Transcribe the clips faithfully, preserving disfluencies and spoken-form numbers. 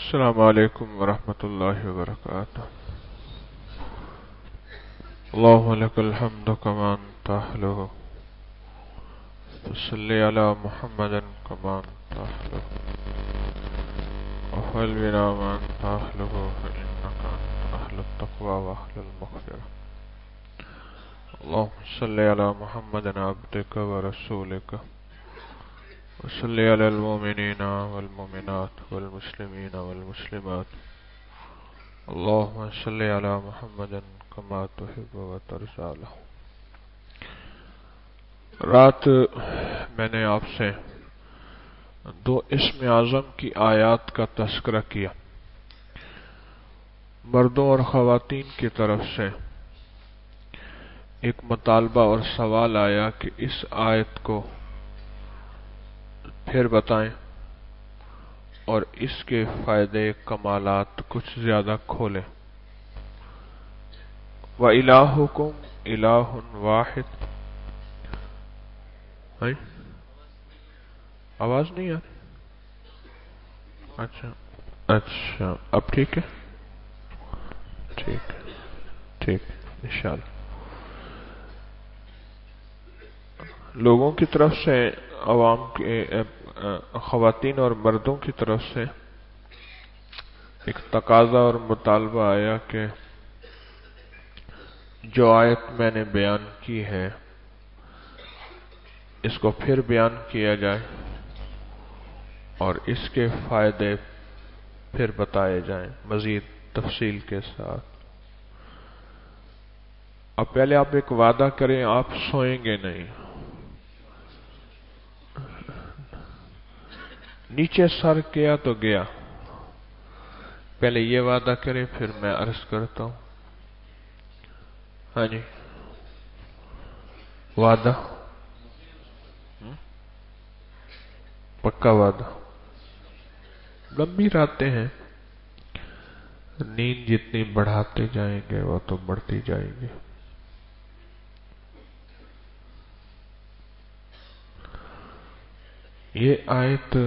السلام علیکم ورحمۃ اللہ وبرکاتہ. اللهم لك الحمد كما انت اهله وصل على محمد كما انت اهله وفعل بنا ما انت اهله فانك انت اهل التقوى واهل المغفرة. اللهم صل على محمد عبدك ورسولك وصل على المؤمنين والمؤمنات والمسلمين والمسلمات. اللهم صل على محمد كما تحب وترضى له. رات میں نے آپ سے دو اسم اعظم کی آیات کا تذکرہ کیا. مردوں اور خواتین کی طرف سے ایک مطالبہ اور سوال آیا کہ اس آیت کو پھر بتائیں اور اس کے فائدے کمالات کچھ زیادہ کھولیں. وَإِلَٰهُكُمْ إِلَٰهٌ وَاحِدٌ. آواز نہیں آ رہی؟ اچھا اچھا اب ٹھیک ہے. ٹھیک ٹھیک انشاءاللہ. لوگوں کی طرف سے، عوام کے، خواتین اور مردوں کی طرف سے ایک تقاضا اور مطالبہ آیا کہ جو آیت میں نے بیان کی ہے اس کو پھر بیان کیا جائے اور اس کے فائدے پھر بتائے جائیں مزید تفصیل کے ساتھ. اب پہلے آپ ایک وعدہ کریں، آپ سوئیں گے نہیں. نیچے سر کیا تو گیا. پہلے یہ وعدہ کریں پھر میں عرض کرتا ہوں. ہاں جی وعدہ پکا وعدہ. لمبی راتیں ہیں، نیند جتنی بڑھاتے جائیں گے وہ تو بڑھتی جائیں گی. یہ آیت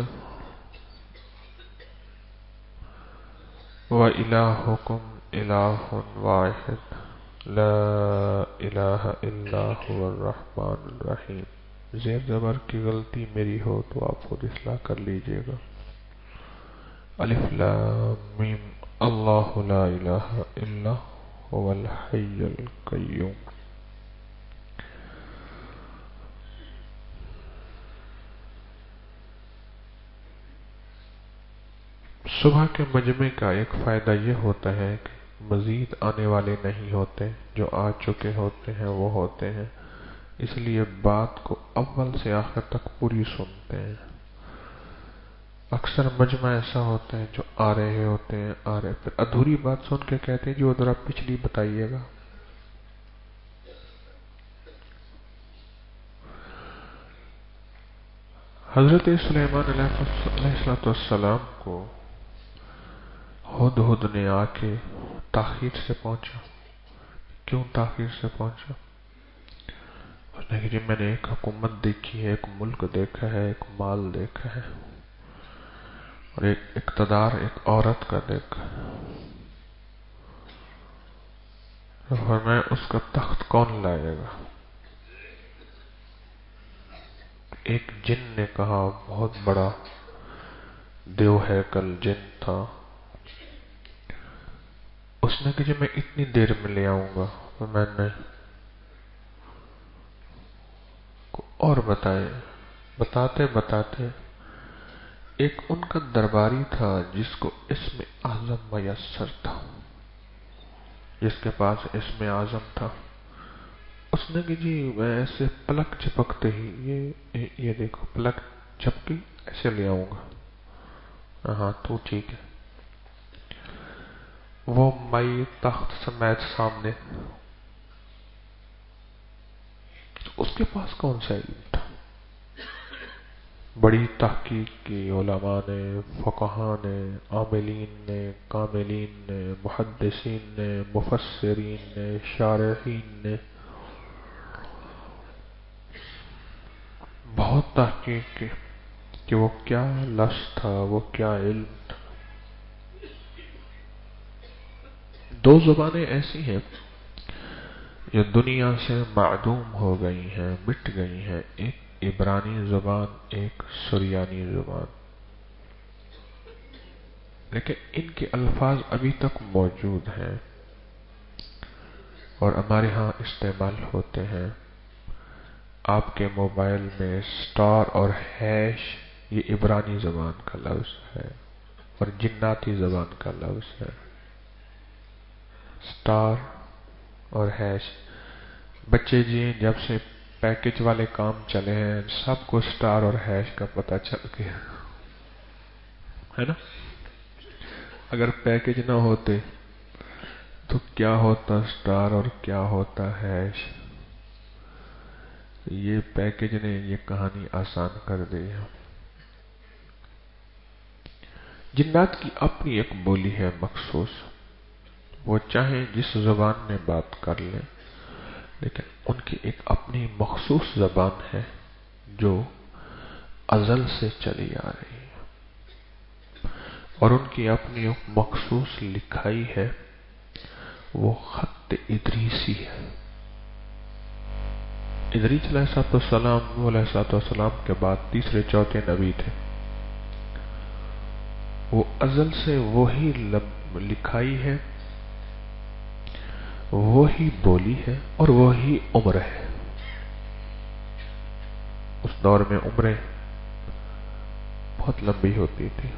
وَإِلَٰهُكُمْ إِلَٰهٌ وَاحِدٌ لَا إِلَٰهَ إِلَّا هُوَ الرَّحْمَٰنُ الرَّحِيمُ. زیر زبر کی غلطی میری ہو تو آپ خود اصلاح کر لیجئے گا. الف لام میم اللہ لا الہ الا هو الحی القیوم. صبح کے مجمع کا ایک فائدہ یہ ہوتا ہے کہ مزید آنے والے نہیں ہوتے، جو آ چکے ہوتے ہیں وہ ہوتے ہیں، اس لیے بات کو اول سے آخر تک پوری سنتے ہیں. اکثر مجمع ایسا ہوتا ہے جو آ رہے ہوتے ہیں آ رہے پھر ادھوری بات سن کے کہتے ہیں جو ذرا پچھلی بتائیے گا. حضرت سلیمان علیہ السلام کو ہد ہد نے آ کے تاخیر سے پہنچا. کیوں تاخیر سے پہنچا؟ اس نے کہ جی میں نے ایک حکومت دیکھی ہے، ایک ملک دیکھا ہے، ایک مال دیکھا ہے اور ایک اقتدار ایک عورت کا دیکھا. اور میں اس کا تخت کون لائے گا؟ ایک جن نے کہا، بہت بڑا دیو ہے کل جن تھا. اس نے کہ جی میں اتنی دیر میں لے آؤں گا. تو میں نے اور بتائے بتاتے بتاتے ایک ان کا درباری تھا جس کو اسم اعظم میسر تھا، جس کے پاس اسم اعظم تھا. اس نے کہ جی میں ایسے پلک جھپکتے ہی یہ یہ دیکھو پلک جھپکی ایسے لے آؤں گا. ہاں تو ٹھیک ہے. وہ مئی تخت سمیت سامنے. اس کے پاس کون سا علم تھا؟ بڑی تحقیق کی علماء نے، فقہاء نے، عاملین نے، کاملین نے، محدثین نے، مفسرین نے، شارحین نے بہت تحقیق کی کہ وہ کیا لفظ تھا، وہ کیا علم تھا. دو زبانیں ایسی ہیں جو دنیا سے معدوم ہو گئی ہیں، مٹ گئی ہیں، ایک عبرانی زبان، ایک سریانی زبان، لیکن ان کے الفاظ ابھی تک موجود ہیں اور ہمارے ہاں استعمال ہوتے ہیں۔ آپ کے موبائل میں سٹار اور ہیش یہ عبرانی زبان کا لفظ ہے اور جناتی زبان کا لفظ ہے۔ سٹار اور ہیش، بچے جی جب سے پیکج والے کام چلے ہیں سب کو سٹار اور ہیش کا پتہ چل گیا ہے نا۔ اگر پیکج نہ ہوتے تو کیا ہوتا سٹار اور کیا ہوتا ہیش، یہ پیکج نے یہ کہانی آسان کر دی ہے۔ جنات کی اپنی ایک بولی ہے مخصوص، وہ چاہیں جس زبان میں بات کر لیں، لیکن ان کی ایک اپنی مخصوص زبان ہے جو ازل سے چلی آ رہی ہے، اور ان کی اپنی ایک مخصوص لکھائی ہے، وہ خط ادریسی ہے۔ ادریس علیہ السلام علیہ السلام کے بعد تیسرے چوتھے نبی تھے۔ وہ ازل سے وہی لکھائی ہے، وہی بولی ہے اور وہی عمر ہے۔ اس دور میں عمریں بہت لمبی ہوتی تھی۔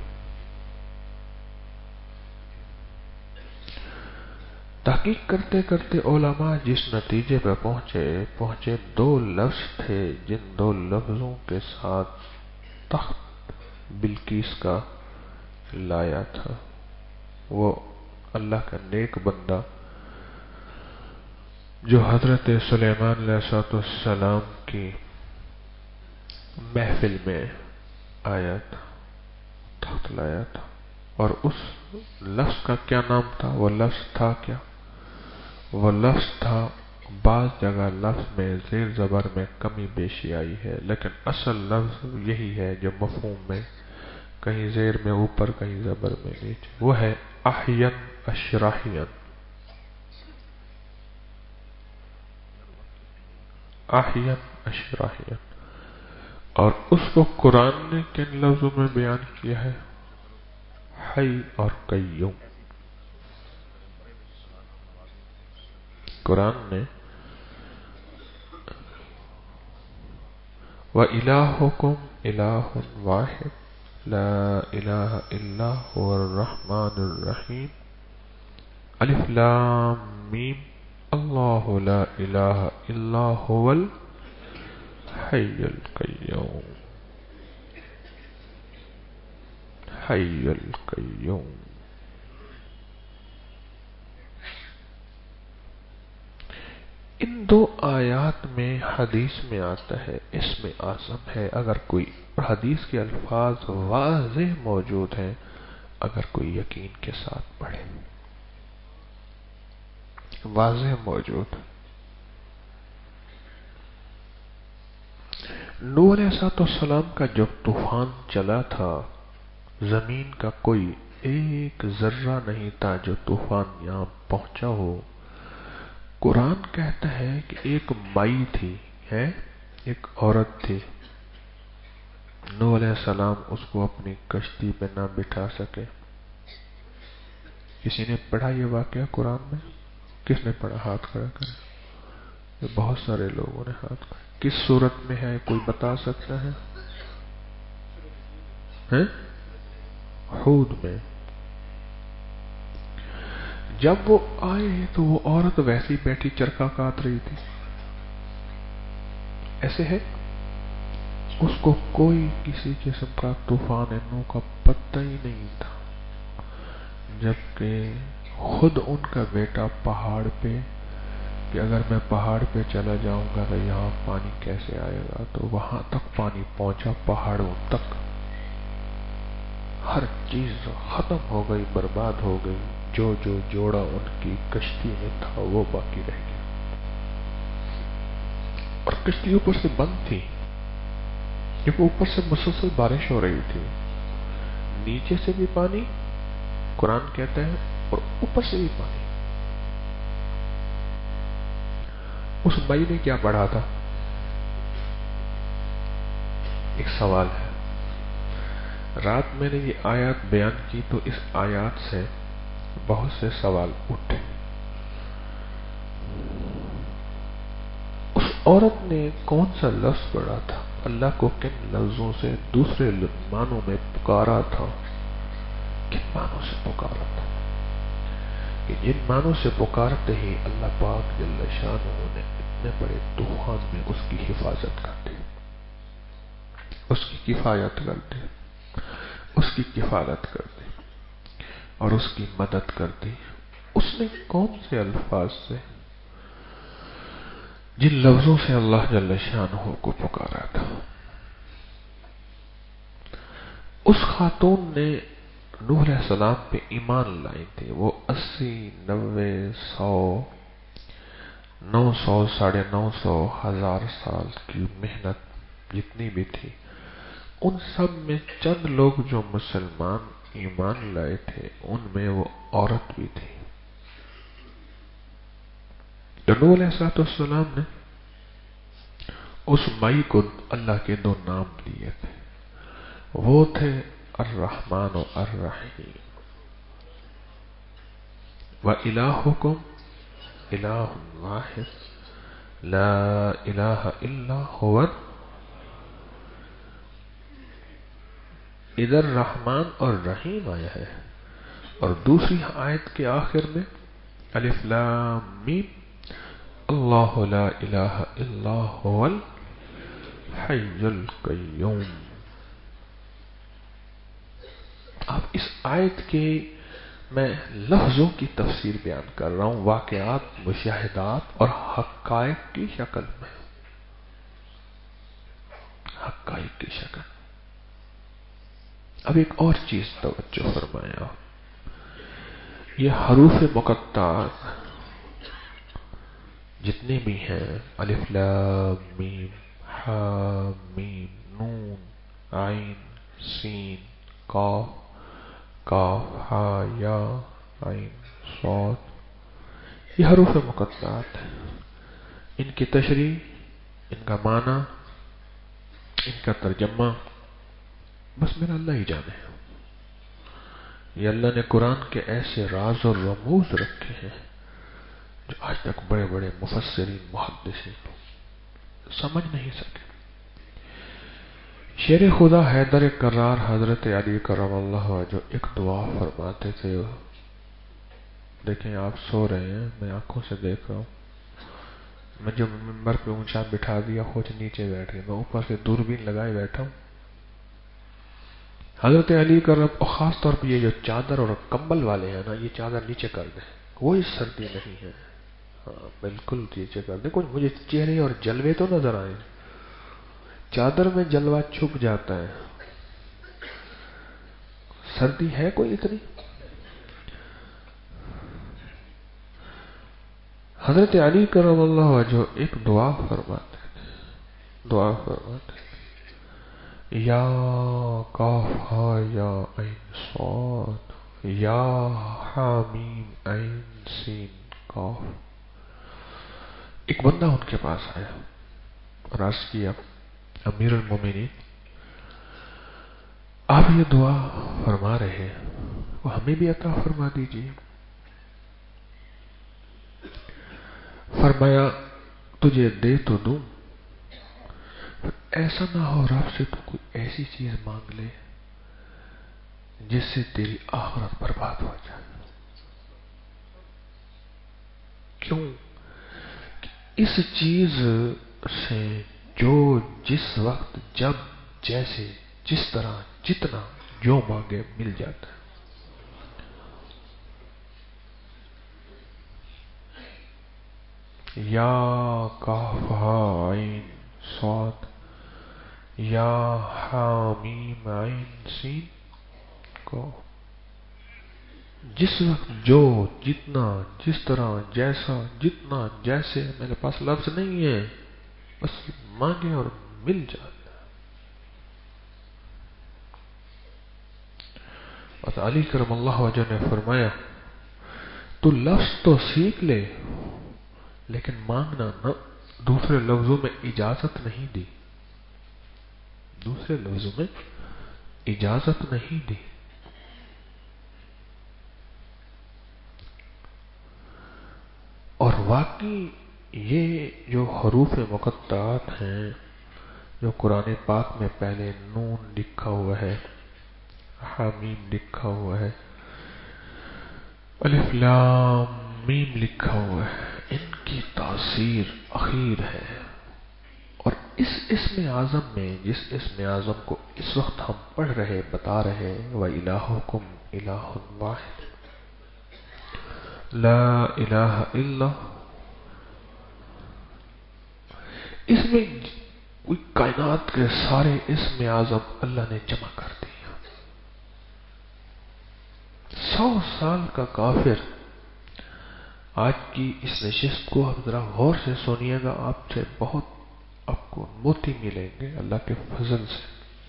تحقیق کرتے کرتے علماء جس نتیجے پہ پہنچے پہنچے دو لفظ تھے جن دو لفظوں کے ساتھ تخت بلقیس کا لایا تھا۔ وہ اللہ کا نیک بندہ جو حضرت سلیمان علیہ السلام کی محفل میں آیا تھا، تخت لایا تھا، اور اس لفظ کا کیا نام تھا؟ وہ لفظ تھا کیا؟ وہ لفظ تھا، بعض جگہ لفظ میں زیر زبر میں کمی بیشی آئی ہے، لیکن اصل لفظ یہی ہے جو مفہوم میں کہیں زیر میں اوپر کہیں زبر میں نیچے، وہ ہے احین اشراحین۔ احین اشراحین، اور اس کو قرآن نے کن لفظوں میں بیان کیا ہے؟ حی اور قیوم۔ قرآن نے وَإِلَٰهُكُمْ إِلَٰهٌ وَاحِدٌ لَا إِلَٰهَ إِلَّا هُوَ الرَّحْمَٰنُ الرَّحِيمُ الف لام میم اللہ لا الہ الا هو الحی القیوم حی القیوم۔ ان دو آیات میں حدیث میں آتا ہے اسم اعظم ہے، اگر کوئی حدیث کے الفاظ واضح موجود ہیں، اگر کوئی یقین کے ساتھ پڑھے، واضح موجود۔ نوح علیہ السلام کا جب طوفان چلا تھا، زمین کا کوئی ایک ذرہ نہیں تھا جو طوفان یہاں پہنچا ہو۔ قرآن کہتا ہے کہ ایک مائی تھی، ہے ایک عورت تھی، نوح علیہ السلام اس کو اپنی کشتی پہ نہ بٹھا سکے۔ کسی نے پڑھا یہ واقعہ قرآن میں؟ کس نے پڑھا؟ ہاتھ کھڑا کرے۔ بہت سارے لوگوں نے ہاتھ کھڑا۔ کس صورت میں ہے کوئی بتا سکتا ہے؟ ہیں؟ ہود میں۔ جب وہ آئے تو وہ عورت ویسی بیٹھی چرخا کاٹ رہی تھی، ایسے ہے، اس کو کوئی کسی قسم کا طوفان نوح کا پتہ ہی نہیں تھا، جبکہ خود ان کا بیٹا پہاڑ پہ کہ اگر میں پہاڑ پہ چلا جاؤں گا تو یہاں پانی کیسے آئے گا، تو وہاں تک پانی پہنچا، پہاڑوں تک، ہر چیز ختم ہو گئی، برباد ہو گئی، جو جو جوڑا ان کی کشتی میں تھا وہ باقی رہ گیا، اور کشتی اوپر سے بند تھی کیونکہ اوپر سے مسلسل بارش ہو رہی تھی، نیچے سے بھی پانی قرآن کہتا ہے اور اوپر سے بھی پانی، اس بھائی نے کیا پڑھا تھا؟ ایک سوال ہے. رات میں نے یہ آیات بیان کی تو اس آیات سے بہت سے سوال اٹھے. اس عورت نے کون سا لفظ پڑھا تھا؟ اللہ کو کن لفظوں سے دوسرے معنوں میں پکارا تھا؟ کن معنوں سے پکارا تھا کہ جن معنوں سے پکارتے ہی اللہ پاک جل شانہ نے اتنے بڑے طوفان میں اس کی حفاظت کر دی، اس کی کفایت کر دی، اس کی کفالت کر دی اور اس کی مدد کر دی. اس نے کون سے الفاظ سے، جن لفظوں سے اللہ جل شانہ کو پکارا تھا؟ اس خاتون نے نوح علیہ السلام پہ ایمان لائی تھی. وہ اسی نوے سو نو سو ساڑھے نو سو ہزار سال کی محنت جتنی بھی تھی، ان سب میں چند لوگ جو مسلمان ایمان لائے تھے ان میں وہ عورت بھی تھی. تو نوح علیہ السلام نے اس مائی کو اللہ کے دو نام دیے تھے، وہ تھے الرحمن و الرحیم. وَإِلَٰهُكُمْ إِلَٰهٌ وَاحِدٌ لَا إِلَٰهَ إِلَّا هُوَ. ادھر رحمان اور رحیم آیا ہے اور دوسری آیت کے آخر میں الف لام میم اللہ لا الہ الا هو الحی القیوم. اب اس آیت کے میں لفظوں کی تفسیر بیان کر رہا ہوں، واقعات، مشاہدات اور حقائق کی شکل میں. حقائق کی شکل. اب ایک اور چیز توجہ فرمایا، یہ حروف مقطعات جتنے بھی ہیں، الف لام میم ہا میم نون عین سین قاف کاف ہا یا عین صاد، یہ حروف مقطعات ہیں. ان کی تشریح، ان کا معنی، ان کا ترجمہ بس میرا اللہ ہی جانے. یہ اللہ نے قرآن کے ایسے راز اور رموز رکھے ہیں جو آج تک بڑے بڑے مفسرین محدثین سمجھ نہیں سکے. شیر خدا حیدر کرار حضرت علی کرم اللہ جو ایک دعا فرماتے تھے. دیکھیں آپ سو رہے ہیں، میں آنکھوں سے دیکھ رہا ہوں. میں جو ممبر پہ اونچا بٹھا دیا ہوچ نیچے بیٹھ گئی، میں اوپر سے دوربین لگائے بیٹھا ہوں. حضرت علی کرم، اور خاص طور پہ یہ جو چادر اور کمبل والے ہیں نا، یہ چادر نیچے کر دیں، کوئی سردی نہیں ہے. ہاں بالکل نیچے کر دیں. کوئی مجھے چہرے اور جلوے تو نظر آئے. چادر میں جلوہ چھپ جاتا ہے. سردی ہے کوئی اتنی؟ حضرت علی کرم اللہ وجہ ایک دعا فرماتے تھے، دعا فرماتے تھے، یا کاف ہا یا عین صاد یا حامیم عین سین کاف. ایک بندہ ان کے پاس آیا اور عرض کیا، امیر المومنین آپ یہ دعا فرما رہے ہیں، وہ ہمیں بھی عطا فرما دیجیے. فرمایا تجھے دے تو دوں، ایسا نہ ہو رب سے تو کوئی ایسی چیز مانگ لے جس سے تیری آخرت برباد ہو جائے. کیوں؟ اس چیز سے جو جس وقت جب جیسے جس طرح جتنا جو مانگے مل جاتا ہے. یا کاف ہا عین صاد یا حامیم عین سین کو، جس وقت جو جتنا جس طرح جیسا جتنا جیسے. میرے پاس لفظ نہیں ہے، بس مانگے اور مل جاتا. اور علی کرم اللہ وجہ نے فرمایا تو لفظ تو سیکھ لے لیکن مانگنا نہ. دوسرے لفظوں میں اجازت نہیں دی، دوسرے لفظوں میں اجازت نہیں دی۔ اور واقعی یہ جو حروف مقطعات ہیں جو قرآن پاک میں پہلے نون لکھا ہوا ہے، حامیم لکھا ہوا ہے، الف لام میم لکھا ہوا ہے، ان کی تاثیر اخیر ہے۔ اور اس اسم اعظم میں، جس اسم اعظم کو اس وقت ہم پڑھ رہے بتا رہے وَإِلَٰهُكُمْ إِلَٰهٌ وَاحِدٌ، لا الہ الا، اس میں کوئی کائنات کے سارے اسم اعظم اللہ نے جمع کر دیا۔ سو سال کا کافر آج کی اس نشست کو آپ ذرا غور سے سنیے گا، آپ سے بہت آپ کو موتی ملیں گے اللہ کے فضل سے۔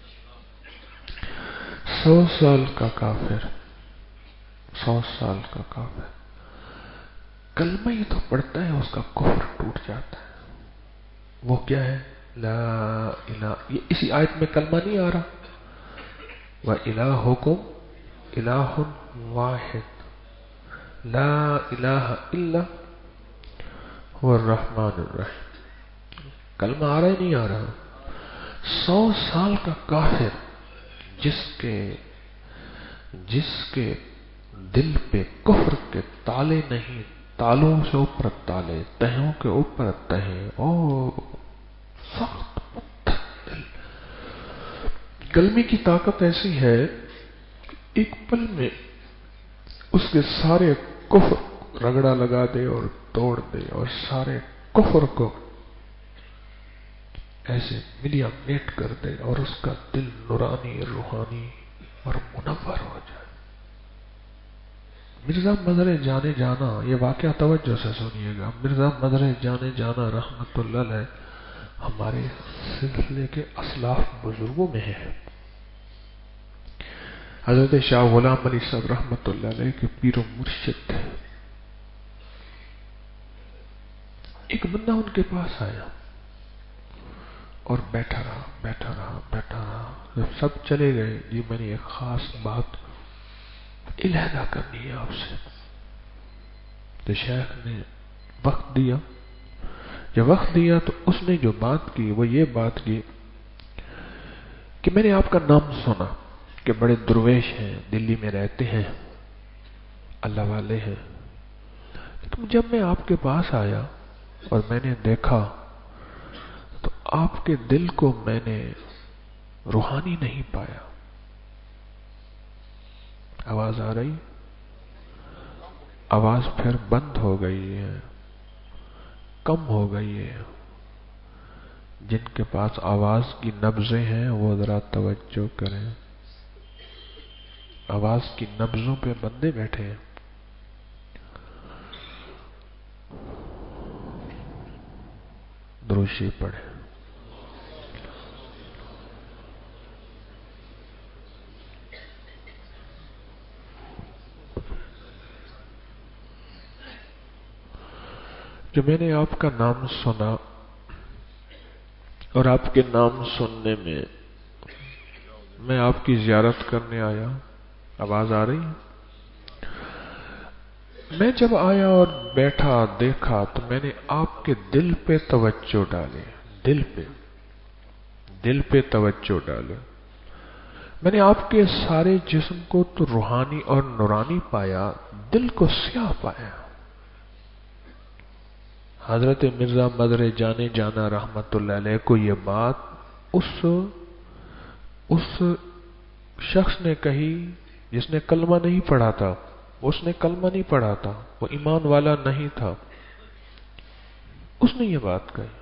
سو سال کا کافر، سو سال کا کافر کلمہ ہی تو پڑھتا ہے، اس کا کفر ٹوٹ جاتا ہے۔ وہ کیا ہے؟ لا الہ، یہ اسی آیت میں کلمہ نہیں آ رہا، وَإِلَٰهُكُمْ إِلَٰهٌ وَاحِدٌ لا الہ الا هو الرحمن الرحیم۔ کلمہ آ رہا ہے نہیں آ رہا؟ سو سال کا کافر جس کے جس کے دل پہ کفر کے تالے نہیں، تالوں سے اوپر تالے، تہوں کے اوپر تہیں، او سخت دل۔ کلمے کی طاقت ایسی ہے ایک پل میں اس کے سارے کفر رگڑا لگا دے اور توڑ دے، اور سارے کفر کو ایسے ملیا میٹ کر دے، اور اس کا دل نورانی، روحانی اور منور ہو جائے۔ مرزا مظہر جانے جانا، یہ واقعہ توجہ سے سنیے گا، مرزا مظہر جانے جانا رحمت اللہ علیہ ہمارے سلسلے کے اسلاف بزرگوں میں ہے۔ حضرت شاہ غلام علی صاحب رحمت اللہ علیہ کے پیر و مرشد تھے۔ ایک بندہ ان کے پاس آیا اور بیٹھا رہا بیٹھا رہا بیٹھا رہا جب سب چلے گئے، یہ میں نے ایک خاص بات علیحدہ کرنی ہے آپ سے۔ تو شیخ نے وقت دیا، جب وقت دیا تو اس نے جو بات کی وہ یہ بات کی کہ میں نے آپ کا نام سنا کہ بڑے درویش ہیں، دلی میں رہتے ہیں، اللہ والے ہیں۔ تو جب میں آپ کے پاس آیا اور میں نے دیکھا تو آپ کے دل کو میں نے روحانی نہیں پایا۔ آواز آ رہی؟ آواز پھر بند ہو گئی ہے، کم ہو گئی ہے۔ جن کے پاس آواز کی نبضیں ہیں وہ ذرا توجہ کریں، آواز کی نبضوں پہ بندے بیٹھے ہیں۔ دروشی پڑھیں۔ جو میں نے آپ کا نام سنا اور آپ کے نام سننے میں میں آپ کی زیارت کرنے آیا، آواز آ رہی ہے؟ میں جب آیا اور بیٹھا دیکھا تو میں نے آپ کے دل پہ توجہ ڈالے، دل پہ دل پہ توجہ ڈالے۔ میں نے آپ کے سارے جسم کو تو روحانی اور نورانی پایا، دل کو سیاہ پایا۔ حضرت مرزا مظہر جانے جانا رحمت اللہ علیہ کو یہ بات اس اس شخص نے کہی جس نے کلمہ نہیں پڑھا تھا، اس نے کلمہ نہیں پڑھا تھا، وہ ایمان والا نہیں تھا، اس نے یہ بات کہی۔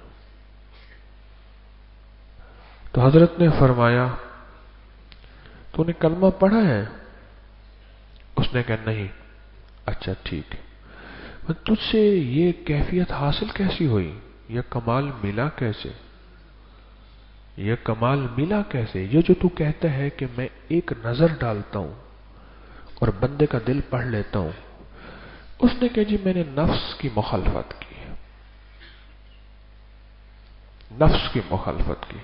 تو حضرت نے فرمایا تو نے کلمہ پڑھا ہے؟ اس نے کہا نہیں۔ اچھا ٹھیک ہے، تجھ سے یہ کیفیت حاصل کیسی ہوئی، یہ کمال ملا کیسے، یہ کمال ملا کیسے؟ یہ جو تو کہتا ہے کہ میں ایک نظر ڈالتا ہوں اور بندے کا دل پڑھ لیتا ہوں، اس نے کہا جی میں نے نفس کی مخالفت کی ہے، نفس کی مخالفت کی.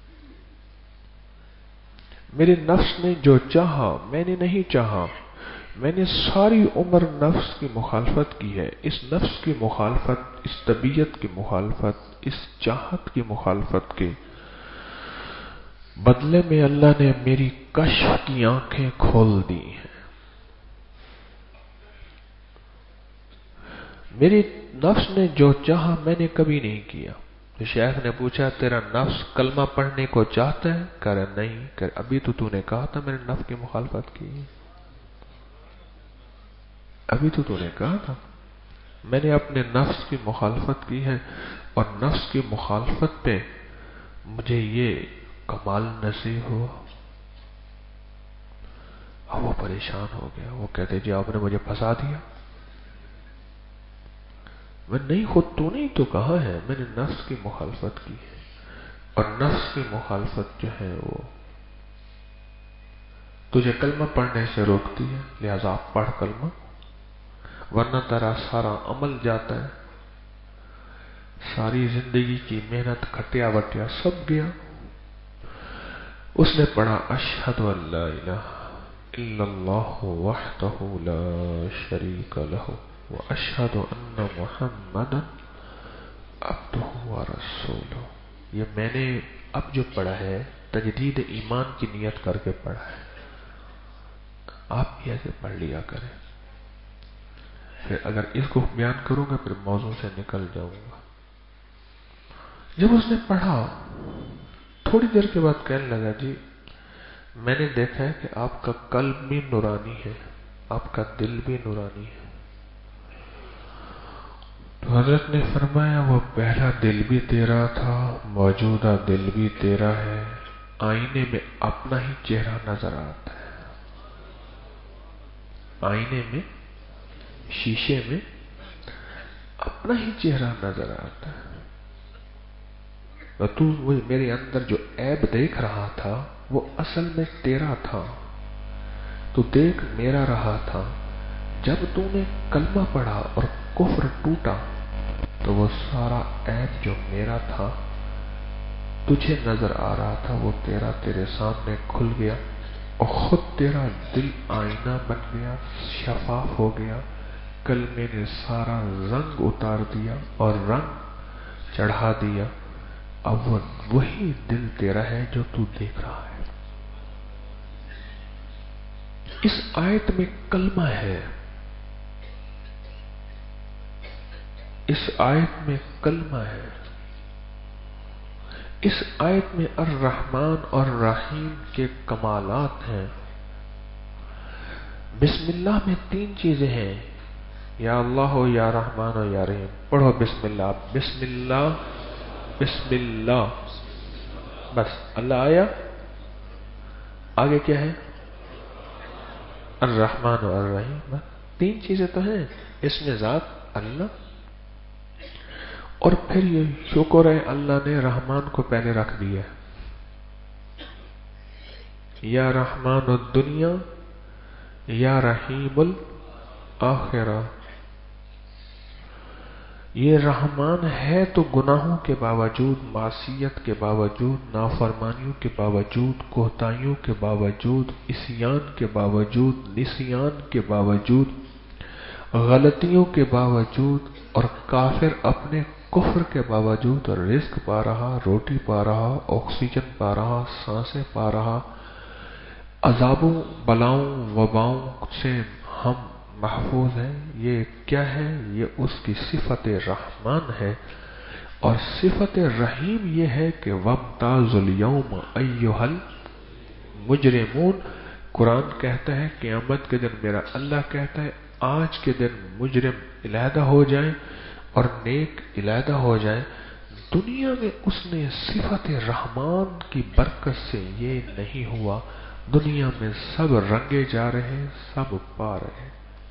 میرے نفس نے جو چاہا میں نے نہیں چاہا. میں نے ساری عمر نفس کی مخالفت کی ہے. اس نفس کی مخالفت، اس طبیعت کی مخالفت، اس چاہت کی مخالفت کے بدلے میں اللہ نے میری کشف کی آنکھیں کھول دی ہیں. میری نفس نے جو چاہا میں نے کبھی نہیں کیا. تو شیخ نے پوچھا تیرا نفس کلمہ پڑھنے کو چاہتا ہے؟ کہہ رہا نہیں. کہ ابھی تو تو نے کہا تھا میں نے نفس کی مخالفت کی. ابھی تو تو نے کہا تھا میں نے اپنے نفس کی مخالفت کی ہے، اور نفس کی مخالفت پہ مجھے یہ کمال نصیب ہوا. اب وہ پریشان ہو گیا. وہ کہتے جی آپ نے مجھے پھنسا دیا. میں نہیں، خود تو نہیں تو کہا ہے میں نے نفس کی مخالفت کی ہے، اور نفس کی مخالفت جو ہے وہ تجھے کلمہ پڑھنے سے روکتی ہے، لہذا آپ پڑھ کلمہ، ورنہ تیرا سارا عمل جاتا ہے، ساری زندگی کی محنت کھٹیا وٹیا سب گیا. اس نے پڑھا اشہد ان لا الہ الا اللہ وحدہ لا شریک لہ واشہد ان محمدا عبدہ ورسولہ. یہ میں نے اب جو پڑھا ہے تجدید ایمان کی نیت کر کے پڑھا ہے. آپ بھی ایسے پڑھ لیا کریں. پھر اگر اس کو بیان کروں گا پھر موضوع سے نکل جاؤں گا. جب اس نے پڑھا تھوڑی دیر کے بعد کہنے لگا جی میں نے دیکھا ہے کہ آپ کا قلب بھی نورانی ہے، آپ کا دل بھی نورانی ہے. تو حضرت نے فرمایا وہ پہلا دل بھی تیرا تھا، موجودہ دل بھی تیرا ہے. آئینے میں اپنا ہی چہرہ نظر آتا ہے. آئینے میں، شیشے میں اپنا ہی چہرہ نظر آتا ہے. اور تو میرے اندر جو عیب دیکھ رہا تھا وہ اصل میں تیرا تھا. تو دیکھ میرا رہا تھا. جب تو نے کلمہ پڑھا اور کفر ٹوٹا تو وہ سارا عیب جو میرا تھا تجھے نظر آ رہا تھا وہ تیرا تیرے سامنے کھل گیا، اور خود تیرا دل آئینہ بن گیا، شفاف ہو گیا. کلمے نے سارا رنگ اتار دیا اور رنگ چڑھا دیا. اب وہ وہی دل تیرا ہے جو تو دیکھ رہا ہے. اس آیت میں کلمہ ہے، اس آیت میں کلمہ ہے. اس آیت میں الرحمن اور رحیم کے کمالات ہیں. بسم اللہ میں تین چیزیں ہیں، یا اللہ ہو، یا رحمان ہو، یا رحیم. پڑھو بسم اللہ. بسم اللہ، بسم اللہ، بس اللہ آیا. آگے کیا ہے؟ الرحمن و الرحیم. بس تین چیزیں تو ہیں اس میں، ذات اللہ، اور پھر یہ شکر ہے اللہ نے رحمان کو پہلے رکھ دیا. یا رحمان الدنیا یا رحیم الآخرہ. یہ رحمان ہے تو گناہوں کے باوجود، معصیت کے باوجود، نافرمانیوں کے باوجود، کوتاہیوں کے باوجود، عصیان کے باوجود، نسیان کے باوجود، غلطیوں کے باوجود، اور کافر اپنے کفر کے باوجود رزق پا رہا، روٹی پا رہا، آکسیجن پا رہا، سانسیں پا رہا. عذابوں، بلاؤں، وباؤں سے ہم محفوظ ہیں. یہ کیا ہے؟ یہ اس کی صفت رحمان ہے. اور صفت رحیم یہ ہے کہ وَامْتَازُوا الْيَوْمَ أَيُّهَا الْمُجْرِمُونَ. قرآن کہتا ہے قیامت کے دن، میرا اللہ کہتا ہے آج کے دن مجرم علیحدہ ہو جائیں اور نیک علیحدہ ہو جائیں. دنیا میں اس نے صفت رحمان کی برکت سے یہ نہیں ہوا. دنیا میں سب رنگے جا رہے ہیں، سب پا رہے ہیں.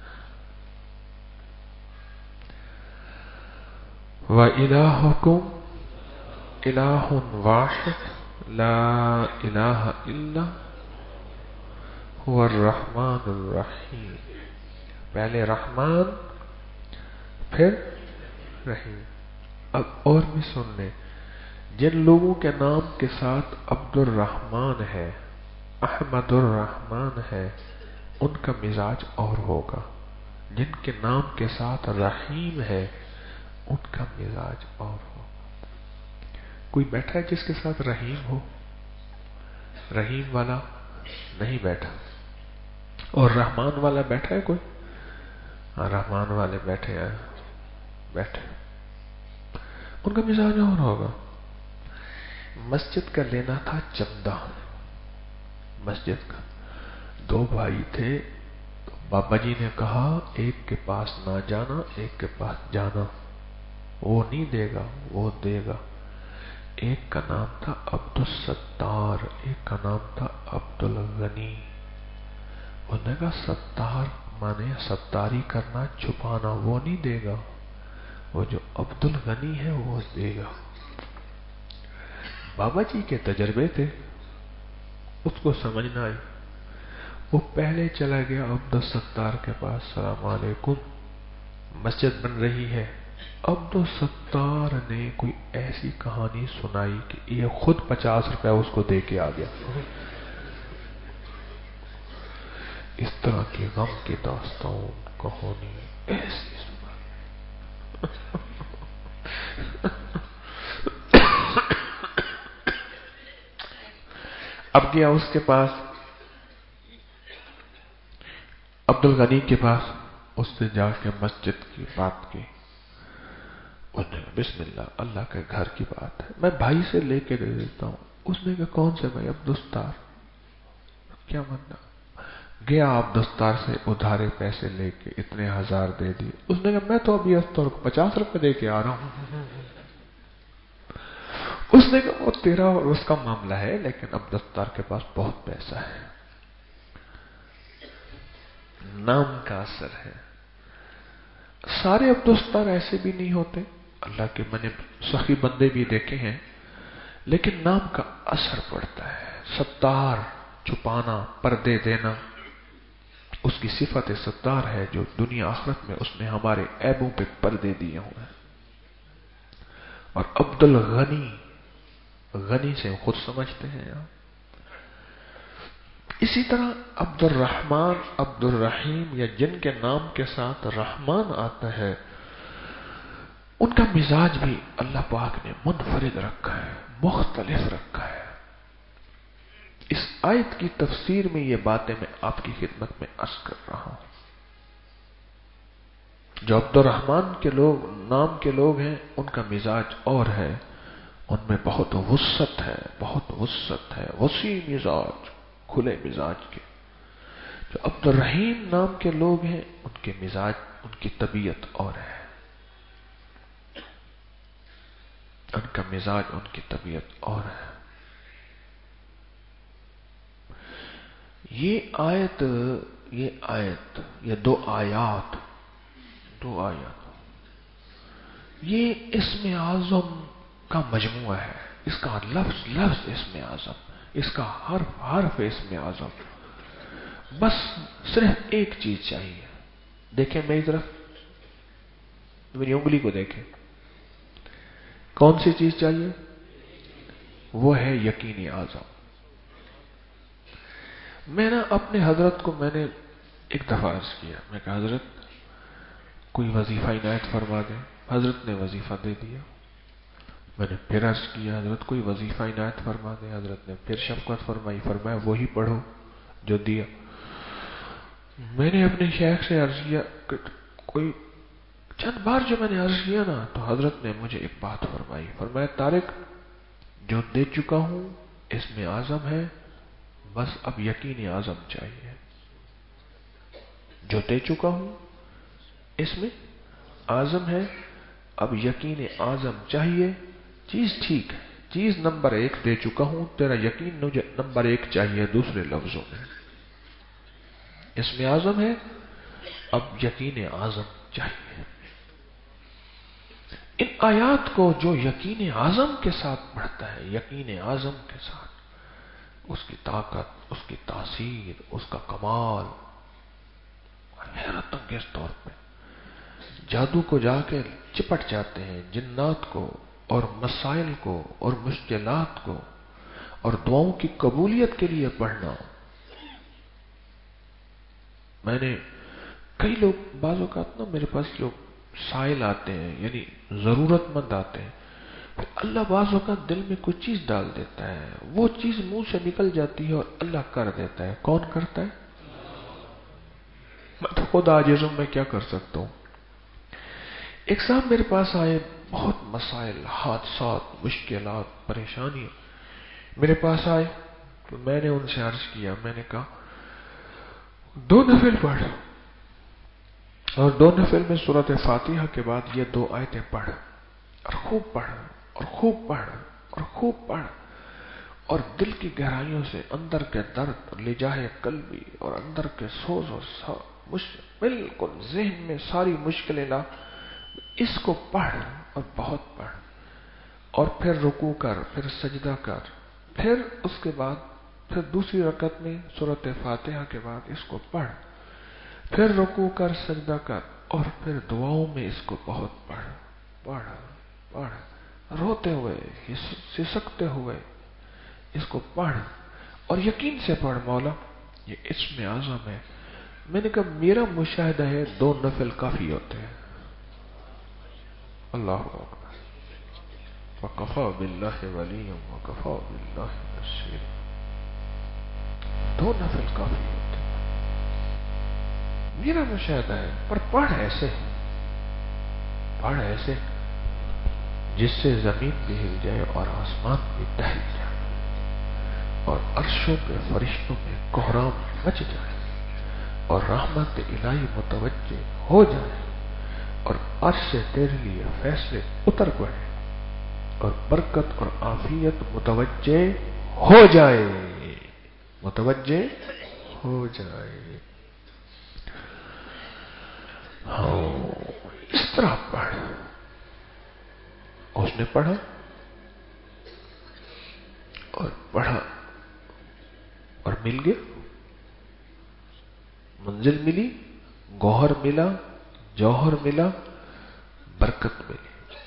وَإِلَٰهُكُمْ إِلَٰهٌ وَاحِدٌ لَا إِلَٰهَ إِلَّا هُوَ الرَّحْمَٰنُ الرَّحِيمُ. پہلے رحمان پھر رحیم. اب اور بھی سن لیں. जिन लोगों के नाम के साथ अब्दुर्रहमान है, अहमदुर्रहमान है, उनका मिजाज और होगा। जिनके नाम के साथ रहीम है, उनका मिजाज और होगा। कोई बैठा है जिसके साथ रहीम हो? रहीम वाला नहीं बैठा। और रहमान वाला बैठा है कोई? हाँ, रहमान वाले बैठे हैं, बैठे। उनका मिजाज और होगा। मस्जिद का लेना था चंदा, मस्जिद का। दो भाई थे, तो बाबा जी ने कहा एक के पास ना जाना, एक के पास जाना, वो नहीं देगा, वो देगा। एक का नाम था अब्दुल सत्तार, एक का नाम था अब्दुल गनी। उसने कहा सत्तार माने सत्तारी करना, छुपाना, वो नहीं देगा, वो जो अब्दुल गनी है वो देगा। बाबा जी के तजर्बे थे, उसको समझ ना आई। वो पहले चला गया अब्दुल सत्तार के पास, सलाम अलैकुम, मस्जिद बन रही है। अब्दुल सत्तार ने कोई ऐसी कहानी सुनाई कि ये खुद पचास रुपया उसको दे के आ गया। इस तरह की गम की दास्तान कहानी ऐसी सुना। अब गया उसके पास, अब्दुल गनी के पास, उससे जाके मस्जिद की बात की। उसने कहा बिस्मिल्लाह, अल्लाह के घर की बात है, मैं भाई से लेके दे देता हूं। उसने कहा कौन से भाई? अब्दुल सत्तार। क्या मानना? गया अब्दुल सत्तार से उधारे पैसे लेके इतने हजार दे दिए। उसने कहा मैं तो अभी अस्तर को पचास रुपए दे के आ रहा हूं। उसने कहा वो तेरा और उसका मामला है, लेकिन अब्दुल सत्तार के पास बहुत पैसा है। नाम का असर है। सारे अब्दुल सत्तार ऐसे भी नहीं होते, अल्लाह के मैंने सही बंदे भी देखे हैं, लेकिन नाम का असर पड़ता है। सत्तार, छुपाना, पर्दे देना, उसकी सिफत सत्तार है, जो दुनिया आखिरत में उसने हमारे ऐबों पे पर्दे दिए हुए हैं। और अब्दुल गनी, गनी से खुद समझते हैं आप। इसी तरह अब्दुल रहमान, अब्दुल रहीम, या जिनके नाम के साथ रहमान आता है, उनका मिजाज भी अल्लाह पाक ने मुनफरिद रखा है, मुख्तलिफ रखा है। इस आयत की तफसीर में ये बातें मैं आपकी खिदमत में अर्ज कर रहा हूं। जो अब्दुल रहमान के लोग, नाम के लोग हैं, उनका मिजाज और है, उनमें बहुत वुस्सत है, बहुत वुस्सत है, वसी मिजाज, खुले मिजाज के। जो अब्दुल रहीम नाम के लोग हैं, उनके मिजाज, उनकी तबीयत और है, उनका मिजाज, उनकी तबीयत और है। ये आयत, ये आयत, ये दो आयात, दो आयत, ये इस्म आज़म का मजमुआ है। इसका लफ्ज लफ्ज इस्म आज़म, इसका हर्फ हर्फ इस्म आज़म। बस सिर्फ एक चीज चाहिए। देखें मेरी तरफ, मेरी उंगली को देखें, कौन सी चीज चाहिए? वो है यकीन आज़म। मैं ना अपने हजरत को मैंने एक दफा अर्ज किया, मैं कहा हजरत कोई वजीफा इनायत फरमा दे। हजरत ने वजीफा दे दिया। मैंने फिर अर्ज किया, हजरत कोई वजीफा इनायत फरमा दे। हजरत ने फिर शफकत फरमाई, फरमाया वही पढ़ो जो दिया। मैंने अपने शेख से अर्ज किया, कोई चंद बार जो मैंने अर्ज किया ना, तो हजरत ने मुझे एक बात फरमाई, फरमाया तारिक जो दे चुका हूं इसमें आजम है, बस अब यकीन आजम चाहिए। जो दे चुका हूं इसमें आजम है, अब यकीन आजम चाहिए। चीज ठीक है, चीज नंबर एक दे चुका हूं, तेरा यकीन मुझे नंबर एक चाहिए। दूसरे लफ्जों में इसमें आजम है, अब यकीन आजम चाहिए। इन आयात को जो यकीन आजम के साथ पढ़ता है, यकीन आजम के साथ, उसकी ताकत, उसकी तासीर, उसका कमाल हैरत अंगेज तौर पे जादू को जाके चिपट जाते हैं, जिन्नात को اور مسائل کو اور مشکلات کو اور دعاؤں کی قبولیت کے لیے پڑھنا. میں نے کئی لوگ بعض اوقات نا میرے پاس لوگ سائل آتے ہیں یعنی ضرورت مند آتے ہیں, پھر اللہ بعض اوقات دل میں کوئی چیز ڈال دیتا ہے, وہ چیز منہ سے نکل جاتی ہے اور اللہ کر دیتا ہے. کون کرتا ہے؟ میں تو خود عاجز ہوں, میں کیا کر سکتا ہوں. ایک صاحب میرے پاس آئے, بہت مسائل, حادثات, مشکلات, پریشانی میرے پاس آئے. تو میں نے ان سے عرض کیا, میں نے کہا دو نفل پڑھ, اور دو نفل میں سورۃ فاتحہ کے بعد یہ دو آیتیں پڑھ, اور خوب پڑھ اور خوب پڑھ اور خوب پڑھ, اور دل کی گہرائیوں سے اندر کے درد, لجاہ قلبی اور اندر کے سوز اور بالکل ذہن میں ساری مشکلیں لا, اس کو پڑھ اور بہت پڑھ, اور پھر رکوع کر, پھر سجدہ کر, پھر اس کے بعد پھر دوسری رکعت میں سورۃ فاتحہ کے بعد اس کو پڑھ, پھر رکوع کر, سجدہ کر, اور پھر دعاؤں میں اس کو بہت پڑھ پڑھ پڑھ, روتے ہوئے, سسکتے ہوئے اس کو پڑھ, اور یقین سے پڑھ مولا یہ اسم اعظم ہے. میں نے کہا میرا مشاہدہ ہے دو نفل کافی ہوتے ہیں. اللہ اکبر. وکفی باللہ ولیا وکفی باللہ نصیرا. دو نفل کافی ہوتے ہیں, میرا مشاہدہ ہے. پر پڑھ ایسے پڑھ ایسے جس سے زمین بھی ہل جائے اور آسمان بھی ٹہل جائے, اور عرشوں کے فرشتوں میں کوہرام مچ جائے, اور رحمت الہی متوجہ ہو جائے, اور عرش سے تیرے لیے فیصلے اتر پڑے, اور برکت اور عافیت متوجہ ہو جائے, متوجہ ہو جائے. ہاں اس طرح پڑھ. اس نے پڑھا اور پڑھا اور مل گیا, منزل ملی, گوہر ملا, جوہر ملا, برکت ملی.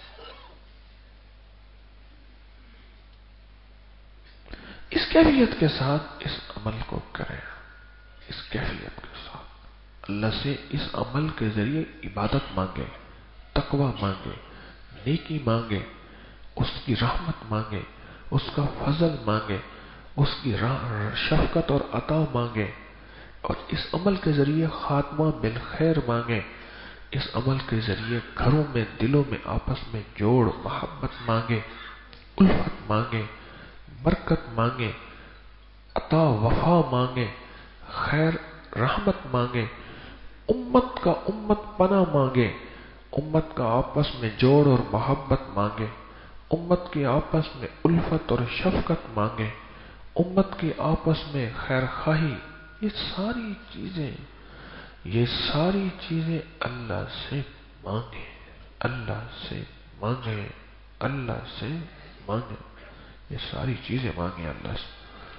اس کیفیت کے ساتھ اس عمل کو کریں, اس کیفیت کے ساتھ اللہ سے اس عمل کے ذریعے عبادت مانگے, تقوی مانگے, نیکی مانگے, اس کی رحمت مانگے, اس کا فضل مانگے, اس کی شفقت اور عطا مانگے, اور اس عمل کے ذریعے خاتمہ بالخیر مانگے. اس عمل کے ذریعے گھروں میں, دلوں میں آپس میں جوڑ, محبت مانگے, الفت مانگے, برکت مانگے, عطا وفا مانگے, خیر رحمت مانگے, امت کا امت پناہ مانگے, امت کا آپس میں جوڑ اور محبت مانگے, امت کی آپس میں الفت اور شفقت مانگے, امت کی آپس میں خیر خواہی. یہ ساری چیزیں یہ ساری چیزیں اللہ سے مانگے, اللہ سے مانگے, اللہ سے مانگے. یہ ساری چیزیں مانگے اللہ سے.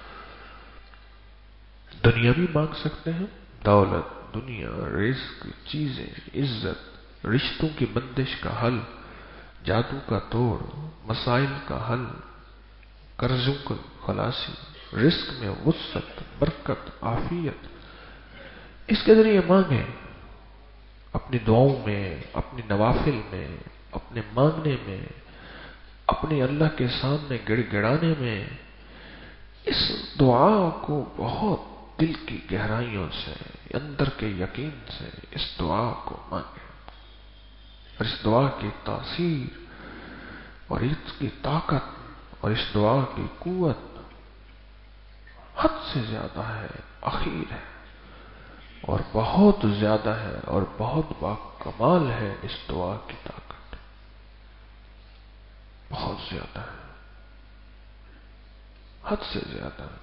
دنیا بھی مانگ سکتے ہیں, دولت, دنیا, رزق, چیزیں, عزت, رشتوں کی بندش کا حل, جادو کا توڑ, مسائل کا حل, قرضوں کی خلاصی, رزق میں وسعت, برکت, عافیت. اس کے ذریعے مانگے. اپنی دعاؤں میں, اپنی نوافل میں, اپنے مانگنے میں, اپنے اللہ کے سامنے گڑ گڑانے میں اس دعا کو بہت دل کی گہرائیوں سے, اندر کے یقین سے اس دعا کو مانگے. اور اس دعا کی تاثیر اور اس کی طاقت اور اس دعا کی قوت حد سے زیادہ ہے, اخیر ہے, اور بہت زیادہ ہے, اور بہت با کمال ہے. اس دعا کی طاقت بہت زیادہ ہے, حد سے زیادہ ہے.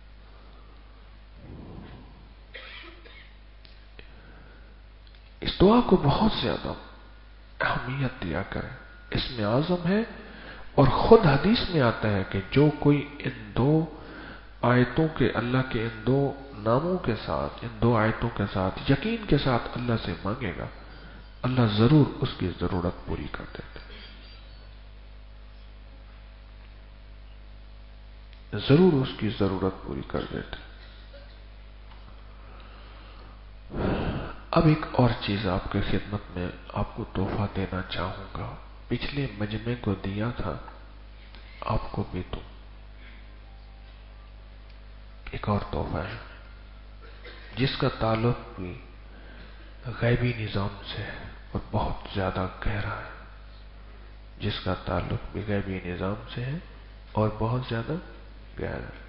اس دعا کو بہت زیادہ اہمیت دیا کریں. اس میں اعظم ہے, اور خود حدیث میں آتا ہے کہ جو کوئی ان دو آیتوں کے, اللہ کے ان دو ناموں کے ساتھ, ان دو آیتوں کے ساتھ یقین کے ساتھ اللہ سے مانگے گا, اللہ ضرور اس کی ضرورت پوری کر دیتے. ضرور اس کی ضرورت پوری کر دیتے۔ اب ایک اور چیز آپ کے خدمت میں آپ کو تحفہ دینا چاہوں گا، پچھلے مجمع کو دیا تھا، آپ کو بھی دوں۔ ایک اور تحفہ ہے جس کا تعلق بھی غیبی نظام سے ہے اور بہت زیادہ گہرا ہے، جس کا تعلق بھی غیبی نظام سے ہے اور بہت زیادہ گہرا ہے۔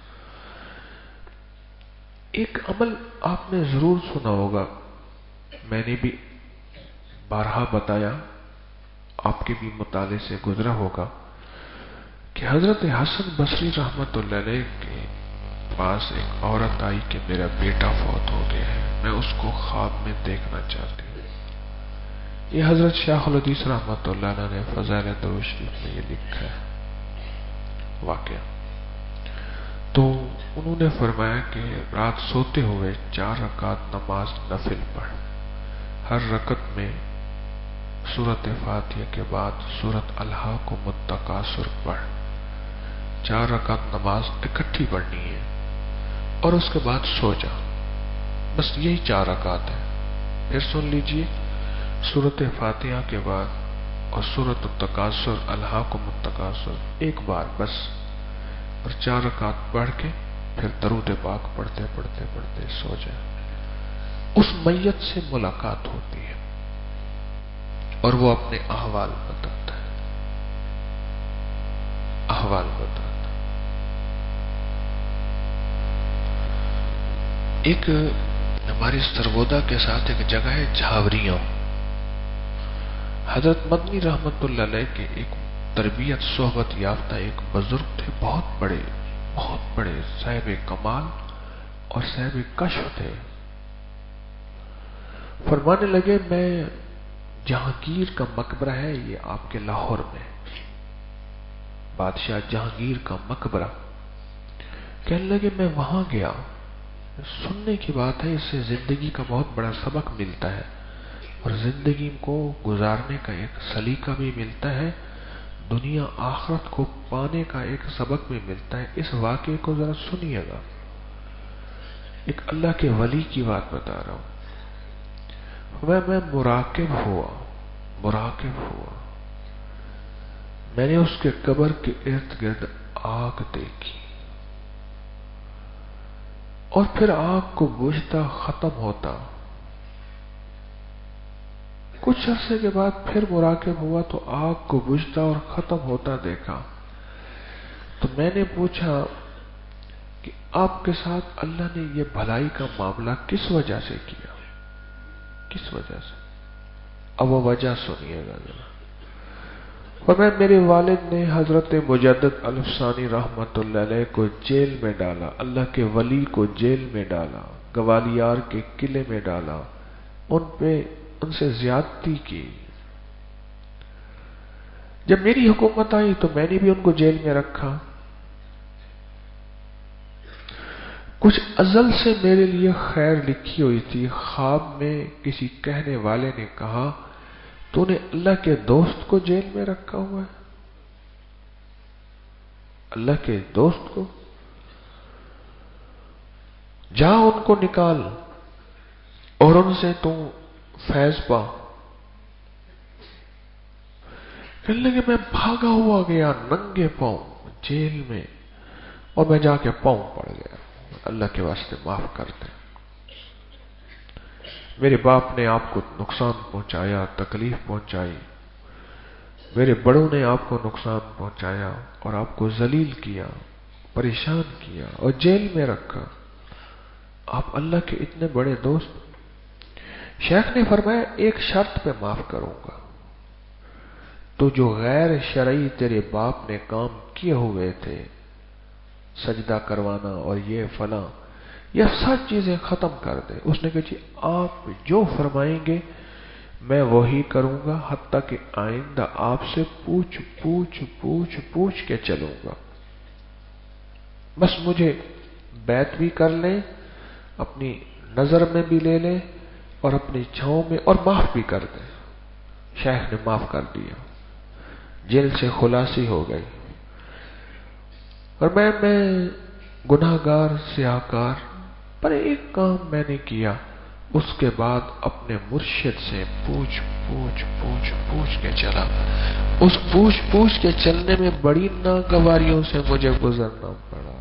ایک عمل آپ نے ضرور سنا ہوگا، میں نے بھی بارہا بتایا، آپ کے بھی مطالعے سے گزرا ہوگا کہ حضرت حسن بصری رحمت اللہ علیہ کے پاس ایک عورت آئی کہ میرا بیٹا فوت ہو گیا ہے، میں اس کو خواب میں دیکھنا چاہتی ہوں۔ یہ حضرت شیخ الحدیث رحمت اللہ علیہ نے فضائل درود شریف میں یہ لکھا ہے واقعہ۔ تو انہوں نے فرمایا کہ رات سوتے ہوئے چار رکعت نماز نفل پڑھ، ہر رکعت میں سورۃ فاتحہ کے بعد سورۃ الہاکم التکاثر پڑھ، چار رکعت نماز اکٹھی پڑھنی ہے اور اس کے بعد سو جا، بس یہی چار رکعت ہے۔ پھر سن لیجئے، سورۃ فاتحہ کے بعد اور سورۃ التکاثر الہاکم التکاثر ایک بار بس، اور چار رکعت پڑھ کے پھر درود پاک پڑھتے پڑھتے پڑھتے سو جائے۔ اس میت سے ملاقات ہوتی ہے اور وہ اپنے احوال بتاتا ہے، احوال بتاتا ہے۔ ایک ہماری سرگودا کے ساتھ ایک جگہ ہے جھاوریاں، حضرت مدنی رحمت اللہ علیہ کے ایک تربیت صحبت یافتہ ایک بزرگ تھے، بہت بڑے بہت بڑے صاحب کمال اور صاحب کشف تھے۔ فرمانے لگے میں جہانگیر کا مقبرہ ہے یہ آپ کے لاہور میں، بادشاہ جہانگیر کا مقبرہ، کہنے لگے میں وہاں گیا، سننے کی بات ہے، اس سے زندگی کا بہت بڑا سبق ملتا ہے اور زندگی کو گزارنے کا ایک سلیقہ بھی ملتا ہے، دنیا آخرت کو پانے کا ایک سبق بھی ملتا ہے۔ اس واقعے کو ذرا سنیے گا، ایک اللہ کے ولی کی بات بتا رہا ہوں۔ میں میں مراقب ہوا مراقب ہوا میں نے اس کے قبر کے ارد گرد آگ دیکھی اور پھر آگ کو بجھتا ختم ہوتا، کچھ عرصے کے بعد پھر مراقب ہوا تو آگ کو بجھتا اور ختم ہوتا دیکھا۔ تو میں نے پوچھا کہ آپ کے ساتھ اللہ نے یہ بھلائی کا معاملہ کس وجہ سے کیا، کس وجہ سے؟ اب وہ وجہ سنیے گا ذرا۔ اور میں میرے والد نے حضرت مجدد الفسانی رحمت اللہ علیہ کو جیل میں ڈالا، اللہ کے ولی کو جیل میں ڈالا، گوالیار کے قلعے میں ڈالا، ان پہ ان سے زیادتی کی۔ جب میری حکومت آئی تو میں نے بھی ان کو جیل میں رکھا۔ کچھ ازل سے میرے لیے خیر لکھی ہوئی تھی، خواب میں کسی کہنے والے نے کہا تو نے اللہ کے دوست کو جیل میں رکھا ہوا ہے، اللہ کے دوست کو، جا ان کو نکال اور ان سے تو فیض پا۔ کہنے لگے میں بھاگا ہوا گیا ننگے پاؤں جیل میں اور میں جا کے پاؤں پڑ گیا، اللہ کے واسطے معاف کر دیں، میرے باپ نے آپ کو نقصان پہنچایا، تکلیف پہنچائی، میرے بڑوں نے آپ کو نقصان پہنچایا اور آپ کو ذلیل کیا، پریشان کیا اور جیل میں رکھا، آپ اللہ کے اتنے بڑے دوست۔ شیخ نے فرمایا ایک شرط پہ معاف کروں گا، تو جو غیر شرعی تیرے باپ نے کام کیے ہوئے تھے، سجدہ کروانا اور یہ فلاں، یہ سب چیزیں ختم کر دے۔ اس نے کہا جی آپ جو فرمائیں گے میں وہی کروں گا، حتیٰ کہ آئندہ آپ سے پوچھ پوچھ پوچھ پوچھ کے چلوں گا، بس مجھے بیعت بھی کر لیں، اپنی نظر میں بھی لے لیں اور اپنی چھاؤں میں، اور معاف بھی کر دیں۔ شیخ نے معاف کر دیا، جیل سے خلاصی ہو گئی۔ اور میں میں گناہگار سیاہکار، پر ایک کام میں نے کیا، اس کے بعد اپنے مرشد سے پوچھ پوچھ پوچھ پوچھ کے چلا۔ اس پوچھ پوچھ کے چلنے میں بڑی ناگواریوں سے مجھے گزرنا پڑا۔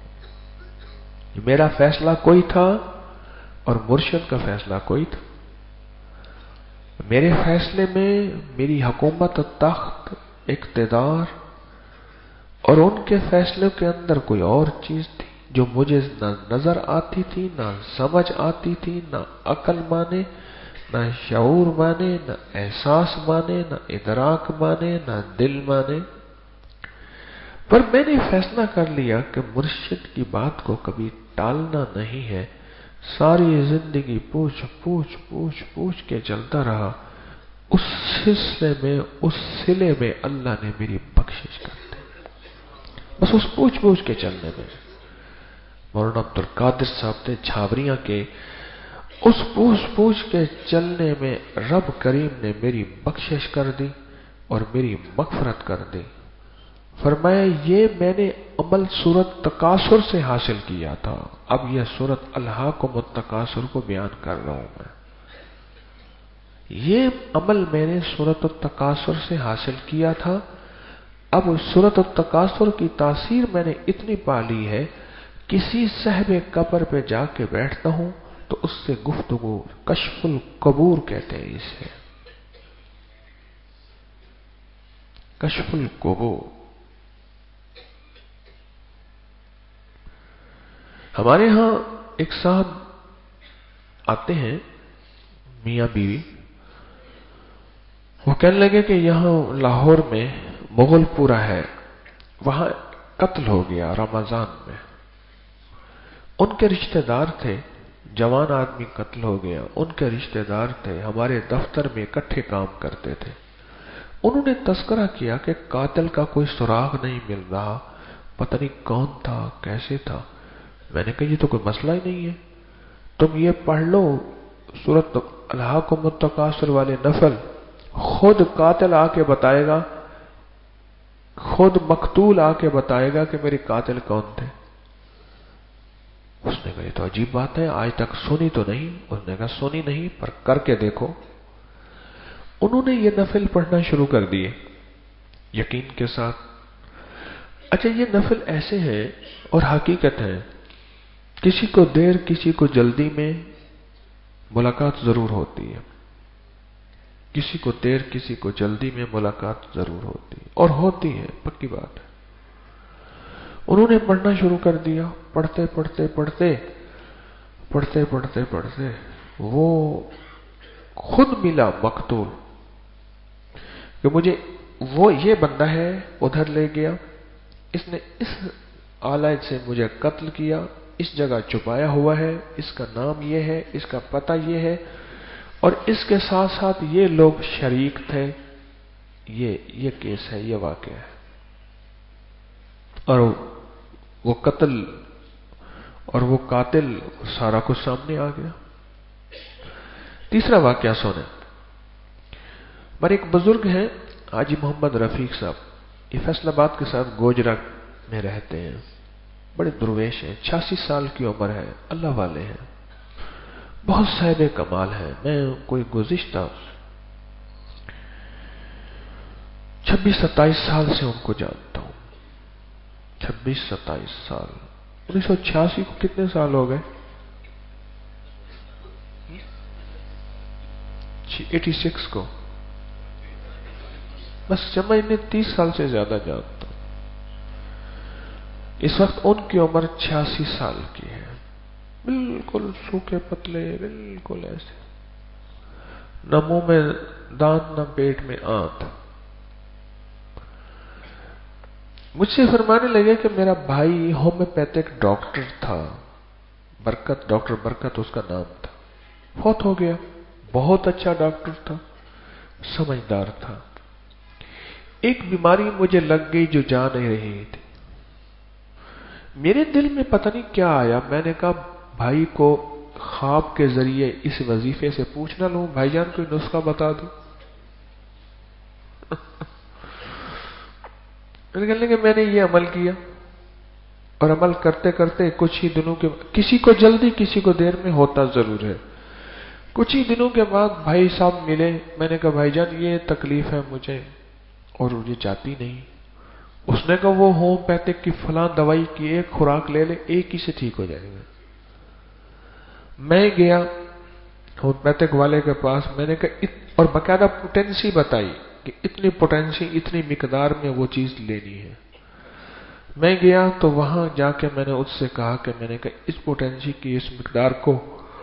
میرا فیصلہ کوئی تھا اور مرشد کا فیصلہ کوئی تھا۔ میرے فیصلے میں میری حکومت، تخت، اقتدار، اور ان کے فیصلے کے اندر کوئی اور چیز تھی جو مجھے نہ نظر آتی تھی، نہ سمجھ آتی تھی، نہ عقل مانے، نہ شعور مانے، نہ احساس مانے، نہ ادراک مانے، نہ دل مانے۔ پر میں نے فیصلہ کر لیا کہ مرشد کی بات کو کبھی ٹالنا نہیں ہے۔ ساری زندگی پوچھ پوچھ پوچھ پوچھ کے چلتا رہا۔ اس سلسلے میں اس سلے میں اللہ نے میری بخشش کر دی، بس اس پوچھ پوچھ کے چلنے میں۔ مولانا عبد القادر صاحب نے چھاوریاں کے اس پوچھ پوچھ کے چلنے میں رب کریم نے میری بخشش کر دی اور میری مغفرت کر دی۔ فرمایا یہ میں نے عمل صورت تکاثر سے حاصل کیا تھا، اب یہ صورت الہاکم التکاثر کو بیان کر رہا ہوں میں۔ یہ عمل میں نے صورت التکاثر سے حاصل کیا تھا، اب صورت التکاثر کی تاثیر میں نے اتنی پا لی ہے، کسی صاحب قبر پہ جا کے بیٹھتا ہوں تو اس سے گفتگو، کشف القبور کہتے ہیں اسے، کشف القبور۔ ہمارے ہاں ایک صاحب آتے ہیں، میاں بیوی، وہ کہنے لگے کہ یہاں لاہور میں مغل پورہ ہے، وہاں قتل ہو گیا رمضان میں۔ ان کے رشتہ دار تھے، جوان آدمی قتل ہو گیا، ان کے رشتہ دار تھے، ہمارے دفتر میں اکٹھے کام کرتے تھے۔ انہوں نے تذکرہ کیا کہ قاتل کا کوئی سراغ نہیں مل رہا، پتہ نہیں کون تھا، کیسے تھا۔ میں نے کہا یہ تو کوئی مسئلہ ہی نہیں ہے، تم یہ پڑھ لو سورۃ الہاکم التکاثر والے نفل، خود قاتل آ کے بتائے گا، خود مقتول آ کے بتائے گا کہ میرے قاتل کون تھے۔ اس نے کہا یہ تو عجیب بات ہے، آج تک سنی تو نہیں۔ اس نے کہا سنی نہیں پر کر کے دیکھو۔ انہوں نے یہ نفل پڑھنا شروع کر دیے یقین کے ساتھ۔ اچھا یہ نفل ایسے ہیں اور حقیقت ہے، کسی کو دیر کسی کو جلدی میں ملاقات ضرور ہوتی ہے، کسی کو دیر کسی کو جلدی میں ملاقات ضرور ہوتی ہے، اور ہوتی ہے، پکی بات ہے۔ انہوں نے پڑھنا شروع کر دیا، پڑھتے پڑھتے پڑھتے پڑھتے پڑھتے پڑھتے وہ خود ملا مقتول کہ مجھے وہ یہ بندہ ہے، ادھر لے گیا، اس نے اس آلات سے مجھے قتل کیا، اس جگہ چھپایا ہوا ہے، اس کا نام یہ ہے، اس کا پتہ یہ ہے، اور اس کے ساتھ ساتھ یہ لوگ شریک تھے، یہ یہ کیس ہے، یہ واقعہ ہے۔ اور وہ قتل اور وہ قاتل سارا کچھ سامنے آ گیا۔ تیسرا واقعہ سنیں۔ ہمارے ایک بزرگ ہیں حاجی محمد رفیق صاحب، یہ فیصل آباد کے ساتھ گوجرا میں رہتے ہیں، بڑے درویش ہیں، چھیاسی سال کی عمر ہے، اللہ والے ہیں، بہت صاحب کمال ہیں۔ میں کوئی گزشتہ چھبیس ستائیس سال سے ان کو جانتا ہوں، چھبیس ستائیس سال۔ انیس سو چھیاسی کو کتنے سال ہو گئے؟ اٹھی سکس کو، بس جمع انہیں تیس سال سے زیادہ جانتا ہوں۔ اس وقت ان کی عمر چھیاسی سال کی ہے، بالکل سوکھے پتلے، بالکل ایسے، نہ منہ میں دانت نہ پیٹ میں آنت۔ مجھ سے فرمانے لگے کہ میرا بھائی ہومیوپیتھک ڈاکٹر تھا، برکت، ڈاکٹر برکت اس کا نام تھا، فوت ہو گیا۔ بہت اچھا ڈاکٹر تھا، سمجھدار تھا۔ ایک بیماری مجھے لگ گئی جو جا نہیں رہی تھی، میرے دل میں پتہ نہیں کیا آیا، میں نے کہا بھائی کو خواب کے ذریعے اس وظیفے سے پوچھ نہ لوں، بھائی جان کوئی نسخہ بتا دو۔ میں نے کہا کہ میں نے یہ عمل کیا، اور عمل کرتے کرتے کچھ ہی دنوں کے کسی کو جلدی کسی کو دیر میں ہوتا ضرور ہے. کچھ ہی دنوں کے بعد بھائی صاحب ملے. میں نے کہا بھائی جان یہ تکلیف ہے مجھے اور یہ جاتی نہیں. اس نے کہا وہ ہومیوپیتھک کی فلاں دوائی کی ایک خوراک لے لے, ایک ہی سے ٹھیک ہو جائے گا. میں گیا ہومیوپیتھک والے کے پاس. میں نے کہا اور باقاعدہ پوٹینسی بتائی کہ اتنی پوٹینسی اتنی مقدار میں وہ چیز لینی ہے. میں گیا تو وہاں جا کے میں نے اس سے کہا کہ میں نے کہا اس پوٹینسی کی اس مقدار کو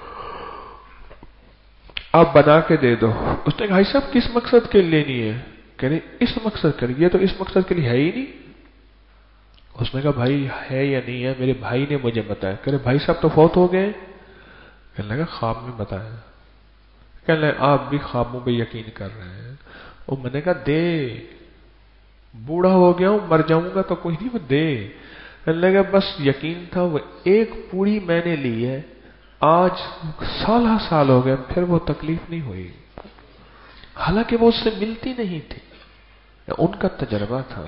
آپ بنا کے دے دو. اس نے کہا بھائی صاحب کس مقصد کے لیے لینی ہے؟ کہہ رہے اس مقصد کے لیے. یہ تو اس مقصد کے لیے ہے ہی نہیں. اس نے کہا بھائی ہے یا نہیں ہے؟ میرے بھائی نے مجھے بتایا. کہہ رہے بھائی صاحب تو فوت ہو گئے. کہنے لگا خواب میں بتایا. کہنے لگا آپ بھی خوابوں پہ یقین کر رہے ہیں. اور میں نے کہا دے, بوڑھا ہو گیا ہوں مر جاؤں گا تو کوئی نہیں, وہ دے. کہنے لگا بس یقین تھا. وہ ایک پوری میں نے لی ہے, آج سالہ سال ہو گئے پھر وہ تکلیف نہیں ہوئی, حالانکہ وہ اس سے ملتی نہیں تھی. ان کا تجربہ تھا.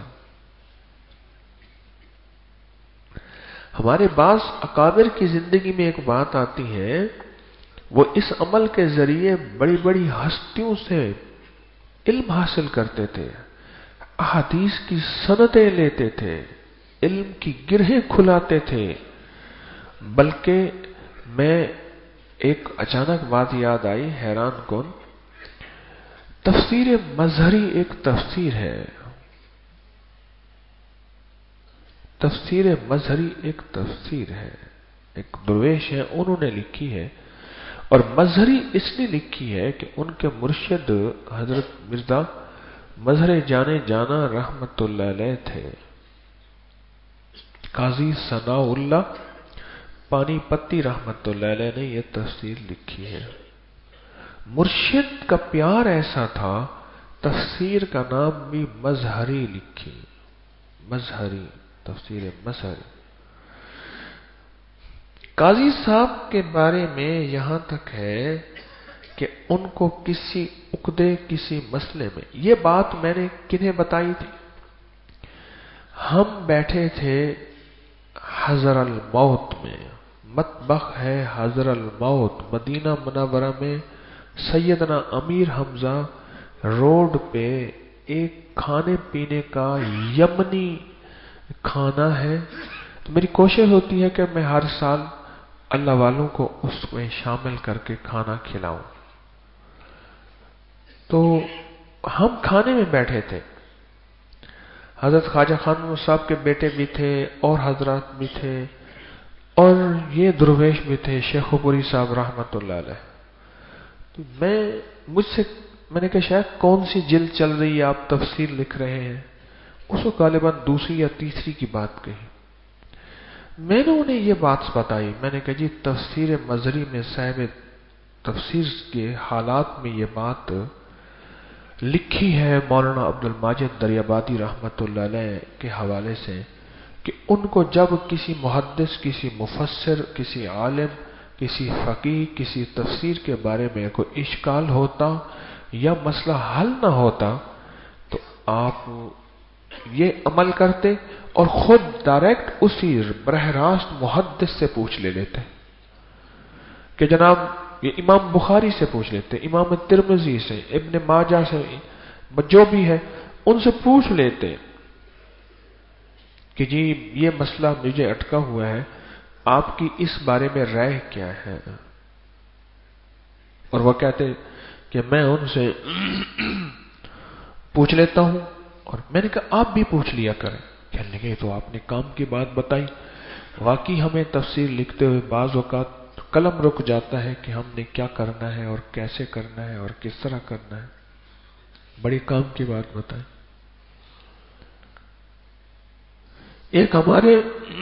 ہمارے بعض اکابر کی زندگی میں ایک بات آتی ہے, وہ اس عمل کے ذریعے بڑی بڑی ہستیوں سے علم حاصل کرتے تھے, احادیث کی سندیں لیتے تھے, علم کی گرہیں کھلاتے تھے. بلکہ میں ایک اچانک بات یاد آئی حیران کن. تفسیر مظہری ایک تفسیر ہے, تفسیر مظہری ایک تفسیر ہے, ایک درویش ہے انہوں نے لکھی ہے. اور مظہری اس نے لکھی ہے کہ ان کے مرشد حضرت مرزا مظہر جانے جانا رحمت اللہ علیہ تھے. قاضی ثناء اللہ پانی پتی رحمت اللہ علیہ نے یہ تفسیر لکھی ہے. مرشد کا پیار ایسا تھا, تفسیر کا نام بھی مظہری لکھی. مظہری تفسیر مظہری. قاضی صاحب کے بارے میں یہاں تک ہے کہ ان کو کسی عقدے کسی مسئلے میں, یہ بات میں نے کنہیں بتائی تھی. ہم بیٹھے تھے حضر الموت میں, مطبخ ہے حضر الموت مدینہ منورہ میں, سیدنا امیر حمزہ روڈ پہ ایک کھانے پینے کا یمنی کھانا ہے. تو میری کوشش ہوتی ہے کہ میں ہر سال اللہ والوں کو اس میں شامل کر کے کھانا کھلاؤں. تو ہم کھانے میں بیٹھے تھے, حضرت خواجہ خان صاحب کے بیٹے بھی تھے اور حضرات بھی تھے اور یہ درویش بھی تھے شیخ پوری صاحب رحمت اللہ علیہ. تو میں مجھ سے میں نے کہا شاید کون سی جلد چل رہی ہے آپ تفسیر لکھ رہے ہیں؟ اس کو غالباً دوسری یا تیسری کی بات کہی. میں نے انہیں یہ بات بتائی. میں نے کہا جی تفسیر مظہری میں صاحب تفسیر کے حالات میں یہ بات لکھی ہے مولانا عبد الماجد دریابادی رحمت اللہ علیہ کے حوالے سے کہ ان کو جب کسی محدث, کسی مفسر, کسی عالم, کسی فقیہ, کسی تفسیر کے بارے میں کوئی اشکال ہوتا یا مسئلہ حل نہ ہوتا تو آپ یہ عمل کرتے اور خود ڈائریکٹ اسی براہ راست محدث سے پوچھ لے لیتے کہ جناب یہ امام بخاری سے پوچھ لیتے, امام ترمذی سے, ابن ماجہ سے, جو بھی ہے ان سے پوچھ لیتے کہ جی یہ مسئلہ مجھے اٹکا ہوا ہے, آپ کی اس بارے میں رائے کیا ہے. اور وہ کہتے کہ میں ان سے پوچھ لیتا ہوں. اور میں نے کہا آپ بھی پوچھ لیا کریں. کہنے لگے تو آپ نے کام کی بات بتائی. واقعی ہمیں تفسیر لکھتے ہوئے بعض اوقات قلم رک جاتا ہے کہ ہم نے کیا کرنا ہے اور کیسے کرنا ہے اور کس طرح کرنا ہے. بڑی کام کی بات بتائیں. ایک ہمارے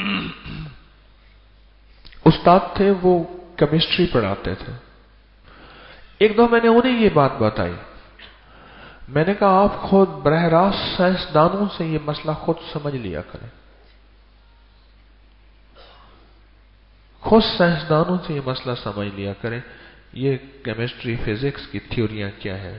استاد تھے, وہ کیمسٹری پڑھاتے تھے. ایک دو میں نے انہیں یہ بات بتائی. میں نے کہا آپ خود براہ راست سائنسدانوں سے یہ مسئلہ خود سمجھ لیا کریں, خود سائنسدانوں سے یہ مسئلہ سمجھ لیا کریں یہ کیمسٹری فزکس کی تھیوریاں کیا ہے.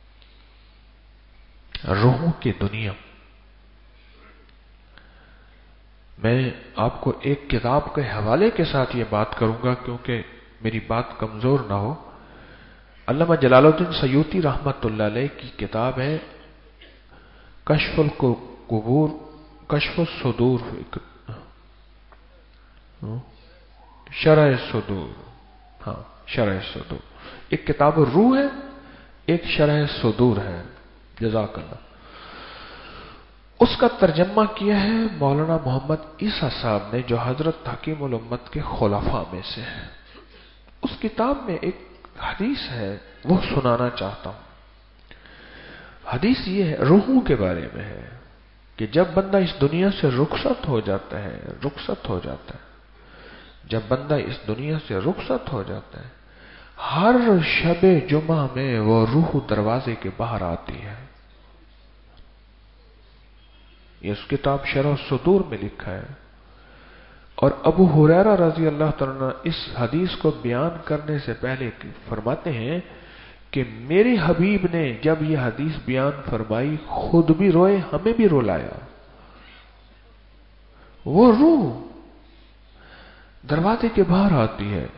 روحوں کی دنیا, میں آپ کو ایک کتاب کے حوالے کے ساتھ یہ بات کروں گا کیونکہ میری بات کمزور نہ ہو. علامہ جلال الدین سیوطی رحمت اللہ علیہ کی کتاب ہے کشف القبور کشف الصدور شرح صدور. ہاں شرح صدور ایک کتاب روح ہے، ایک شرح صدور ہے. جزاک اللہ. اس کا ترجمہ کیا ہے مولانا محمد عیسیٰ صاحب نے جو حضرت حکیم الامت کے خلفاء میں سے ہیں. اس کتاب میں ایک حدیث ہے وہ سنانا چاہتا ہوں. حدیث یہ ہے روحوں کے بارے میں ہے کہ جب بندہ اس دنیا سے رخصت ہو جاتا ہے رخصت ہو جاتا ہے جب بندہ اس دنیا سے رخصت ہو جاتا ہے ہر شب جمعہ میں وہ روح دروازے کے باہر آتی ہے. یہ اس کتاب شرح الصدور میں لکھا ہے. اور ابو ہریرہ رضی اللہ تعالیٰ اس حدیث کو بیان کرنے سے پہلے فرماتے ہیں کہ میرے حبیب نے جب یہ حدیث بیان فرمائی خود بھی روئے، ہمیں بھی رلایا. وہ روح دروازے کے باہر آتی ہے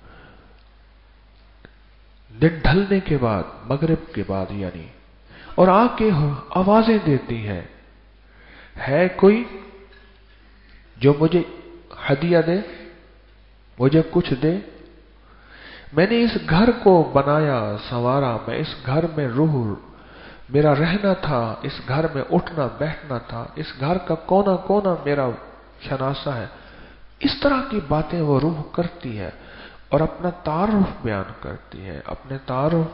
دن ڈھلنے کے بعد، مغرب کے بعد یعنی، اور آ کے آوازیں دیتی ہے ہے کوئی جو مجھے ہدیہ دے، مجھے کچھ دے. میں نے اس گھر کو بنایا سنوارا، میں اس گھر میں روح میرا رہنا تھا، اس گھر میں اٹھنا بیٹھنا تھا، اس گھر کا کونا کونا میرا شناسہ ہے. اس طرح کی باتیں وہ روح کرتی ہے اور اپنا تعارف بیان کرتی ہے. اپنے تعارف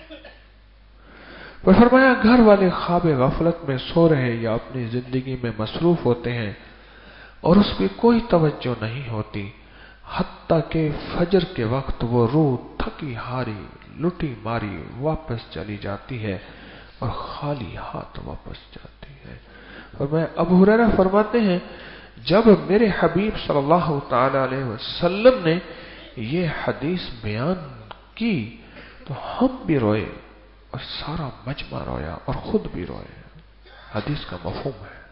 پر فرمایا گھر والے خواب غفلت میں سو رہے یا اپنی زندگی میں مصروف ہوتے ہیں اور اس کی کوئی توجہ نہیں ہوتی، حتیٰ کہ فجر کے وقت وہ روح تھکی ہاری لٹی ماری واپس چلی جاتی ہے اور خالی ہاتھ واپس جاتی ہے. اور میں ابو ہریرہ فرماتے ہیں جب میرے حبیب صلی اللہ تعالی علیہ وسلم نے یہ حدیث بیان کی تو ہم بھی روئے اور سارا مجمع رویا اور خود بھی روئے. حدیث کا مفہوم ہے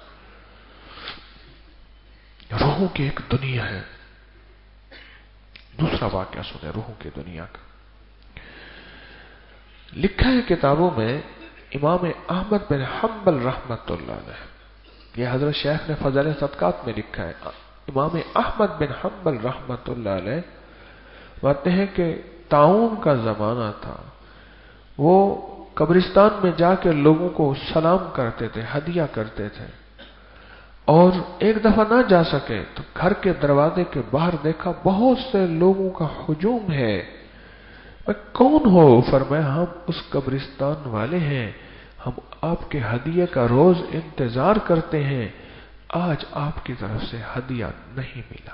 روحوں کی ایک دنیا ہے. دوسرا واقعہ سنیں روحوں کی دنیا کا. لکھا ہے کتابوں میں امام احمد بن حنبل رحمت اللہ علیہ، یہ حضرت شیخ نے فضائل صدقات میں لکھا ہے. امام احمد بن حنبل رحمت اللہ علیہ بتاتے ہیں کہ طاعون کا زمانہ تھا، وہ قبرستان میں جا کے لوگوں کو سلام کرتے تھے، ہدیہ کرتے تھے، اور ایک دفعہ نہ جا سکے تو گھر کے دروازے کے باہر دیکھا بہت سے لوگوں کا ہجوم ہے. کون ہو؟ فرمایا ہم اس قبرستان والے ہیں، ہم آپ کے ہدیے کا روز انتظار کرتے ہیں، آج آپ کی طرف سے ہدیہ نہیں ملا.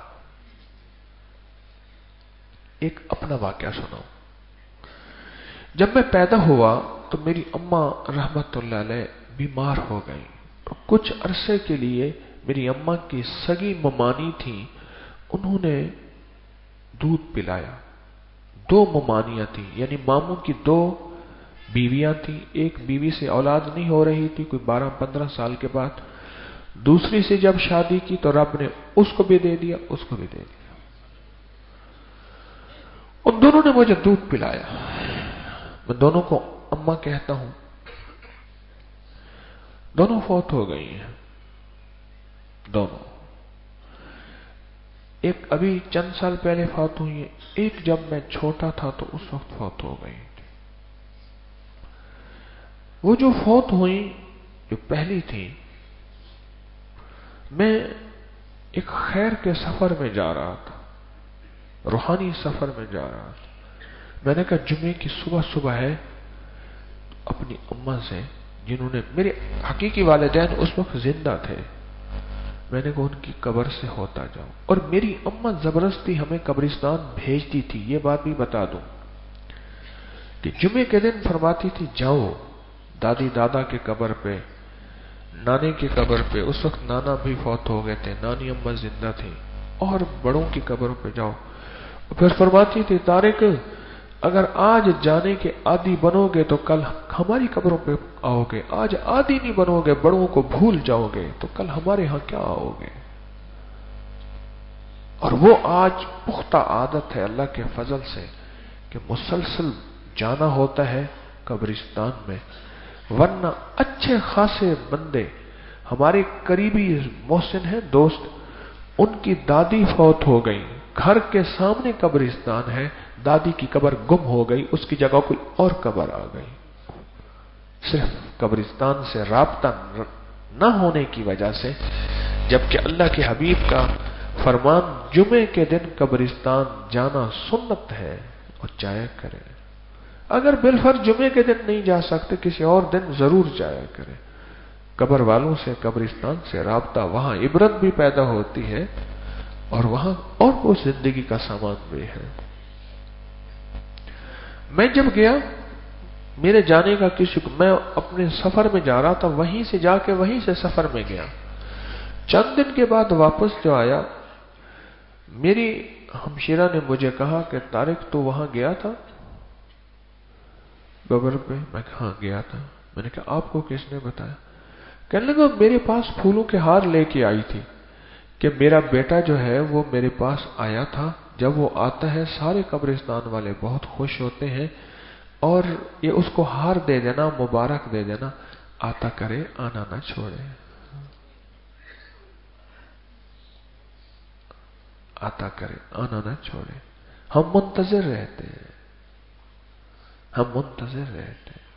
ایک اپنا واقعہ سناؤ. جب میں پیدا ہوا تو میری اماں رحمت اللہ علیہ بیمار ہو گئی. کچھ عرصے کے لیے میری اماں کی سگی ممانی تھی، انہوں نے دودھ پلایا. دو ممانیاں تھیں یعنی ماموں کی دو بیویاں تھیں. ایک بیوی سے اولاد نہیں ہو رہی تھی کوئی بارہ پندرہ سال کے بعد، دوسری سے جب شادی کی تو رب نے اس کو بھی دے دیا اس کو بھی دے دیا. ان دونوں نے مجھے دودھ پلایا. میں دونوں کو اماں کہتا ہوں. دونوں فوت ہو گئی ہیں دونوں. ایک ابھی چند سال پہلے فوت ہوئی ہے، ایک جب میں چھوٹا تھا تو اس وقت فوت ہو گئی. وہ جو فوت ہوئی جو پہلی تھی، میں ایک خیر کے سفر میں جا رہا تھا، روحانی سفر میں جا رہا تھا. میں نے کہا جمعے کی صبح صبح ہے، اپنی اماں سے جنہوں نے میرے حقیقی والدین اس وقت زندہ تھے، میں نے کہا ان کی قبر سے ہوتا جاؤ. اور میری اماں زبردستی ہمیں قبرستان بھیجتی تھی. یہ بات بھی بتا دوں کہ جمعے کے دن فرماتی تھی جاؤ دادی دادا کے قبر پہ، نانے کی قبر پہ. اس وقت نانا بھی فوت ہو گئے تھے، نانی اماں زندہ تھی. اور بڑوں کی قبروں پہ جاؤ. پھر فرماتی تھی طارق اگر آج جانے کے عادی بنو گے تو کل ہماری قبروں پہ آؤ گے، آج عادی نہیں بنو گے، بڑوں کو بھول جاؤ گے تو کل ہمارے ہاں کیا آؤ گے. اور وہ آج پختہ عادت ہے اللہ کے فضل سے کہ مسلسل جانا ہوتا ہے قبرستان میں، ورنہ اچھے خاصے بندے ہمارے قریبی محسن ہیں دوست، ان کی دادی فوت ہو گئی، گھر کے سامنے قبرستان ہے، دادی کی قبر گم ہو گئی، اس کی جگہ کوئی اور قبر آ گئی، صرف قبرستان سے رابطہ نہ ہونے کی وجہ سے، جبکہ اللہ کے حبیب کا فرمان جمعے کے دن قبرستان جانا سنت ہے اور جایا کرے، اگر بالفرض جمعے کے دن نہیں جا سکتے کسی اور دن ضرور جایا کرے، قبر والوں سے قبرستان سے رابطہ، وہاں عبرت بھی پیدا ہوتی ہے اور وہاں اور وہ زندگی کا سامان بھی ہے۔ میں جب گیا میرے جانے کا کسی کو، میں اپنے سفر میں جا رہا تھا، وہیں سے جا کے وہیں سے سفر میں گیا، چند دن کے بعد واپس جو آیا میری ہمشیرہ نے مجھے کہا کہ طارق تو وہاں گیا تھا قبر پہ؟ میں کہاں گیا تھا۔ میں نے کہا آپ کو کس نے بتایا؟ کہنے لگا میرے پاس پھولوں کے ہار لے کے آئی تھی کہ میرا بیٹا جو ہے وہ میرے پاس آیا تھا، جب وہ آتا ہے سارے قبرستان والے بہت خوش ہوتے ہیں اور یہ اس کو ہار دے دینا، مبارک دے دینا، آتا کرے آنا نہ چھوڑے، آتا کرے آنا نہ چھوڑے۔ ہم منتظر رہتے ہیں، ہم منتظر رہتے ہیں۔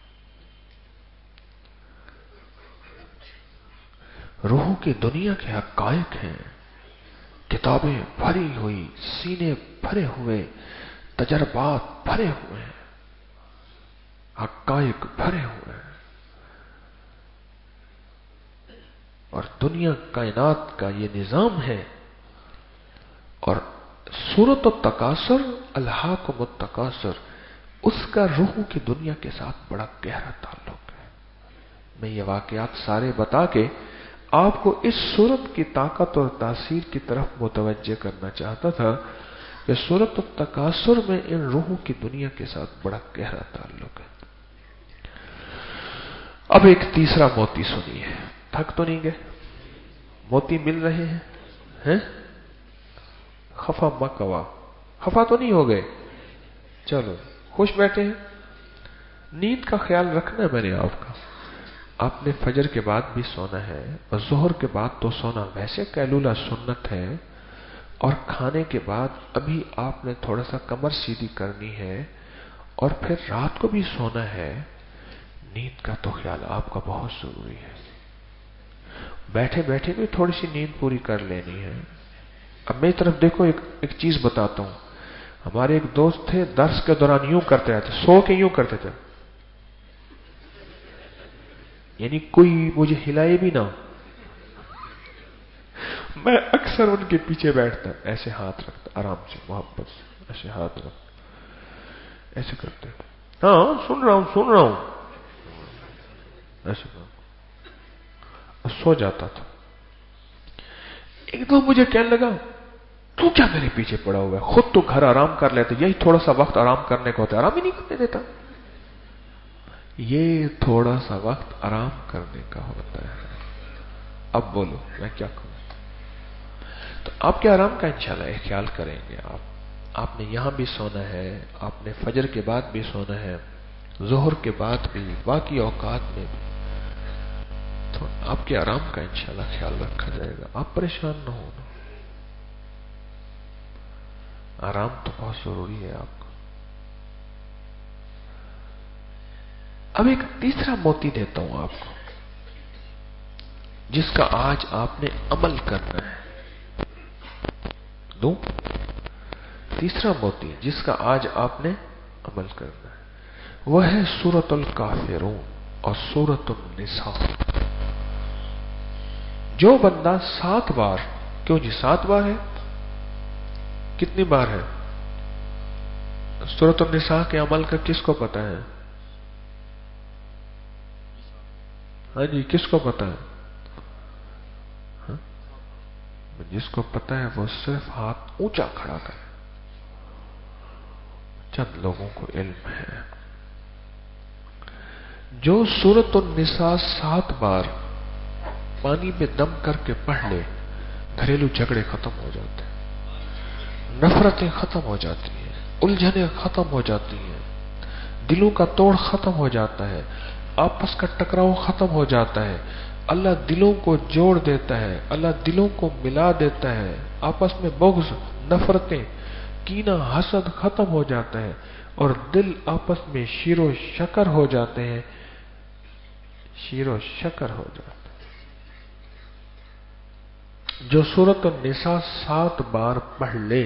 روح کی دنیا کے حقائق ہیں، کتابیں بھری ہوئی، سینے بھرے ہوئے، تجربات بھرے ہوئے ہیں، حقائق بھرے ہوئے ہیں، اور دنیا کائنات کا یہ نظام ہے۔ اور صورت التکاثر، الہاکم التکاثر، اس کا روح کی دنیا کے ساتھ بڑا گہرا تعلق ہے۔ میں یہ واقعات سارے بتا کے آپ کو اس صورت کی طاقت اور تاثیر کی طرف متوجہ کرنا چاہتا تھا کہ صورت التکاثر میں ان روحوں کی دنیا کے ساتھ بڑا گہرا تعلق ہے۔ اب ایک تیسرا موتی سنیے، تھک تو نہیں گئے؟ موتی مل رہے ہیں ہیں خفا مکوا، خفا تو نہیں ہو گئے؟ چلو خوش بیٹھے ہیں۔ نیند کا خیال رکھنا ہے میں نے آپ کا، آپ نے فجر کے بعد بھی سونا ہے اور ظہر کے بعد تو سونا ویسے قیلولہ سنت ہے، اور کھانے کے بعد ابھی آپ نے تھوڑا سا کمر سیدھی کرنی ہے اور پھر رات کو بھی سونا ہے۔ نیند کا تو خیال آپ کا بہت ضروری ہے، بیٹھے بیٹھے بھی تھوڑی سی نیند پوری کر لینی ہے۔ اب میری طرف دیکھو، ایک ایک چیز بتاتا ہوں، ہمارے ایک دوست تھے درس کے دوران یوں کرتے رہتے، سو کے یوں کرتے تھے، یعنی کوئی مجھے ہلائے بھی نہ، میں اکثر ان کے پیچھے بیٹھتا، ایسے ہاتھ رکھتا آرام سے، محبت سے ایسے ہاتھ رکھتا، ایسے کرتے، ہاں سن رہا ہوں سن رہا ہوں، ایسے کرتا اور سو جاتا تھا۔ ایک دم مجھے کہنے لگا تو کیا میرے پیچھے پڑا ہوا ہے، خود تو گھر آرام کر لیتے، یہی تھوڑا سا وقت آرام کرنے کو ہوتا ہے، آرام ہی نہیں کرنے دیتا، یہ تھوڑا سا وقت آرام کرنے کا ہوتا ہے۔ اب بولو میں کیا کروں؟ تو آپ کے آرام کا انشاءاللہ خیال کریں گے۔ آپ آپ نے یہاں بھی سونا ہے، آپ نے فجر کے بعد بھی سونا ہے، ظہر کے بعد بھی، باقی اوقات میں بھی، تو آپ کے آرام کا انشاءاللہ خیال رکھا جائے گا۔ آپ پریشان نہ ہونا، آرام تو بہت ضروری ہے آپ کو۔ اب ایک تیسرا موتی دیتا ہوں آپ کو، جس کا آج آپ نے عمل کرنا ہے۔ دو تیسرا موتی جس کا آج آپ نے عمل کرنا ہے، وہ ہے سورۃ الکافرون اور سورۃ النساء۔ جو بندہ سات بار، کیوں جی سات بار ہے، کتنی بار ہے سورۃ النساء کے عمل کا کس کو پتا ہے؟ ہاں جی کس کو پتا ہے؟ ہاں؟ جس کو پتا ہے وہ صرف ہاتھ اونچا کھڑا کرے، چند لوگوں کو علم ہے۔ جو سورۃ النساء سات بار پانی میں دم کر کے پڑھ لے، گھریلو جھگڑے ختم ہو جاتے ہیں، नफरतें खत्म हो जाती हैं, उलझनें खत्म हो जाती हैं, दिलों का तोड़ खत्म हो जाता है, आपस का टकराव खत्म हो जाता है। अल्लाह दिलों को जोड़ देता है, अल्लाह दिलों को मिला देता है, आपस में बुग़्ज़, नफरतें, कीना, हसद खत्म हो जाता है और दिल आपस में शीरो शकर हो जाते हैं, शीरो शकर हो जाते हैं। जो सूरत निसा सात बार पढ़ ले,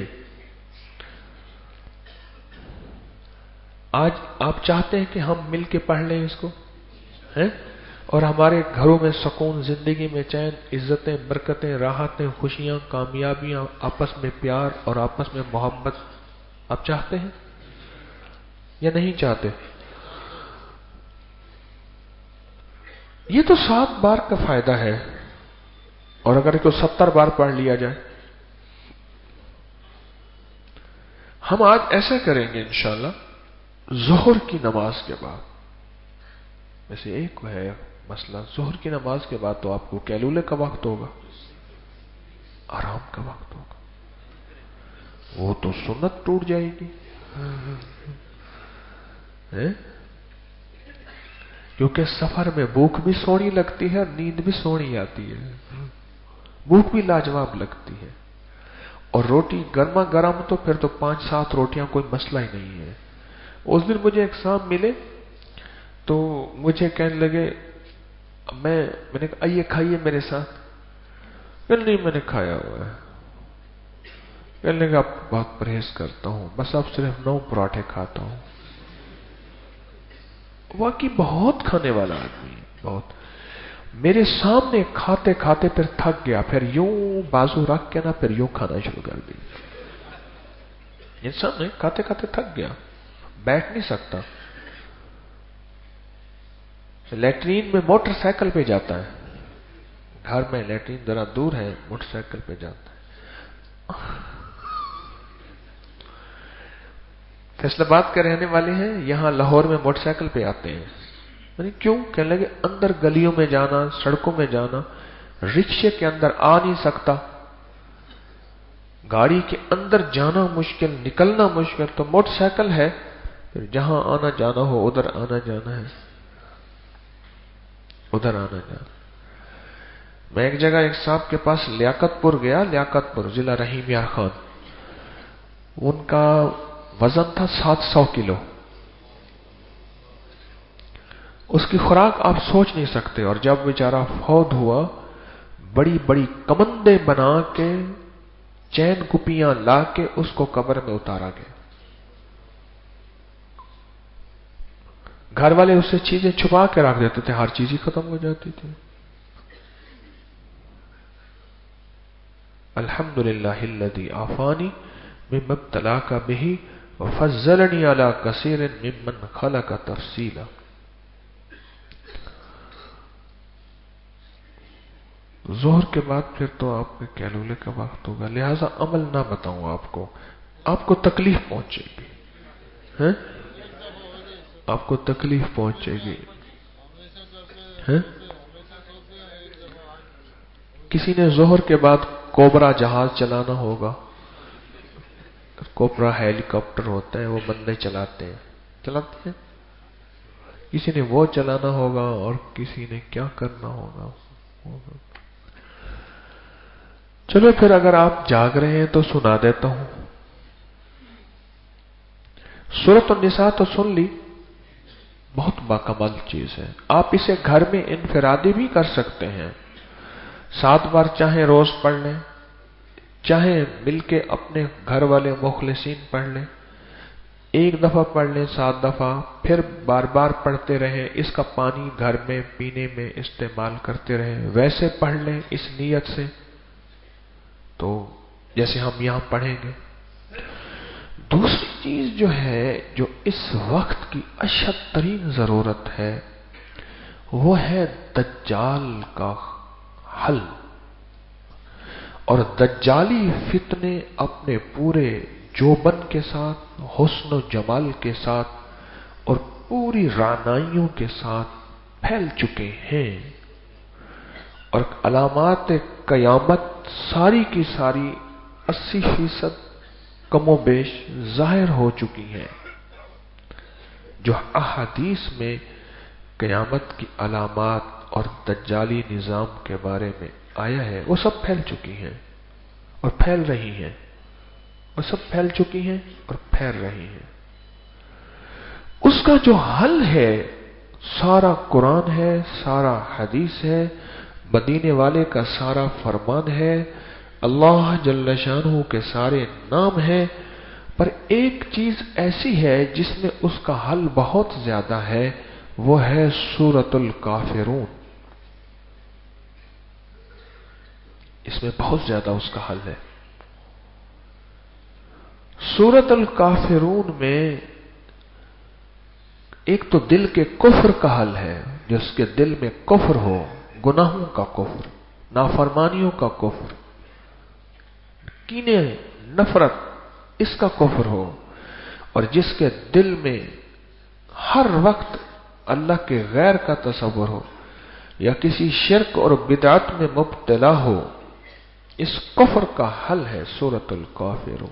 आज आप चाहते हैं कि हम मिल के पढ़ लें इसको, हैं? और हमारे घरों में सुकून, जिंदगी में चैन, इज्जतें, बरकतें, राहतें, खुशियां, कामयाबियां, आपस में प्यार और आपस में मोहब्बत, आप चाहते हैं या नहीं चाहते? ये तो सात बार का फायदा है, और अगर इसको सत्तर बार पढ़ लिया जाए। हम आज ऐसा करेंगे इंशाल्लाह, जोहर की नमाज के बाद, वैसे एक है मसला, जोहर की नमाज के बाद तो आपको कैलूले का वक्त होगा, आराम का वक्त होगा, वो तो सुन्नत टूट जाएगी है? क्योंकि सफर में भूख भी सोनी लगती है और नींद भी सोनी आती है, भूख भी लाजवाब लगती है, और रोटी गर्मा गर्म तो फिर तो पांच सात रोटियां कोई मसला ही नहीं है। उस दिन मुझे एक साहब मिले तो मुझे कहने लगे, मैं मैंने कहा आइए खाइए मेरे साथ। कहने नहीं मैंने खाया हुआ है। कहने लगा आप बहुत परहेज करता हूं, बस अब सिर्फ नौ पराठे खाता हूं। वाकई बहुत खाने वाला आदमी है, बहुत। मेरे सामने खाते खाते फिर थक गया, फिर यूं बाजू रख के ना फिर यूं खाना शुरू कर दिया। इंसान ने खाते खाते थक गया, बैठ नहीं सकता। लैट्रीन में मोटरसाइकिल पे जाता है, घर में लैट्रीन जरा दूर है, मोटरसाइकिल पे जाता है। फैसलाबाद के रहने वाले हैं, यहां लाहौर में मोटरसाइकिल पे आते हैं। मैंने क्यों? कहने लगे अंदर गलियों में जाना, सड़कों में जाना, रिक्शे के अंदर आ नहीं सकता, गाड़ी के अंदर जाना मुश्किल, निकलना मुश्किल, तो मोटरसाइकिल है, फिर जहां आना जाना हो उधर आना जाना है, उधर आना जाना। मैं एक जगह एक साहब के पास लियाकतपुर गया, लियाकतपुर जिला रहीम यार खान, उनका वजन था सात सौ किलो। उसकी खुराक आप सोच नहीं सकते, और जब बेचारा फौत हुआ, बड़ी बड़ी कमंदे बना के, चैन कुपियां ला के उसको कब्र में उतारा गया। घर वाले उससे चीजें छुपा के रख देते थे, हर चीज ही खत्म हो जाती थी। अल्हम्दुलिल्लाहिल्लज़ी आफानी मिम्मा इब्तलाका बिही व फज़्ज़लनी अला कसीरिन मिम्मन खलक़ तफ़सीला। जोहर के बाद फिर तो आपके कैलूले का वक्त होगा, लिहाजा अमल ना बताऊं आपको, आपको तकलीफ पहुंचेगी, हैं? आपको तकलीफ पहुंचेगी, हैं? किसी ने जोहर के बाद कोबरा जहाज चलाना होगा, कोबरा हेलीकॉप्टर होता है, वो बंदे चलाते हैं, चलाते हैं। किसी ने वो चलाना होगा और किसी ने क्या करना होगा, होगा। चलो फिर अगर आप जाग रहे हैं तो सुना देता हूं। सूरत निसा तो सुन ली, बहुत बाकमाल चीज है। आप इसे घर में इनफरादी भी कर सकते हैं, सात बार चाहे रोज पढ़ लें, चाहे मिलके अपने घर वाले मुखलिसीन पढ़ लें, एक दफा पढ़ लें, सात दफा, फिर बार बार पढ़ते रहें, इसका पानी घर में पीने में इस्तेमाल करते रहें, वैसे पढ़ लें इस नीयत से, तो जैसे हम यहां पढ़ेंगे। दूसरी चीज जो है, जो इस वक्त की अशद तरीन जरूरत है, वो है दज्जाल का हल। और दज्जाली फितने अपने पूरे जोबन के साथ, हुस्न जमाल के साथ और पूरी रानाइयों के साथ फैल चुके हैं, और अलामात कयामत सारी की सारी अस्सी फीसद कमो बेश जाहिर हो चुकी हैं। जो अहादीस में क़यामत की अलामात और दज्जाली निजाम के बारे में आया है वो सब फैल चुकी हैं और फैल रही हैं, वो सब फैल चुकी हैं और फैल रही हैं। उसका जो हल है सारा कुरान है, सारा हदीस है, मदीने वाले का सारा फरमान है, अल्लाह जल्ल शानहू के सारे नाम हैं। पर एक चीज ऐसी है जिसमें उसका हल बहुत ज्यादा है, वो है सूरतुल काफिरून। इसमें बहुत ज्यादा उसका हल है। सूरतुल काफिरून में एक तो दिल के कुफ्र का हल है, जिसके दिल में कुफ्र हो, गुनाहों का कुफ्र, नाफरमानियों का कुफ्र, कीने, नफरत, इसका कुफ्र हो, और जिसके दिल में हर वक्त अल्लाह के गैर का तसव्वुर हो या किसी शिर्क और बिदअत में मुब्तला हो, इस कुफ्र का हल है सूरतुल काफिरून।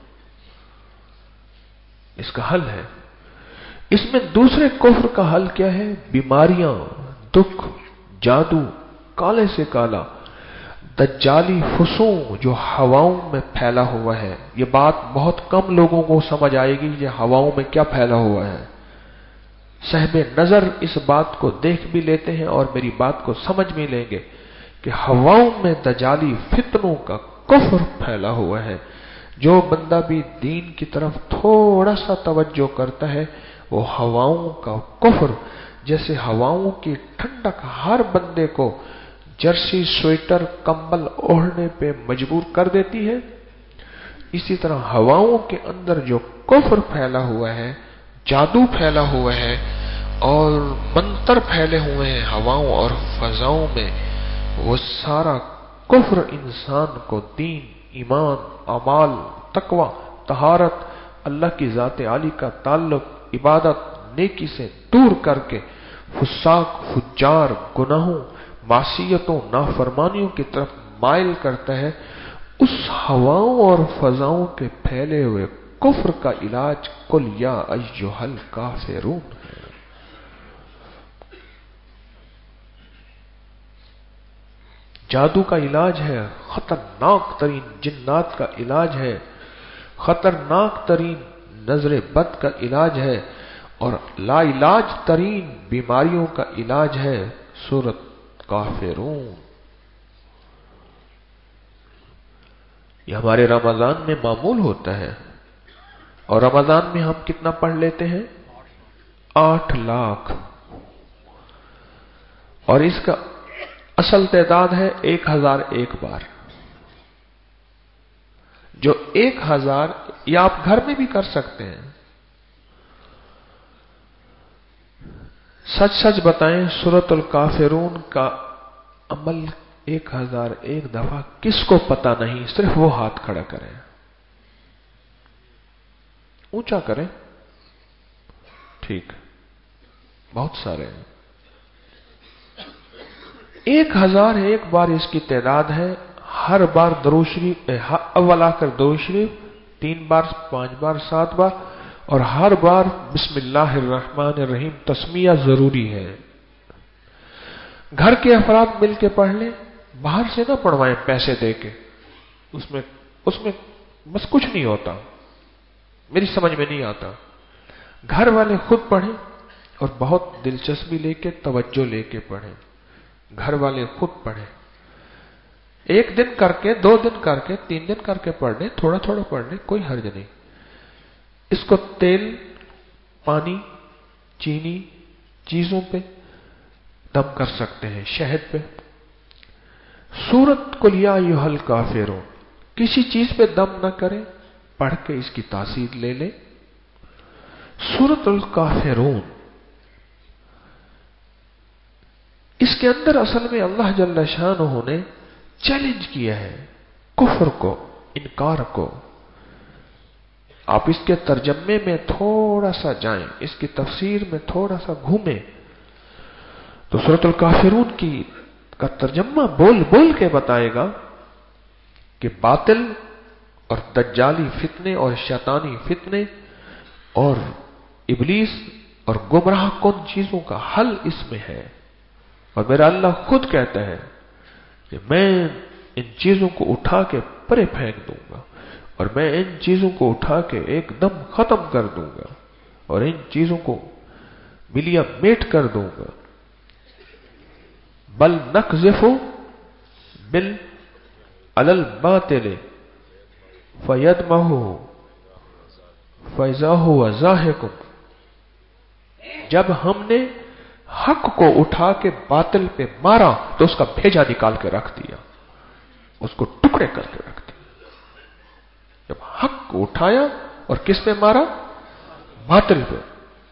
इसका हल है। इसमें दूसरे कुफ्र का हल क्या है? बीमारियां, दुख, जादू, काले से काला, दज्जाली फुसूं जो हवाओं में फैला हुआ है। ये बात बहुत कम लोगों को समझ आएगी, ये हवाओं में क्या फैला हुआ है। सहबे नजर इस बात को देख भी लेते हैं और मेरी बात को समझ भी लेंगे कि हवाओं में दज्जाली फितनों का कुफ्र फैला हुआ है। जो बंदा भी दीन की तरफ थोड़ा सा तवज्जो करता है, वो हवाओं का कुफ्र, जैसे हवाओं की ठंडक हर बंदे को जर्सी स्वेटर कंबल ओढ़ने पे मजबूर कर देती है, इसी तरह हवाओं के अंदर जो कुफ्र फैला हुआ है, जादू फैला हुआ है और मंत्र फैले हुए हैं हवाओं और फजाओं में, वो सारा कुफ्र इंसान को दीन, ईमान, अमाल, तकवा, तहारत, अल्लाह की जाते आली का ताल्लुक, इबादत, नेकी से दूर करके फुसाक, फुज्जार, गुनाहों, मासियतों, नाफरमानियों की तरफ माइल करता है। उस हवाओं और फजाओं के फैले हुए कुफ्र का इलाज कुल या अय्युहल काफिरून है। जादू का इलाज है, खतरनाक तरीन जिन्नात का इलाज है, खतरनाक तरीन नजर बद का इलाज है, और लाइलाज तरीन बीमारियों का इलाज है सूरत काफिरून। यह हमारे रमजान में मामूल होता है, और रमजान में हम कितना पढ़ लेते हैं? आठ लाख। और इसका असल तादाद है एक हजार एक बार। जो एक हजार, या आप घर में भी कर सकते हैं। सच सच बताएं, सूरतुल काफिरून का अमल एक हजार एक दफा किसको पता नहीं? सिर्फ वो हाथ खड़ा करें, ऊंचा करें। ठीक, बहुत सारे हैं। एक हजार एक बार इसकी तादाद है। हर बार दरूद शरीफ, अव्वल आखिर दरूद शरीफ तीन बार, पांच बार, सात बार, और हर बार बिस्मिल्लाहिर्रहमानिर्रहीम तस्मिया जरूरी है। घर के अफराद मिलके पढ़ लें, बाहर से ना पढ़वाएं पैसे देके। उसमें उसमें बस कुछ नहीं होता, मेरी समझ में नहीं आता। घर वाले खुद पढ़ें और बहुत दिलचस्पी लेके, तवज्जो लेके पढ़ें। घर वाले खुद पढ़ें, एक दिन करके, दो दिन करके, तीन दिन करके पढ़ लें, थोड़ा थोड़ा पढ़ लें, कोई हर्ज नहीं। इसको तेल, पानी, चीनी चीजों पे दम कर सकते हैं, शहद पे। सूरत कुल या अय्युहल काफिरून किसी चीज पे दम न करें, पढ़ के इसकी तासीर ले लें। सूरतुल काफिरून, इसके अंदर असल में अल्लाह जल्ल शानहू ने चैलेंज किया है कुफ्र को, इनकार को। आप इसके तर्जमे में थोड़ा सा जाएं, इसकी तफसीर में थोड़ा सा घूमें, तो सूरतुल काफिरून की का तर्जमा बोल बोल के बताएगा कि बातिल اور دجالی فتنے اور شیطانی فتنے اور ابلیس اور گمراہ کن چیزوں کا حل اس میں ہے. اور میرا اللہ خود کہتا ہے کہ میں ان چیزوں کو اٹھا کے پرے پھینک دوں گا اور میں ان چیزوں کو اٹھا کے ایک دم ختم کر دوں گا اور ان چیزوں کو ملیا میٹ کر دوں گا. بل نقذف بال علی الباطل فیدمغہ فاذا هو زاہق. جب ہم نے حق کو اٹھا کے باطل پہ مارا تو اس کا بھیجا نکال کے رکھ دیا, اس کو ٹکڑے کر کے رکھ دیا. جب حق کو اٹھایا اور کس پہ مارا؟ باطل پہ.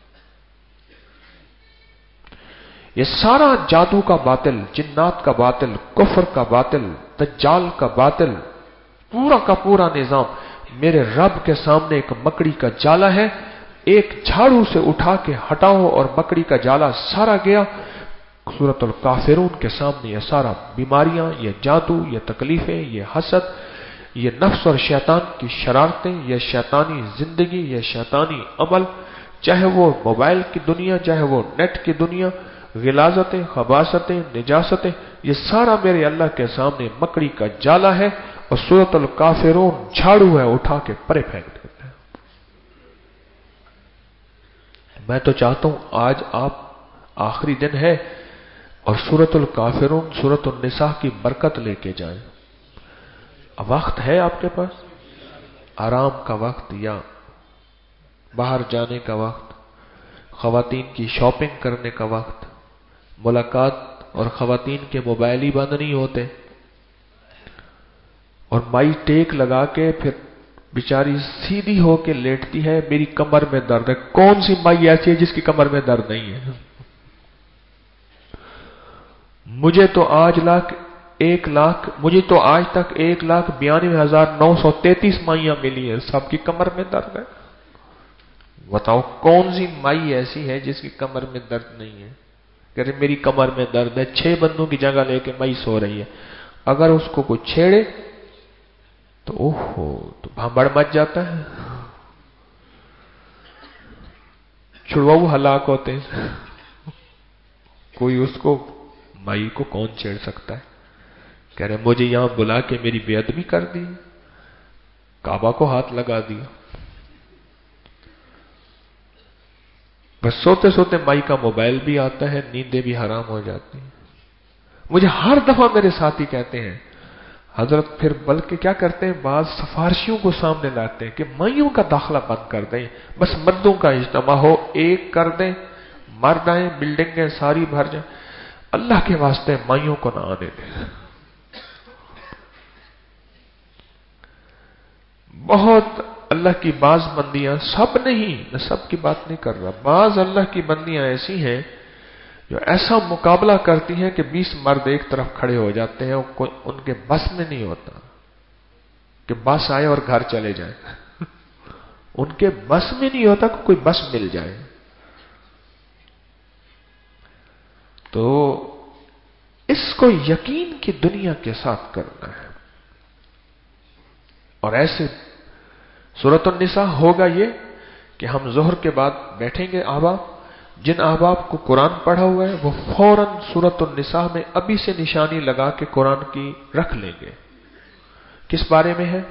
یہ سارا جادو کا باطل, جنات کا باطل, کفر کا باطل, دجال کا باطل, پورا کا پورا نظام میرے رب کے سامنے ایک مکڑی کا جالا ہے. ایک جھاڑو سے اٹھا کے ہٹاؤ اور مکڑی کا جالا سارا گیا. سورۃ الکافرون کے سامنے یہ سارا بیماریاں, یہ جادو, یہ تکلیفیں, یہ حسد, یہ نفس اور شیطان کی شرارتیں, یہ شیطانی زندگی, یہ شیطانی عمل, چاہے وہ موبائل کی دنیا, چاہے وہ نیٹ کی دنیا, غلاظتیں, خباثتیں, نجاستیں, یہ سارا میرے اللہ کے سامنے مکڑی کا جالا ہے. اور سورۃ الکافرون جھاڑو ہے, اٹھا کے پرے پھینک دیتے ہیں. میں تو چاہتا ہوں آج آپ آخری دن ہے اور سورۃ الکافرون, سورۃ النساء کی برکت لے کے جائیں. وقت ہے آپ کے پاس, آرام کا وقت یا باہر جانے کا وقت, خواتین کی شاپنگ کرنے کا وقت, ملاقات, اور خواتین کے موبائل ہی بند نہیں ہوتے اور مائی ٹیک لگا کے پھر بیچاری سیدھی ہو کے لیٹتی ہے, میری کمر میں درد ہے. کون سی مائی ایسی ہے جس کی کمر میں درد نہیں ہے؟ مجھے تو آج لاکھ ایک لاکھ مجھے تو آج تک ایک لاکھ بیانوے ہزار نو سو تینتیس مائیاں ملی ہیں, سب کی کمر میں درد ہے. بتاؤ کون سی مائی ایسی ہے جس کی کمر میں درد نہیں ہے؟ کہ رہے میری کمر میں درد ہے, چھ بندوں کی جگہ لے کے مائی سو رہی ہے. اگر اس کو کوئی چھیڑے تو اوہو تو بھانبڑ مچ جاتا ہے, چھڑواؤ ہلاک ہوتے ہیں. کوئی اس کو مائی کو کون چھیڑ سکتا ہے؟ کہہ رہے مجھے یہاں بلا کے میری بے ادبی کر دی, کعبہ کو ہاتھ لگا دیا. بس سوتے سوتے مائی کا موبائل بھی آتا ہے, نیندیں بھی حرام ہو جاتی ہیں. مجھے ہر دفعہ میرے ساتھی کہتے ہیں حضرت پھر بلکہ کیا کرتے ہیں, بعض سفارشیوں کو سامنے لاتے ہیں کہ مائیوں کا داخلہ بند کر دیں, بس مردوں کا اجتماع ہو, ایک کر دیں, مرد آئیں, بلڈنگیں ساری بھر جائیں. اللہ کے واسطے مائیوں کو نہ آنے دیں. بہت اللہ کی بعض بندیاں, سب نہیں, میں سب کی بات نہیں کر رہا, بعض اللہ کی بندیاں ایسی ہیں جو ایسا مقابلہ کرتی ہیں کہ بیس مرد ایک طرف کھڑے ہو جاتے ہیں, کوئی ان کے بس میں نہیں ہوتا کہ بس آئے اور گھر چلے جائیں. ان کے بس میں نہیں ہوتا کہ کوئی بس مل جائے. تو اس کو یقین کی دنیا کے ساتھ کرنا ہے. اور ایسے سورۃ النساء ہوگا یہ کہ ہم ظہر کے بعد بیٹھیں گے, احباب جن احباب کو قرآن پڑھا ہوا ہے وہ فوراً سورۃ النساء میں ابھی سے نشانی لگا کے قرآن کی رکھ لیں گے. کس بارے میں ہے؟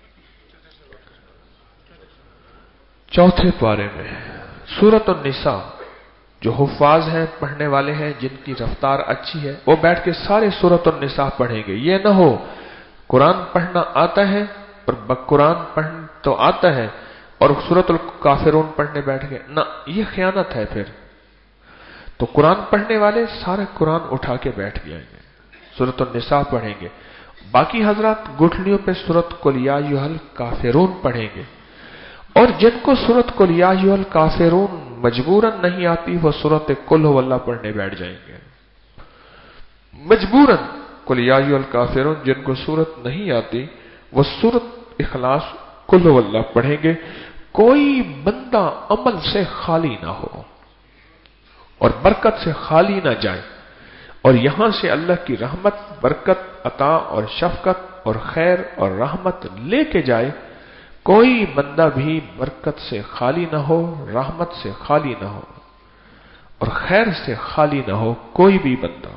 چوتھے پارے میں سورۃ النساء. جو حفاظ ہیں, پڑھنے والے ہیں, جن کی رفتار اچھی ہے, وہ بیٹھ کے سارے سورۃ النساء پڑھیں گے. یہ نہ ہو قرآن پڑھنا آتا ہے اور قرآن پڑھ تو آتا ہے اور سورۃ الکافرون پڑھنے بیٹھ گئے, نہ, یہ خیانت ہے. پھر تو قرآن پڑھنے والے سارے قرآن اٹھا کے بیٹھ جائیں گے, سورۃ النساء پڑھیں گے. باقی حضرات گٹھلیوں پہ سورۃ قل یا ایھا الکافرون پڑھیں گے. اور جن کو سورۃ قل یا ایھا الکافرون مجبوراً نہیں آتی, وہ سورۃ قل ھو اللہ پڑھنے بیٹھ جائیں گے. مجبوراً قل یا ایھا الکافرون جن کو سورت نہیں آتی وہ سورت اخلاص قل ھو اللہ پڑھیں گے. کوئی بندہ عمل سے خالی نہ ہو اور برکت سے خالی نہ جائے. اور یہاں سے اللہ کی رحمت، برکت، عطا اور شفقت اور خیر اور رحمت لے کے جائے، کوئی بندہ بھی برکت سے خالی نہ ہو، رحمت سے خالی نہ ہو اور خیر سے خالی نہ ہو کوئی بھی بندہ۔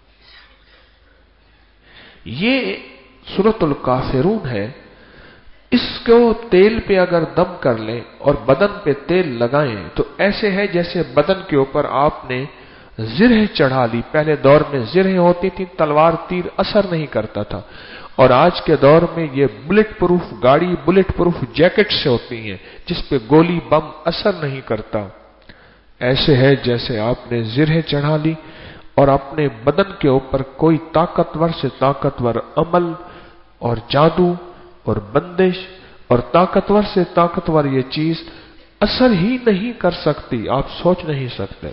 یہ سورۃ الکافرون ہے۔ اس کو تیل پہ اگر دم کر لیں اور بدن پہ تیل لگائیں تو ایسے ہے جیسے بدن کے اوپر آپ نے زرہ چڑھا لی۔ پہلے دور میں زرہ ہوتی تھی، تلوار تیر اثر نہیں کرتا تھا، اور آج کے دور میں یہ بلٹ پروف گاڑی، بلٹ پروف جیکٹ سے ہوتی ہیں جس پہ گولی بم اثر نہیں کرتا۔ ایسے ہے جیسے آپ نے زرہ چڑھا لی اور اپنے بدن کے اوپر کوئی طاقتور سے طاقتور عمل اور جادو اور بندش اور طاقتور سے طاقتور یہ چیز اثر ہی نہیں کر سکتی، آپ سوچ نہیں سکتے۔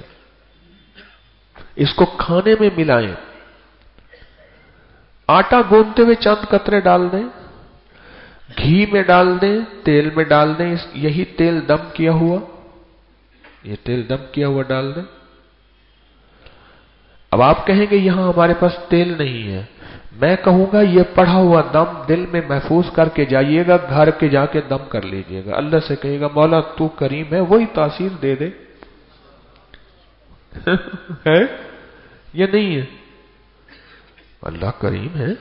اس کو کھانے میں ملائیں، آٹا گوندتے ہوئے چند قطرے ڈال دیں، گھی میں ڈال دیں، تیل میں ڈال دیں، یہی تیل دم کیا ہوا، یہ تیل دم کیا ہوا ڈال دیں۔ اب آپ کہیں گے یہاں ہمارے پاس تیل نہیں ہے، میں کہوں گا یہ پڑھا ہوا دم دل میں محفوظ کر کے جائیے گا، گھر کے جا کے دم کر لیجئے گا، اللہ سے کہے گا مولا تو کریم ہے، وہی تاثیر دے دے۔ ہے یہ نہیں ہے؟ اللہ کریم ہے،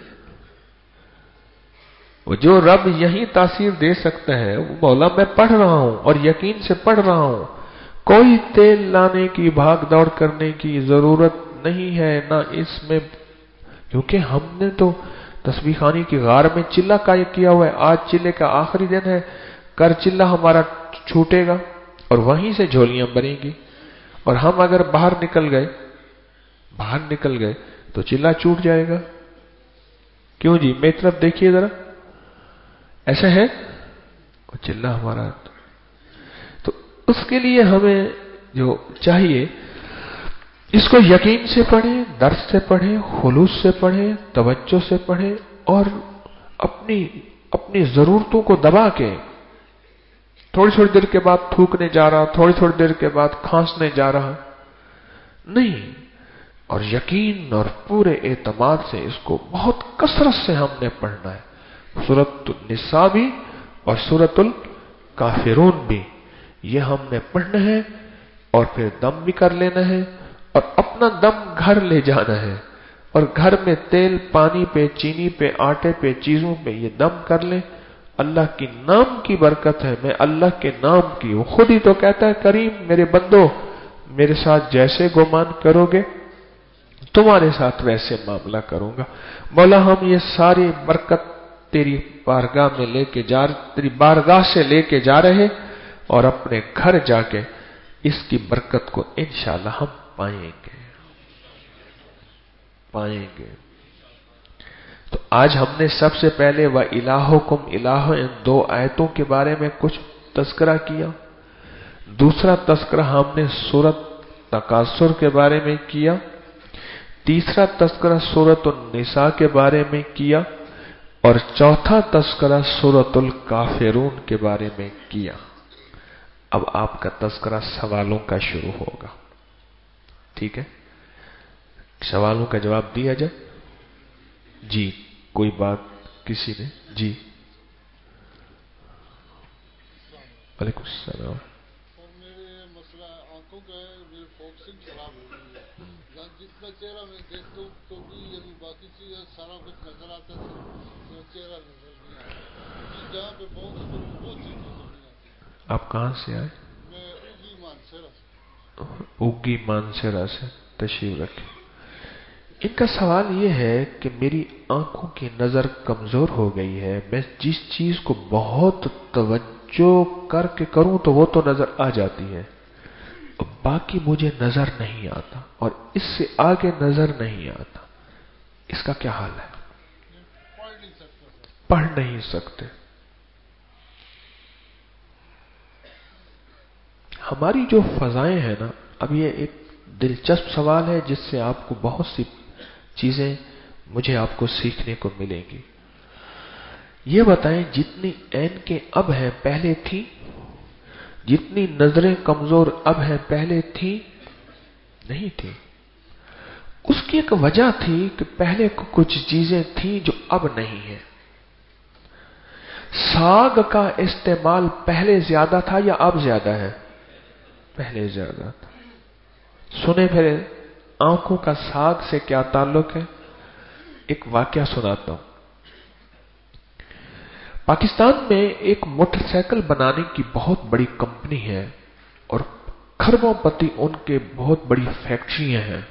وہ جو رب یہی تاثیر دے سکتا ہے، وہ مولا میں پڑھ رہا ہوں اور یقین سے پڑھ رہا ہوں، کوئی تیل لانے کی بھاگ دوڑ کرنے کی ضرورت نہیں ہے، نہ اس میں، کیونکہ ہم نے تو تسبیح خانی کی غار میں چلہ کا کیا ہوا ہے۔ آج چلے کا آخری دن ہے، کر چلہ ہمارا چھوٹے گا اور وہیں سے جھولیاں بنیں گی، اور ہم اگر باہر نکل گئے باہر نکل گئے تو چلہ چھوٹ جائے گا۔ کیوں جی؟ میری طرف دیکھیے ذرا، ایسا ہے وہ چلہ ہمارا۔ تو اس کے لیے ہمیں جو چاہیے، اس کو یقین سے پڑھیں، درد سے پڑھیں، خلوص سے پڑھیں، توجہ سے پڑھیں، اور اپنی اپنی ضرورتوں کو دبا کے تھوڑی تھوڑی دیر کے بعد تھوکنے جا رہا، تھوڑی تھوڑی دیر کے بعد کھانسنے جا رہا نہیں، اور یقین اور پورے اعتماد سے اس کو بہت کثرت سے ہم نے پڑھنا ہے۔ سورۃ النساء بھی اور سورۃ الکافرون بھی یہ ہم نے پڑھنا ہے، اور پھر دم بھی کر لینا ہے، اور اپنا دم گھر لے جانا ہے، اور گھر میں تیل، پانی پہ، چینی پہ، آٹے پہ، چیزوں پہ یہ دم کر لیں۔ اللہ کی نام کی برکت ہے، میں اللہ کے نام کی، وہ خود ہی تو کہتا ہے کریم میرے بندو میرے ساتھ جیسے گمان کرو گے تمہارے ساتھ ویسے معاملہ کروں گا۔ مولا ہم یہ ساری برکت تیری بارگاہ میں لے کے جا تیری بارگاہ سے لے کے جا رہے، اور اپنے گھر جا کے اس کی برکت کو انشاءاللہ ہم پائیں گے پائیں گے تو آج ہم نے سب سے پہلے وَإِلَٰهُكُمْ إِلَٰهٌ ان دو آیتوں کے بارے میں کچھ تذکرہ کیا۔ دوسرا تذکرہ ہم نے سورۃ تکاثر کے بارے میں کیا۔ تیسرا تذکرہ سورۃ النساء کے بارے میں کیا، اور چوتھا تذکرہ سورۃ الکافرون کے بارے میں کیا۔ اب آپ کا تذکرہ سوالوں کا شروع ہوگا، ٹھیک ہے؟ سوالوں کا جواب دیا جائے؟ جی کوئی بات کسی نے؟ جی وعلیکم السلام۔ اور میرے مسئلہ آنکھوں کا ہے، میری فوکسنگ خراب ہو گئی ہے، جتنا چہرہ میں دیکھتا ہوں تو بھی یعنی باقی چیزیں سارا کچھ نظر آتا ہے، چہرہ نظر نہیں آتا، جہاں پہ فوکس کروں وہ چیز نظر نہیں آتی۔ آپ کہاں سے آئے؟ میں اوگی مانسیرا سے۔ اوگی مانسیرا سے تشریف رکھے۔ ان کا سوال یہ ہے کہ میری آنکھوں کی نظر کمزور ہو گئی ہے، میں جس چیز کو بہت توجہ کر کے کروں تو وہ تو نظر آ جاتی ہے، باقی مجھے نظر نہیں آتا، اور اس سے آگے نظر نہیں آتا، اس کا کیا حال ہے؟ پڑھ نہیں سکتا، پڑھ نہیں سکتے۔ ہماری جو فضائیں ہیں نا، اب یہ ایک دلچسپ سوال ہے جس سے آپ کو بہت سی چیزیں مجھے آپ کو سیکھنے کو ملیں گی۔ یہ بتائیں جتنی عین کے اب ہیں پہلے تھی؟ جتنی نظریں کمزور اب ہیں پہلے تھی؟ نہیں تھی۔ उसकी एक वजह थी कि पहले कुछ चीजें थी जो अब नहीं है। साग का इस्तेमाल पहले ज्यादा था या अब ज्यादा है? पहले ज्यादा था। सुने फिर आंखों का साग से क्या ताल्लुक है? एक वाकया सुनाता हूं। पाकिस्तान में एक मोटरसाइकिल बनाने की बहुत बड़ी कंपनी है और खरबों-पति उनके बहुत बड़ी फैक्ट्रियां हैं,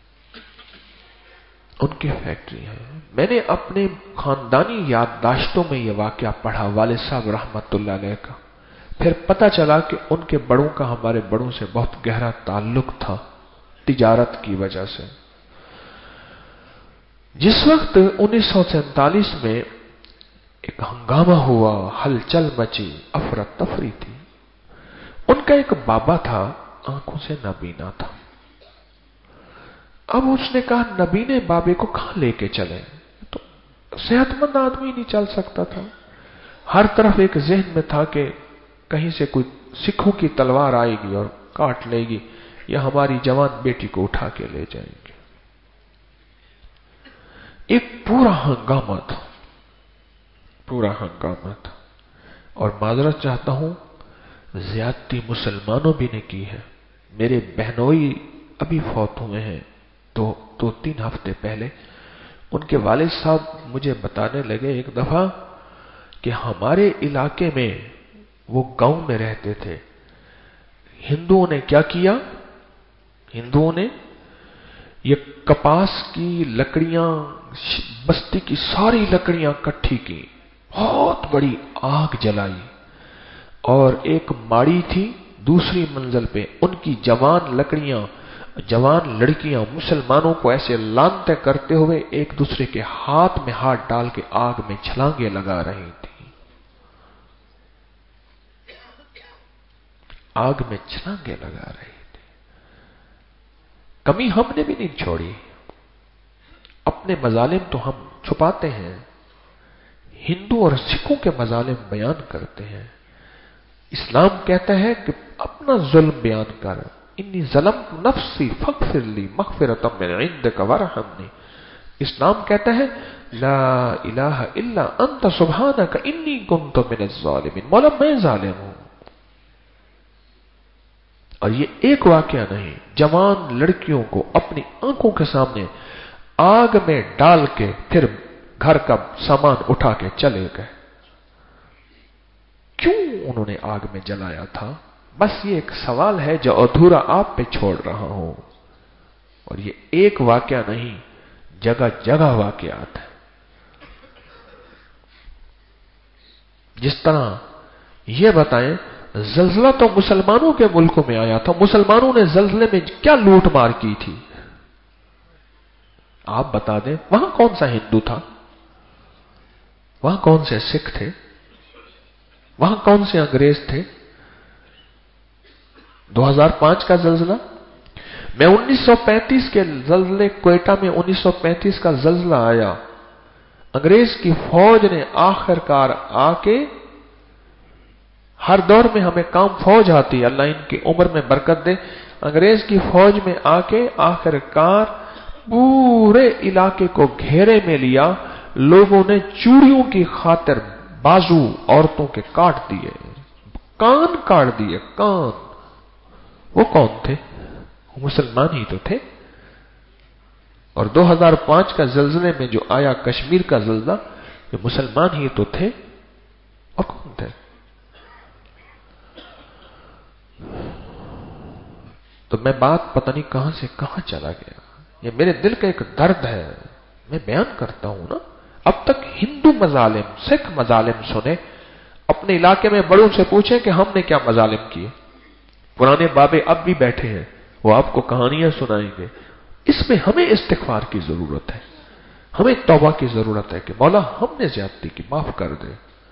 उनकी फैक्ट्री है। मैंने अपने खानदानी याददाश्तों में यह वाकया पढ़ा, वालिद साहब रहमतुल्लाह अलैह का। फिर पता चला कि उनके बड़ों का हमारे बड़ों से बहुत गहरा ताल्लुक था तिजारत की वजह से। जिस वक्त उन्नीस सौ सैंतालीस में एक हंगामा हुआ, हलचल मची, अफरा तफरी थी, उनका एक बाबा था, आंखों से नाबीना था। अब उसने कहा नबीने बाबे को कहां लेके चले? तो सेहतमंद आदमी नहीं चल सकता था। हर तरफ एक जहन में था कि कहीं से कोई सिखों की तलवार आएगी और काट लेगी या हमारी जवान बेटी को उठा के ले जाएंगे। एक पूरा हंगामा था, पूरा हंगामा था। और माजरत चाहता हूं, ज्यादती मुसलमानों भी ने की है। मेरे बहनोई अभी फौत हुए हैं तो दो तीन हफ्ते पहले। उनके वालिद साहब मुझे बताने लगे एक दफा कि हमारे इलाके में, वो गांव में रहते थे, हिंदुओं ने क्या किया? हिंदुओं ने ये कपास की लकड़ियां, बस्ती की सारी लकड़ियां इकट्ठी की, बहुत बड़ी आग जलाई और एक माड़ी थी दूसरी मंजिल पे, उनकी जवान लकड़ियां, जवान लड़कियां मुसलमानों को ऐसे लानते करते हुए एक दूसरे के हाथ में हाथ डाल के आग में छलांगे लगा रही थी, आग में छलांगे लगा रही थी। कमी हमने भी नहीं छोड़ी। अपने मजालिम तो हम छुपाते हैं, हिंदू और सिखों के मजालिम बयान करते हैं। इस्लाम कहता है कि अपना जुल्म बयान कर, इन्नी ज़लमतु नफ्सी फग़फ़िरली मग़फ़िरतम मिन इंदिक वरहमनी। इस्लाम कहता है ला इलाहा इल्ला अंत सुब्हानक इन्नी कुन्तु मिनज़ ज़ालिमीन, मौला मैं जालिम हूं। और ये एक वाकया नहीं, जवान लड़कियों को अपनी आंखों के सामने आग में डाल के फिर घर का सामान उठा के चले गए। क्यों उन्होंने आग में जलाया था? बस ये एक सवाल है जो अधूरा आप पे छोड़ रहा हूं। और ये एक वाकया नहीं, जगह जगह वाकयात है। जिस तरह ये बताएं, जल्जला तो मुसलमानों के मुल्कों में आया था, मुसलमानों ने जल्जले में क्या लूट मार की थी? आप बता दें, वहां कौन सा हिंदू था? वहां कौन से सिख थे? वहां कौन से अंग्रेज थे? दो हज़ार पाँच का जल्जला, मैं उन्नीस सौ पैंतीस के जल्जले, क्वेटा में उन्नीस सौ पैंतीस का जल्जला आया, अंग्रेज की फौज ने आखिरकार आके, हर दौर में हमें काम फौज आती, अल्लाह इनकी उम्र में बरकत दे, अंग्रेज की फौज में आके आखिरकार पूरे इलाके को घेरे में लिया। लोगों ने चूड़ियों की खातिर बाजू औरतों के काट दिए, कान काट दिए, कान। वो कौन थे? वो मुसलमान ही तो थे। और दो हज़ार पाँच का जल्जले में जो आया कश्मीर का जल्जला, ये मुसलमान ही तो थे। और कौन थे? तो मैं बात पता नहीं कहां से कहां चला गया। ये मेरे दिल का एक दर्द है, मैं बयान करता हूं ना। अब तक हिंदू मजालिम, सिख मजालिम सुने, अपने इलाके में बड़ों से पूछें कि हमने क्या मजालिम किए। पुराने बाबे अब भी बैठे हैं, वो आपको कहानियां सुनाएंगे। इसमें हमें इस्तिग़फ़ार की जरूरत है, हमें तौबा की जरूरत है कि मौला हमने ज्यादती की, माफ कर दे।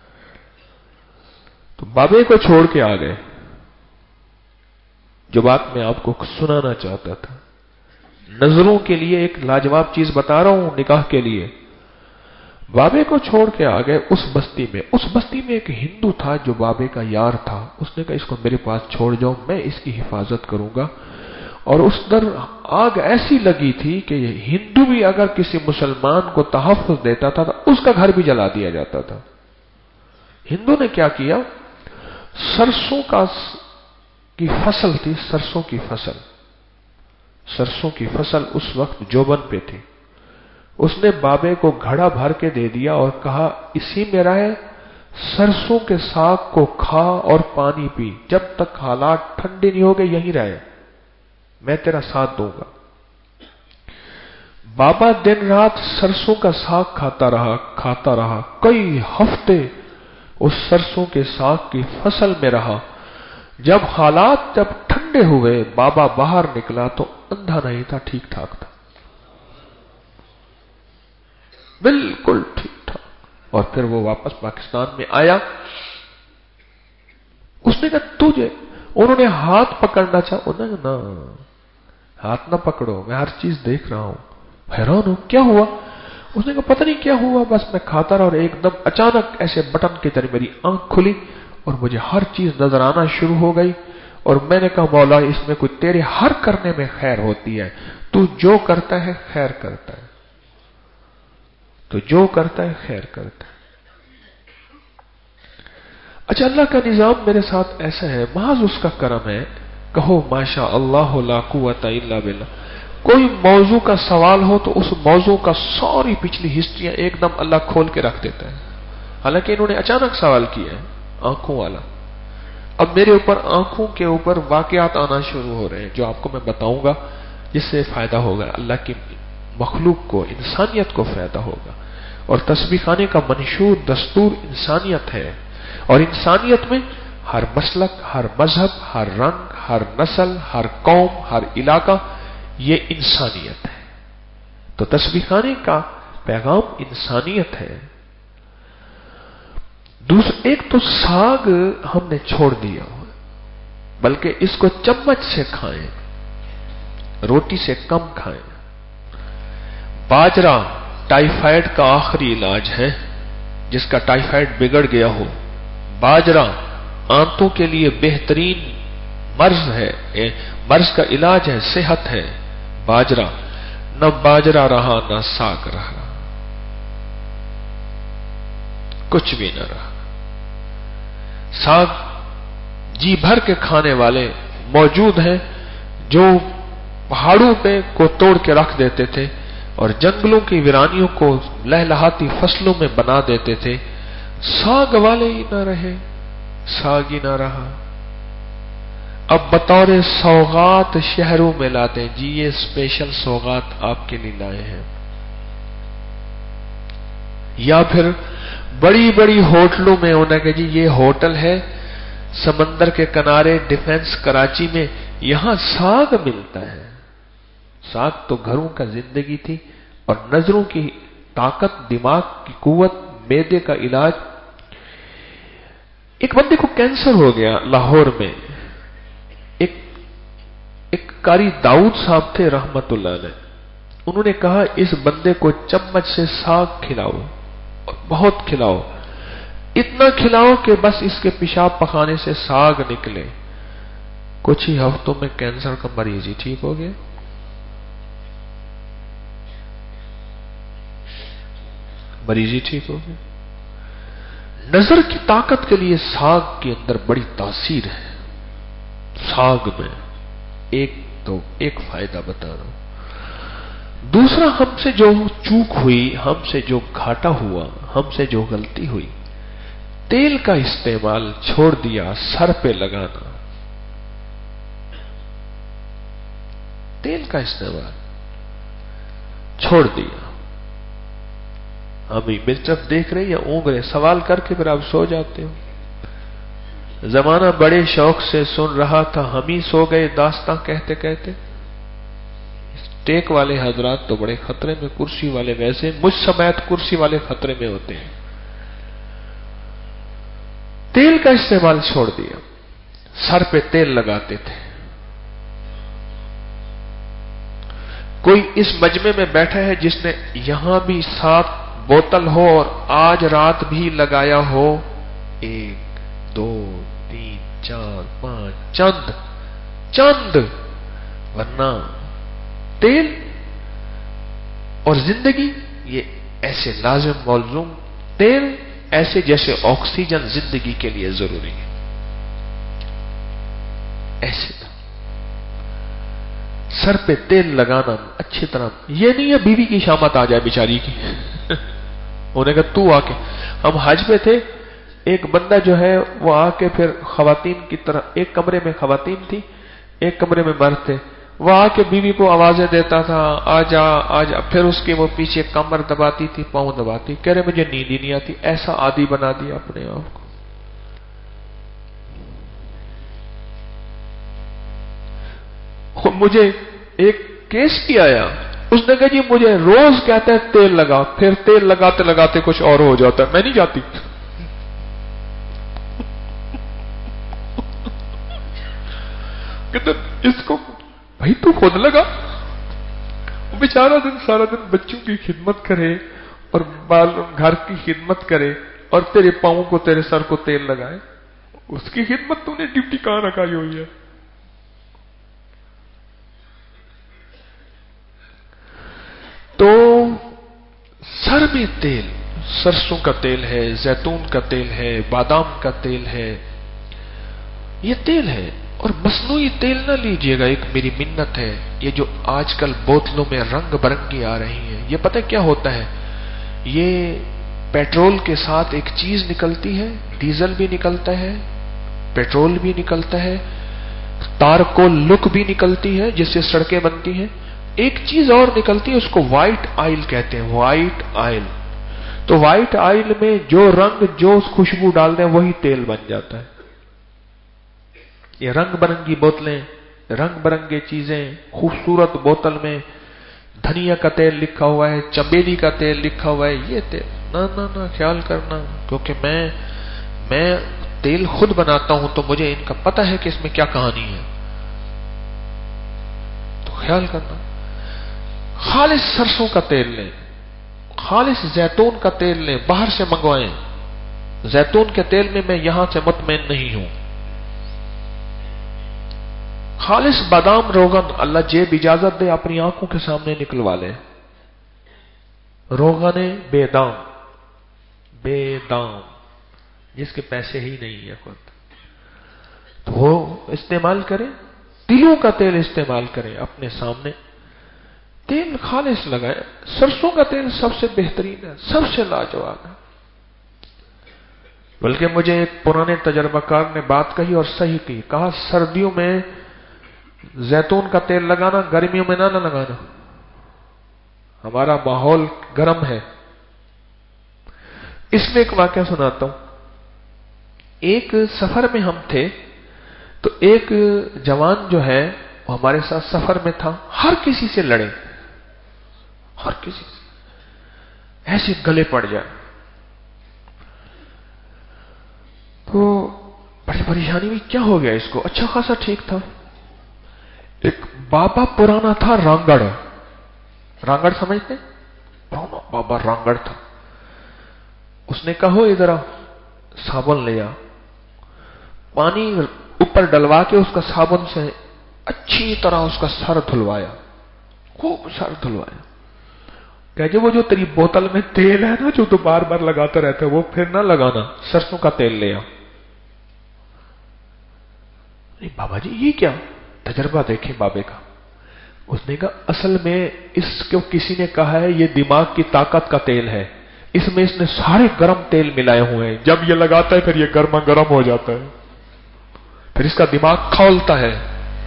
तो बाबे को छोड़ के आ गए। जो बात मैं आपको सुनाना चाहता था, नजरों के लिए एक लाजवाब चीज बता रहा हूं, निकाह के लिए। बाबे को छोड़ के आ गए उस बस्ती में। उस बस्ती में एक हिंदू था जो बाबे का यार था। उसने कहा इसको मेरे पास छोड़ जाओ, मैं इसकी हिफाजत करूंगा। और उस दर आग ऐसी लगी थी कि हिंदू भी अगर किसी मुसलमान को तहफ्फुज देता था तो उसका घर भी जला दिया जाता था। हिंदू ने क्या किया, सरसों का की फसल थी, सरसों की फसल सरसों की फसल उस वक्त जोबन पे थी। उसने बाबे को घड़ा भर के दे दिया और कहा, इसी में रहे, सरसों के साग को खा और पानी पी, जब तक हालात ठंडे नहीं हो गए यहीं रहे, मैं तेरा साथ दूंगा। बाबा दिन रात सरसों का साग खाता रहा खाता रहा कई हफ्ते उस सरसों के साग की फसल में रहा। जब हालात जब ठंडे हुए, बाबा बाहर निकला तो अंधा नहीं था, ठीक ठाक था, बिल्कुल ठीक ठाक। और फिर वो वापस पाकिस्तान में आया। उसने कहा तुझे, उन्होंने हाथ पकड़ना चाहा, उन्होंने ना, हाथ ना पकड़ो, मैं हर चीज देख रहा हूं। हैरान हूं, क्या हुआ? उसने कहा पता नहीं क्या हुआ, बस मैं खाता रहा और एकदम अचानक ऐसे बटन की तरह मेरी आंख खुली और मुझे हर चीज नजर आना शुरू हो गई। और मैंने कहा मौला, इसमें कोई तेरे हर करने में खैर होती है, तू जो करता है खैर करता है, तो जो करता है खैर करता है। अच्छा, अल्लाह का निजाम मेरे साथ ऐसा है, महज उसका करम है। कहो माशा अल्लाह ला कुव्वता इल्ला बिल्लाह। कोई मौजू का सवाल हो तो उस मौजू का सारी पिछली हिस्ट्रियां एकदम अल्लाह खोल के रख देता है। हालांकि इन्होंने अचानक सवाल किया है, आंखों वाला। अब मेरे ऊपर आंखों के ऊपर वाकयात आना शुरू हो रहे हैं जो आपको मैं बताऊंगा, जिससे फायदा होगा, अल्लाह की मखलूक को, इंसानियत को फायदा होगा। और तस्बीह खाने का मंशूर दस्तूर इंसानियत है, और इंसानियत में हर मसलक, हर मजहब, हर रंग, हर नस्ल, हर कौम, हर इलाका, ये इंसानियत है। तो तस्बीह खाने का पैगाम इंसानियत है। दूसरा, एक तो साग हमने छोड़ दिया, बल्कि इसको चम्मच से खाएं, रोटी से कम खाएं। बाजरा टाइफाइड का आखिरी इलाज है, जिसका टाइफाइड बिगड़ गया हो। बाजरा आंतों के लिए बेहतरीन मर्ज है, मर्ज का इलाज है, सेहत है बाजरा। न बाजरा रहा न साग रहा, कुछ भी न रहा। साग जी भर के खाने वाले मौजूद हैं, जो पहाड़ों पे को तोड़ के रख देते थे और जंगलों की वीरानियों को लहलहाती फसलों में बना देते थे। साग वाले ही ना रहे, साग ही ना रहा। अब बतौर सौगात शहरों में लाते हैं, जी ये स्पेशल सौगात आपके लिए लाए हैं। या फिर बड़ी बड़ी होटलों में होना कि जी ये होटल है समंदर के किनारे डिफेंस कराची में, यहां साग मिलता है। साग तो घरों का जिंदगी थी, और नजरों की ताकत, दिमाग की कुव्वत, मैदे का इलाज। एक बंदे को कैंसर हो गया लाहौर में। एक एक कारी दाऊद साहब थे रहमतुल्लाह अलैह, उन्होंने कहा इस बंदे को चम्मच से साग खिलाओ और बहुत खिलाओ, इतना खिलाओ कि बस इसके पेशाब पखाने से साग निकले। कुछ ही हफ्तों में कैंसर का मरीज ही ठीक हो गया। मरीज ही ठीक हो गया। नजर की ताकत के लिए साग के अंदर बड़ी तासीर है। साग में एक तो एक फायदा बता रहा हूं। दूसरा, हमसे जो चूक हुई, हमसे जो घाटा हुआ, हमसे जो गलती हुई, तेल का इस्तेमाल छोड़ दिया, सर पे लगाना, तेल का इस्तेमाल छोड़ दिया। अभी मेरी तरफ देख रहे या ऊँग रहे, सवाल करके फिर आप सो जाते हो। जमाना बड़े शौक से सुन रहा था, हम ही सो गए दास्तां कहते कहते। टेक वाले हजरात तो बड़े खतरे में, कुर्सी वाले वैसे, मुझ समेत कुर्सी वाले खतरे में होते हैं। तेल का इस्तेमाल छोड़ दिया, सर पे तेल लगाते थे। कोई इस मजमे में बैठा है जिसने यहां भी सात बोतल हो और आज रात भी लगाया हो? एक, दो, तीन, चार, पांच, चंद चंद ورنہ تیل اور زندگی یہ ایسے لازم ملزوم، تیل ایسے جیسے آکسیجن زندگی کے لیے ضروری ہے، ایسے تھا۔ سر پہ تیل لگانا اچھی طرح، یہ نہیں ہے بیوی کی شامت آ جائے بیچاری کی انہوں نے کہا تو آ کے، ہم حج پہ تھے، ایک بندہ جو ہے وہ آ کے پھر خواتین کی طرح، ایک کمرے میں خواتین تھی ایک کمرے میں مرد تھے، وہ آ کے بیوی کو آوازیں دیتا تھا آ جا آ جا، پھر اس کے وہ پیچھے کمر دباتی تھی، پاؤں دباتی، کہہ رہے مجھے نیند ہی نہیں آتی، ایسا عادی بنا دیا اپنے آپ کو۔ مجھے ایک کیس کی آیا، اس نے کہا جی مجھے روز کہتا ہے تیل لگا، پھر تیل لگاتے لگاتے کچھ اور ہو جاتا ہے، میں نہیں جاتی۔ کہتے اس کو بھائی تو خود لگا، بیچارہ دن سارا دن بچوں کی خدمت کرے اور بال گھر کی خدمت کرے اور تیرے پاؤں کو تیرے سر کو تیل لگائے، اس کی خدمت تو نے ڈیوٹی کہاں رکھائی ہوئی ہے؟ تو سر میں تیل، سرسوں کا تیل ہے، زیتون کا تیل ہے، بادام کا تیل ہے، یہ تیل ہے۔ اور مصنوعی تیل نہ لیجئے گا، ایک میری منت ہے، یہ جو آج کل بوتلوں میں رنگ برنگی آ رہی ہیں، یہ پتہ کیا ہوتا ہے، یہ پیٹرول کے ساتھ ایک چیز نکلتی ہے، ڈیزل بھی نکلتا ہے، پیٹرول بھی نکلتا ہے، تارکول لک بھی نکلتی ہے جس سے سڑکیں بنتی ہیں، ایک چیز اور نکلتی ہے، اس کو وائٹ آئل کہتے ہیں، وائٹ آئل۔ تو وائٹ آئل میں جو رنگ جو خوشبو ڈال دیں وہی تیل بن جاتا ہے۔ یہ رنگ برنگی بوتلیں، رنگ برنگے چیزیں، خوبصورت بوتل میں دھنیا کا تیل لکھا ہوا ہے، چمیلی کا تیل لکھا ہوا ہے، یہ تیل نہ نہ نہ خیال کرنا، کیونکہ میں میں تیل خود بناتا ہوں تو مجھے ان کا پتہ ہے کہ اس میں کیا کہانی ہے، تو خیال کرنا۔ خالص سرسوں کا تیل لیں، خالص زیتون کا تیل لیں، باہر سے منگوائیں۔ زیتون کے تیل میں میں یہاں سے مطمئن نہیں ہوں۔ خالص بادام روغن، اللہ جیب اجازت دے اپنی آنکھوں کے سامنے نکلوا لیں، روغن بے دام، بے دام، جس کے پیسے ہی نہیں ہے خود، تو وہ استعمال کریں۔ تلوں کا تیل استعمال کریں، اپنے سامنے تیل خالص لگائیں۔ سرسوں کا تیل سب سے بہترین ہے، سب سے لاجواب ہے۔ بلکہ مجھے ایک پرانے تجربہ کار نے بات کہی اور صحیح کی، کہا سردیوں میں زیتون کا تیل لگانا، گرمیوں میں نہ نہ لگانا، ہمارا ماحول گرم ہے۔ اس میں ایک واقعہ سناتا ہوں۔ ایک سفر میں ہم تھے تو ایک جوان جو ہے وہ ہمارے ساتھ سفر میں تھا، ہر کسی سے لڑے، ہر کسی سے ایسے گلے پڑ جائے، تو بڑی پریشانی ہوئی، کیا ہو گیا اس کو؟ اچھا خاصا ٹھیک تھا۔ ایک بابا پرانا تھا، رانگڑ، رانگڑ سمجھتے؟ پرانا بابا رانگڑ تھا۔ اس نے کہا ادھر آ، صابن لیا، پانی اوپر ڈلوا کے اس کا صابن سے اچھی طرح اس کا سر دھلوایا، خوب سر دھلوایا۔ کہ جی وہ جو تیری بوتل میں تیل ہے نا جو تو بار بار لگاتا رہتا ہے وہ پھر نہ لگانا، سرسوں کا تیل لیا۔ بابا جی یہ کیا؟ تجربہ دیکھیں بابے کا۔ اس نے کہا اصل میں اس کو کسی نے کہا ہے یہ دماغ کی طاقت کا تیل ہے، اس میں اس نے سارے گرم تیل ملائے ہوئے ہیں، جب یہ لگاتا ہے پھر یہ گرما گرم ہو جاتا ہے، پھر اس کا دماغ کھولتا ہے۔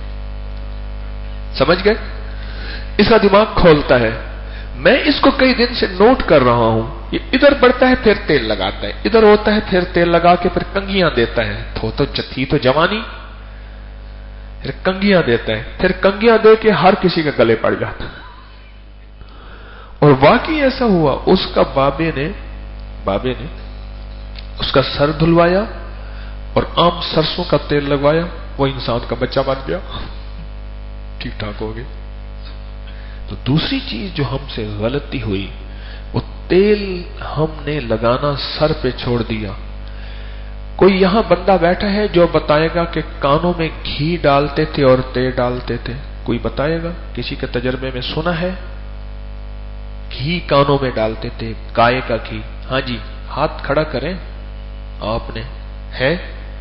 سمجھ گئے؟ اس کا دماغ کھولتا ہے۔ میں اس کو کئی دن سے نوٹ کر رہا ہوں، یہ ادھر بڑھتا ہے پھر تیل لگاتا ہے، ادھر ہوتا ہے پھر تیل لگا کے پھر کنگیاں دیتا ہے، تو تو تھی تو جوانی، پھر کنگیاں دیتا ہے، پھر کنگیاں دے کے ہر کسی کے گلے پڑ جاتا ہے۔ اور واقعی ایسا ہوا، اس کا بابے نے بابے نے اس کا سر دھلوایا اور عام سرسوں کا تیل لگوایا، وہ انسان کا بچہ بن گیا، ٹھیک ٹھاک ہو گئے۔ تو دوسری چیز جو ہم سے غلطی ہوئی، وہ تیل ہم نے لگانا سر پہ چھوڑ دیا۔ کوئی یہاں بندہ بیٹھا ہے جو بتائے گا کہ کانوں میں گھی ڈالتے تھے اور تیل ڈالتے تھے؟ کوئی بتائے گا؟ کسی کے تجربے میں سنا ہے؟ گھی کانوں میں ڈالتے تھے، گائے کا گھی. ہاں جی، ہاتھ کھڑا کریں. آپ نے ہے؟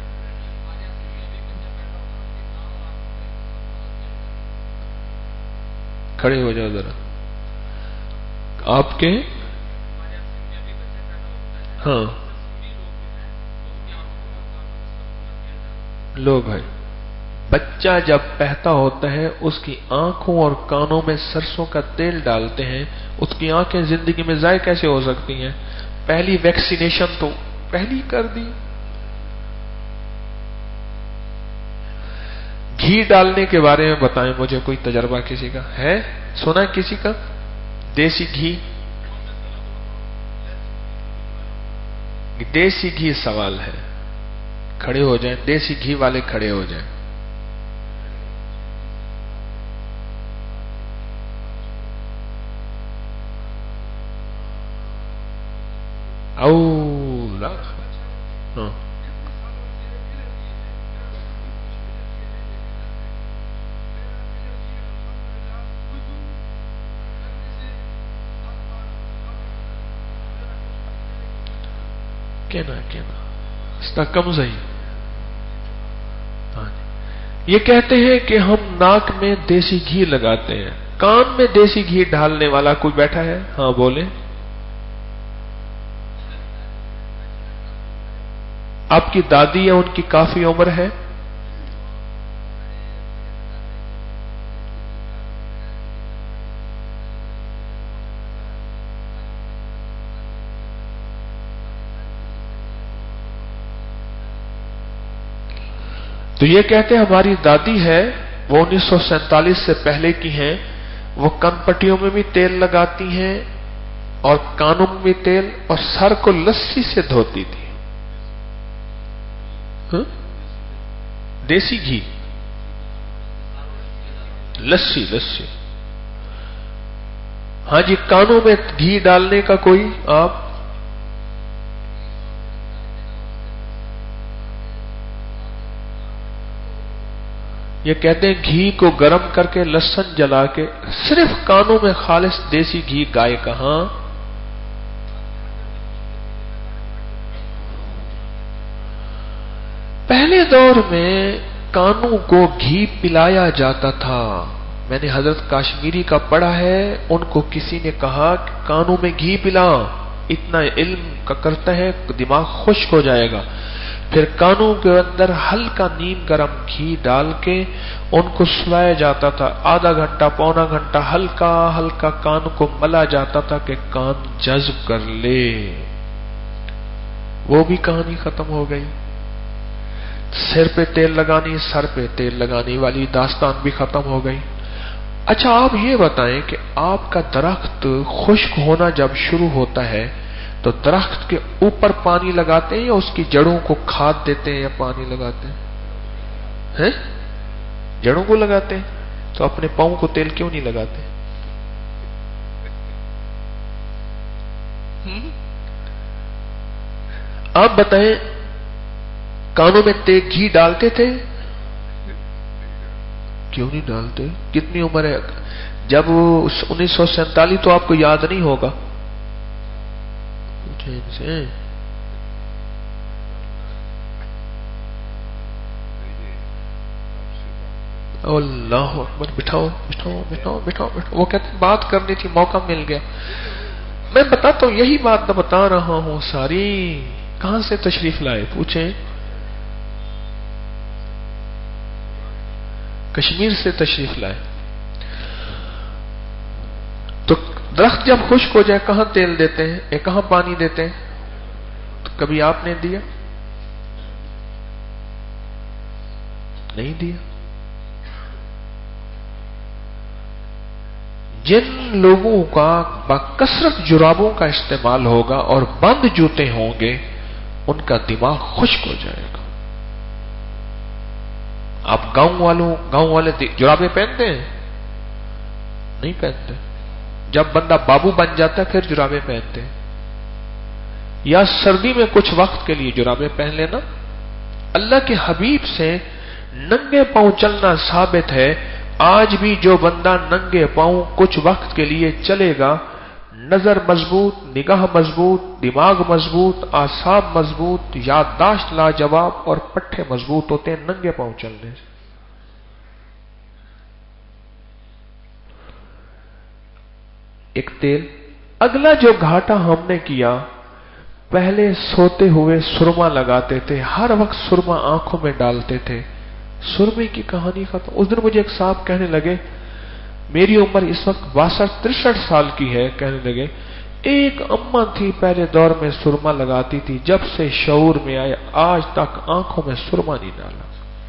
کھڑے ہو جاؤ ذرا. آپ کے ہاں لوگ ہیں. بچہ جب پیدا ہوتا ہے اس کی آنکھوں اور کانوں میں سرسوں کا تیل ڈالتے ہیں. اس کی آنکھیں زندگی میں ضائع کیسے ہو سکتی ہیں؟ پہلی ویکسینیشن تو پہلی کر دی. گھی ڈالنے کے بارے میں بتائیں مجھے، کوئی تجربہ کسی کا ہے؟ سنا ہے کسی کا؟ دیسی گھی. دیسی گھی سوال ہے. کھڑے ہو جائیں، دیسی گھی والے کھڑے ہو جائیں. اولا ہاں کہنا کہنا استحکم صحیح. ہاں یہ کہتے ہیں کہ ہم ناک میں دیسی گھی لگاتے ہیں. کان میں دیسی گھی ڈالنے والا کوئی بیٹھا ہے؟ ہاں بولے. آپ کی دادی ہے، ان کی کافی عمر ہے؟ تو یہ کہتے ہیں ہماری دادی ہے، وہ انیس سو سینتالیس سے پہلے کی ہیں. وہ کن پٹیوں میں بھی تیل لگاتی ہیں اور کانوں میں بھی تیل، اور سر کو لسی سے دھوتی تھی. ہاں؟ دیسی گھی، لسی لسی. ہاں جی، کانوں میں گھی ڈالنے کا کوئی آپ؟ یہ کہتے ہیں گھی کو گرم کر کے لہسن جلا کے صرف کانوں میں خالص دیسی گھی گائے کا. ہاں پہلے دور میں کانوں کو گھی پلایا جاتا تھا. میں نے حضرت کاشمیری کا پڑھا ہے، ان کو کسی نے کہا کہ کانوں میں گھی پلا، اتنا علم کا کرتا ہے دماغ خشک ہو جائے گا. پھر کانوں کے اندر ہلکا نیم گرم گھی ڈال کے ان کو سلایا جاتا تھا. آدھا گھنٹہ پونا گھنٹہ ہلکا ہلکا کان کو ملا جاتا تھا کہ کان جذب کر لے. وہ بھی کہانی ختم ہو گئی. سر پہ تیل لگانی، سر پہ تیل لگانے والی داستان بھی ختم ہو گئی. اچھا آپ یہ بتائیں کہ آپ کا درخت خشک ہونا جب شروع ہوتا ہے تو درخت کے اوپر پانی لگاتے ہیں یا اس کی جڑوں کو کھاد دیتے ہیں یا پانی لگاتے ہیں؟ جڑوں کو لگاتے ہیں. تو اپنے پاؤں کو تیل کیوں نہیں لگاتے؟ آپ بتائیں کانوں میں تیل گھی ڈالتے تھے؟ کیوں نہیں ڈالتے؟ کتنی عمر ہے جب انیس سو سینتالیس؟ تو آپ کو یاد نہیں ہوگا. سے اللہ اکبر. بٹھاؤ بٹھاؤ بٹھاؤ بٹھاؤ بٹھاؤ. وہ کہتے ہیں بات کرنی تھی، موقع مل گیا. میں بتاتا ہوں، یہی بات بتا رہا ہوں ساری. کہاں سے تشریف لائے پوچھیں؟ کشمیر سے تشریف لائے. تو درخت جب خشک ہو جائے کہاں تیل دیتے ہیں، اے کہاں پانی دیتے ہیں؟ تو کبھی آپ نے دیا؟ نہیں دیا. جن لوگوں کا بکثرت جرابوں کا استعمال ہوگا اور بند جوتے ہوں گے ان کا دماغ خشک ہو جائے گا. آپ گاؤں والوں گاؤں والے جرابیں پہنتے ہیں؟ نہیں پہنتے. جب بندہ بابو بن جاتا ہے پھر جرابیں پہنتے ہیں. یا سردی میں کچھ وقت کے لیے جرابیں پہن لینا. اللہ کے حبیب سے ننگے پاؤں چلنا ثابت ہے. آج بھی جو بندہ ننگے پاؤں کچھ وقت کے لیے چلے گا، نظر مضبوط، نگاہ مضبوط، دماغ مضبوط، اعصاب مضبوط، یادداشت لاجواب اور پٹھے مضبوط ہوتے ہیں ننگے پاؤں چلنے سے۔ ایک تیل۔ اگلا جو گھاٹا ہم نے کیا، پہلے سوتے ہوئے سرما لگاتے تھے، ہر وقت سرما آنکھوں میں ڈالتے تھے، سرمے کی کہانی ختم۔ اس دن مجھے ایک صاحب کہنے لگے، میری عمر اس وقت باسٹھ ترسٹھ سال کی ہے، کہنے لگے ایک اماں تھی پہلے دور میں سرما لگاتی تھی، جب سے شعور میں آئے آج تک آنکھوں میں سرما نہیں ڈالا۔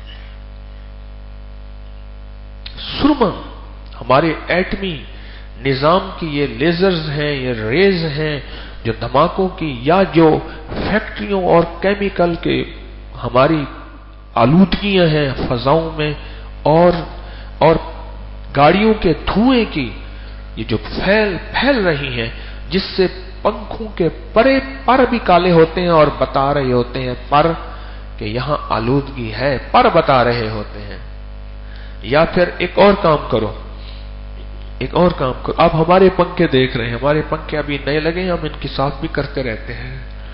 سرما ہمارے ایٹمی نظام کی یہ لیزرز ہیں، یہ ریز ہیں جو دھماکوں کی، یا جو فیکٹریوں اور کیمیکل کے ہماری آلودگیاں ہیں فضاؤں میں، اور اور گاڑیوں کے دھوئیں کی یہ جو پھیل پھیل رہی ہیں، جس سے پنکھوں کے پرے پر بھی کالے ہوتے ہیں اور بتا رہے ہوتے ہیں پر کہ یہاں آلودگی ہے، پر بتا رہے ہوتے ہیں۔ یا پھر ایک اور کام کرو، ایک اور کام کرو، آپ ہمارے پنکھے دیکھ رہے ہیں، ہمارے پنکھے ابھی نئے لگے ہیں، ہم ان کی صاف بھی کرتے رہتے ہیں۔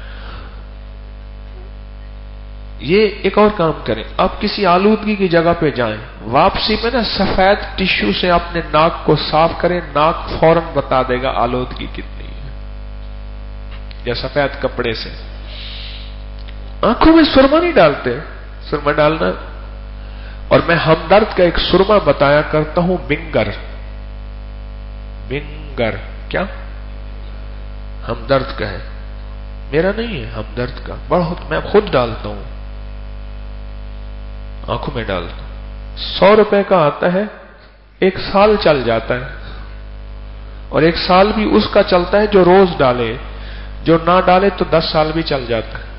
یہ ایک اور کام کریں، آپ کسی آلودگی کی جگہ پہ جائیں، واپسی میں نا سفید ٹشو سے اپنے ناک کو صاف کریں، ناک فوراً بتا دے گا آلودگی کتنی ہے، یا سفید کپڑے سے۔ آنکھوں میں سرما نہیں ڈالتے، سرما ڈالنا، اور میں ہمدرد کا ایک سرما بتایا کرتا ہوں، بنگر بنگر کیا ہمدرد کا ہے، میرا نہیں ہے، ہمدرد کا، بہت میں خود ڈالتا ہوں، آنکھوں میں ڈالتا ہوں۔ سو روپے کا آتا ہے، ایک سال چل جاتا ہے، اور ایک سال بھی اس کا چلتا ہے جو روز ڈالے، جو نہ ڈالے تو دس سال بھی چل جاتا ہے۔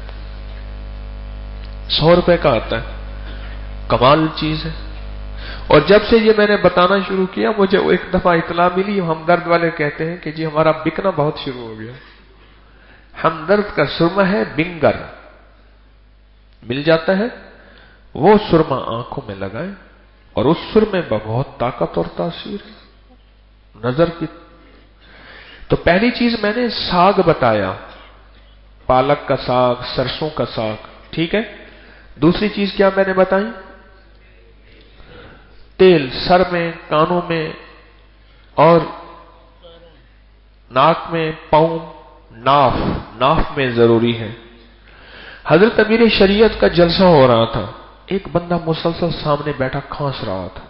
سو روپے کا آتا ہے، کمال چیز ہے۔ اور جب سے یہ میں نے بتانا شروع کیا، مجھے ایک دفعہ اطلاع ملی، ہمدرد والے کہتے ہیں کہ جی ہمارا بکنا بہت شروع ہو گیا۔ ہمدرد کا سرما ہے بنگر، مل جاتا ہے، وہ سرما آنکھوں میں لگائیں، اور اس سرمے میں بہت طاقت اور تاثیر ہے نظر کی۔ تو پہلی چیز میں نے ساگ بتایا، پالک کا ساگ، سرسوں کا ساگ، ٹھیک ہے۔ دوسری چیز کیا میں نے بتائی؟ تیل سر میں، کانوں میں، اور ناک میں، پاؤں، ناف ناف میں ضروری ہے۔ حضرت امیر شریعت کا جلسہ ہو رہا تھا، ایک بندہ مسلسل سامنے بیٹھا کھانس رہا تھا،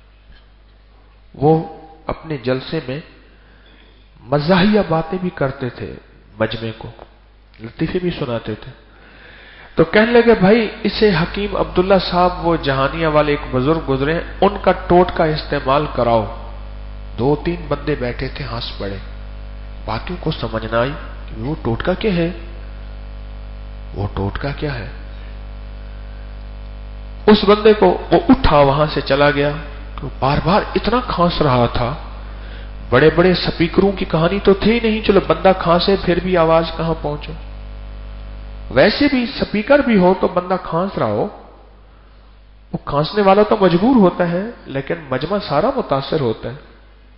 وہ اپنے جلسے میں مزاحیہ باتیں بھی کرتے تھے، مجمع کو لطیفے بھی سناتے تھے۔ تو کہنے لگے بھائی اسے حکیم عبداللہ صاحب وہ جہانیہ والے ایک بزرگ گزرے ہیں، ان کا ٹوٹ کا استعمال کراؤ۔ دو تین بندے بیٹھے تھے، ہنس پڑے، باتوں کو سمجھ نہ آئی کہ وہ ٹوٹکا کیا ہے، وہ ٹوٹکا کیا ہے۔ اس بندے کو وہ اٹھا، وہاں سے چلا گیا، تو بار بار اتنا کھانس رہا تھا، بڑے بڑے سپیکروں کی کہانی تو تھی نہیں، چلو بندہ کھانسے پھر بھی آواز کہاں پہنچے، ویسے بھی سپیکر بھی ہو تو بندہ کھانس رہا ہو، وہ کھانسنے والا تو مجبور ہوتا ہے لیکن مجمع سارا متاثر ہوتا ہے۔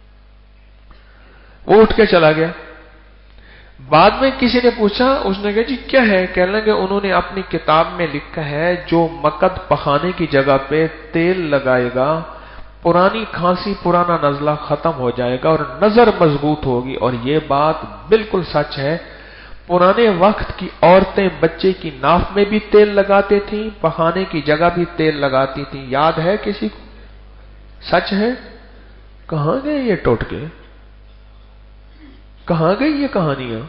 وہ اٹھ کے چلا گیا۔ بعد میں کسی نے پوچھا، اس نے کہا جی کیا ہے؟ کہنے لگے انہوں نے اپنی کتاب میں لکھا ہے جو مکد پخانے کی جگہ پہ تیل لگائے گا، پرانی کھانسی پرانا نزلہ ختم ہو جائے گا اور نظر مضبوط ہوگی۔ اور یہ بات بالکل سچ ہے، پرانے وقت کی عورتیں بچے کی ناف میں بھی تیل لگاتے تھیں، پخانے کی جگہ بھی تیل لگاتی تھیں، یاد ہے کسی کو؟ سچ ہے؟ کہاں گئے یہ ٹوٹکے؟ کہاں گئی یہ کہانیاں؟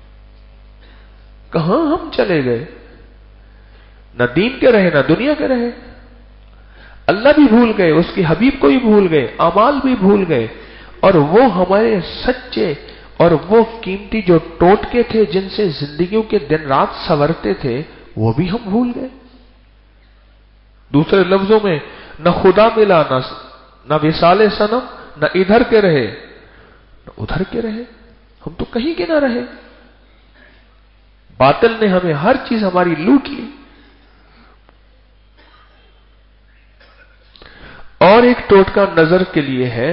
کہاں ہم چلے گئے؟ نہ دین کے رہے نہ دنیا کے رہے، اللہ بھی بھول گئے، اس کی حبیب کو بھی بھول گئے، اعمال بھی بھول گئے، اور وہ ہمارے سچے اور وہ قیمتی جو ٹوٹکے تھے جن سے زندگیوں کے دن رات سنورتے تھے، وہ بھی ہم بھول گئے۔ دوسرے لفظوں میں، نہ خدا ملا، نہ نہ وصال صنم، نہ ادھر کے رہے نہ ادھر کے رہے، ہم تو کہیں کے نہ رہے۔ باطل نے ہمیں ہر چیز ہماری لوٹ لی۔ और एक टोटका नजर के लिए है,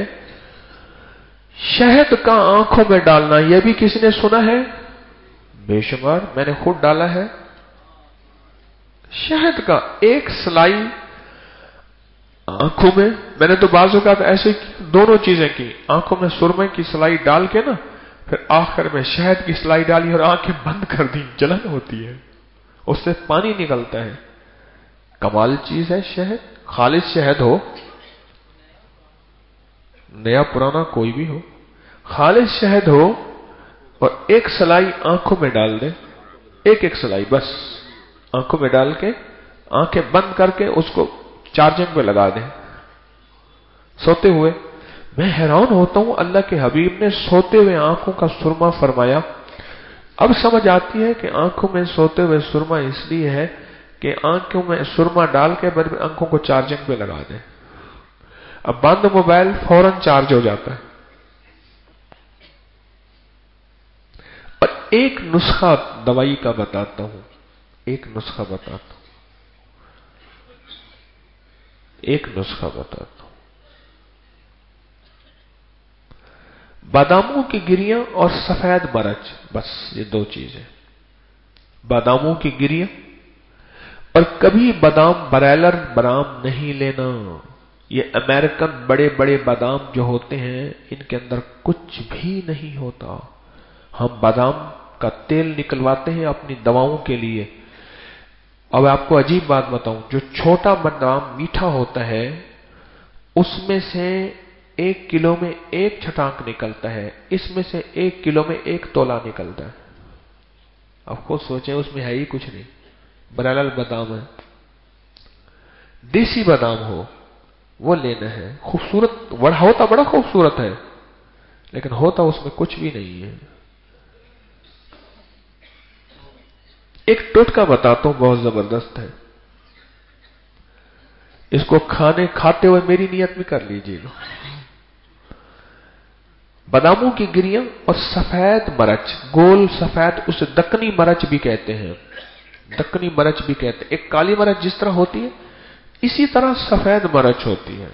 शहद का आंखों में डालना। यह भी किसी ने सुना है? बेशुमार, मैंने खुद डाला है। शहद का एक सलाई आंखों में, मैंने तो बाजू का ऐसे दोनों चीजें की, आंखों में सुरमे की सलाई डाल के ना, फिर आखिर में शहद की सलाई डाली और आंखें बंद कर दी। जलन होती है, उससे पानी निकलता है। कमाल चीज है शहद, खालिस शहद हो, नया पुराना कोई भी हो, खालिस शहद हो और एक सलाई आंखों में डाल दे, एक एक सलाई बस आंखों में डाल के आंखें बंद करके उसको चार्जिंग पे लगा दें सोते हुए। मैं हैरान होता हूं, अल्लाह के हबीब ने सोते हुए आंखों का सुरमा फरमाया। अब समझ आती है कि आंखों में सोते हुए सुरमा इसलिए है कि आंखों में सुरमा डाल के बाद आंखों को चार्जिंग पे लगा दें। अब बंद मोबाइल फौरन चार्ज हो जाता है। और एक नुस्खा दवाई का बताता हूं, एक नुस्खा बताता हूं, एक नुस्खा बताता हूं। बादामों की गिरियां और सफेद मरच, बस ये दो चीजें। बादामों की गिरियां, और कभी बादाम ब्रायलर बादाम नहीं लेना। ये अमेरिकन बड़े बड़े बादाम जो होते हैं, इनके अंदर कुछ भी नहीं होता। हम बादाम का तेल निकलवाते हैं अपनी दवाओं के लिए। अब आपको अजीब बात बताऊं, जो छोटा बादाम मीठा होता है, उसमें से एक किलो में एक छटाक निकलता है, इसमें से एक किलो में एक तोला निकलता है। अब खुद सोचें, उसमें है ही कुछ नहीं, ब्रायलर बादाम है। देसी बादाम हो वो लेना है। खूबसूरत बड़ा होता, बड़ा खूबसूरत है, लेकिन होता उसमें कुछ भी नहीं है। एक टोटका बताता हूं, बहुत जबरदस्त है। इसको खाने खाते हुए मेरी नियत भी कर लीजिएगा। बादामों की गिरियां और सफेद मरच, गोल सफेद, उसे दक्कनी मरच भी कहते हैं, दक्कनी मरच भी कहते हैं। एक काली मरच जिस तरह होती है, इसी तरह सफेद मरच होती है।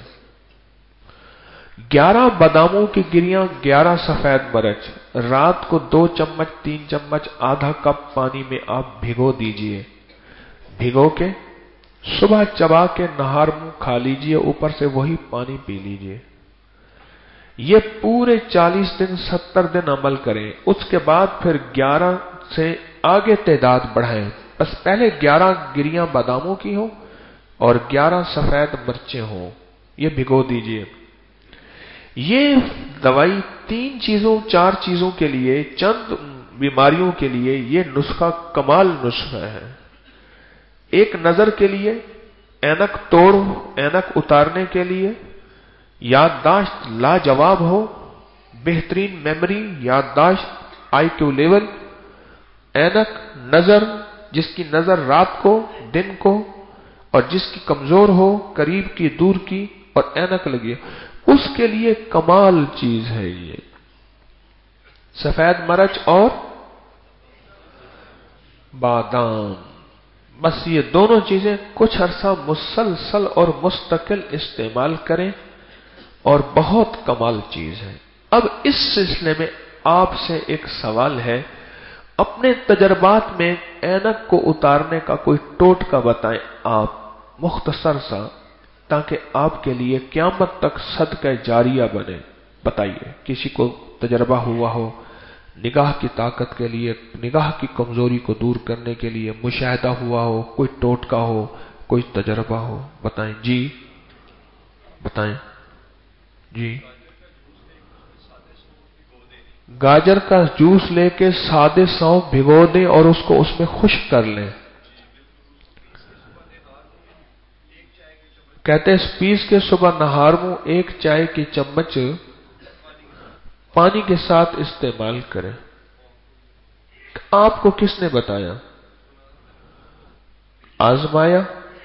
ग्यारह बादामों की गिरियां, ग्यारह सफेद मरच, रात को दो चम्मच तीन चम्मच आधा कप पानी में आप भिगो दीजिए। भिगो के सुबह चबा के नहार मुंह खा लीजिए, ऊपर से वही पानी पी लीजिए। ये पूरे चालीस दिन सत्तर दिन अमल करें। उसके बाद फिर ग्यारह से आगे तादाद बढ़ाएं। बस पहले ग्यारह गिरियां बादामों की हो और ग्यारह सफेद मिर्चें हो, ये भिगो दीजिए। ये दवाई तीन चीजों चार चीजों के लिए, चंद बीमारियों के लिए ये नुस्खा कमाल नुस्खा है। एक नजर के लिए, ऐनक तोड़ ऐनक उतारने के लिए, याददाश्त लाजवाब हो, बेहतरीन मेमोरी, याददाश्त, आईक्यू लेवल, ऐनक, नजर, जिसकी नजर रात को दिन को, और जिसकी कमजोर हो, करीब की दूर की, और ऐनक लगी, उसके लिए कमाल चीज है ये सफेद मरच और बादाम। बस ये दोनों चीजें कुछ अरसा मुसलसल और मुस्तकिल इस्तेमाल करें और बहुत कमाल चीज है। अब इस सिलसिले में आपसे एक सवाल है, अपने तजर्बात में ऐनक को उतारने का कोई टोटका बताएं आप, मुख्तसर सा, ताकि आपके लिए क़यामत तक सदका जारिया बने। बताइए, किसी को तजर्बा हुआ हो, निगाह की ताकत के लिए, निगाह की कमजोरी को दूर करने के लिए मुशाहिदा हुआ हो, कोई टोटका हो, कोई तजर्बा हो, बताएं जी, बताएं जी। गाजर का जूस लेके सादे सौंफ भिगो दें और उसको उसमें खुश्क कर लें। कहते हैं पीस के सुबह नहार मुंह एक चाय की चम्मच पानी के साथ इस्तेमाल करें। आपको किसने बताया? आजमाया?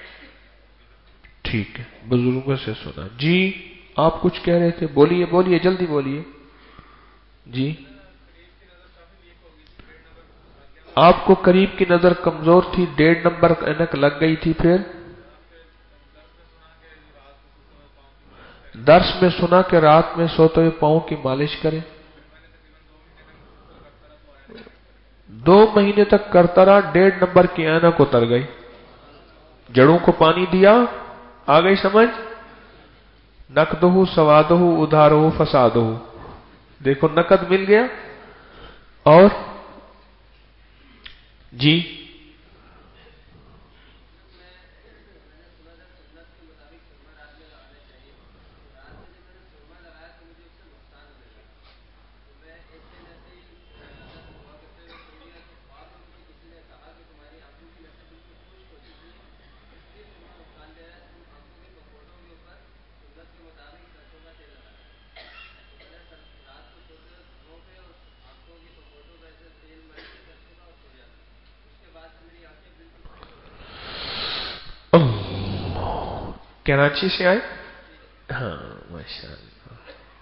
ठीक है, बुजुर्गों से सुना। जी आप कुछ कह रहे थे, बोलिए बोलिए, जल्दी बोलिए जी। आपको करीब की नजर कमजोर थी, डेढ़ नंबर ऐनक लग गई थी, फिर दर्श में सुना कि रात में सोते हुए पांव की मालिश करें। दो महीने तक करता रहा, डेढ़ नंबर की ऐनक उतर गई। जड़ों को पानी दिया, आ गई समझ। नकदहु सवादहु उधारहु फसादहु, देखो नकद मिल गया। और जी कराची से आए? हाँ माशाअल्लाह।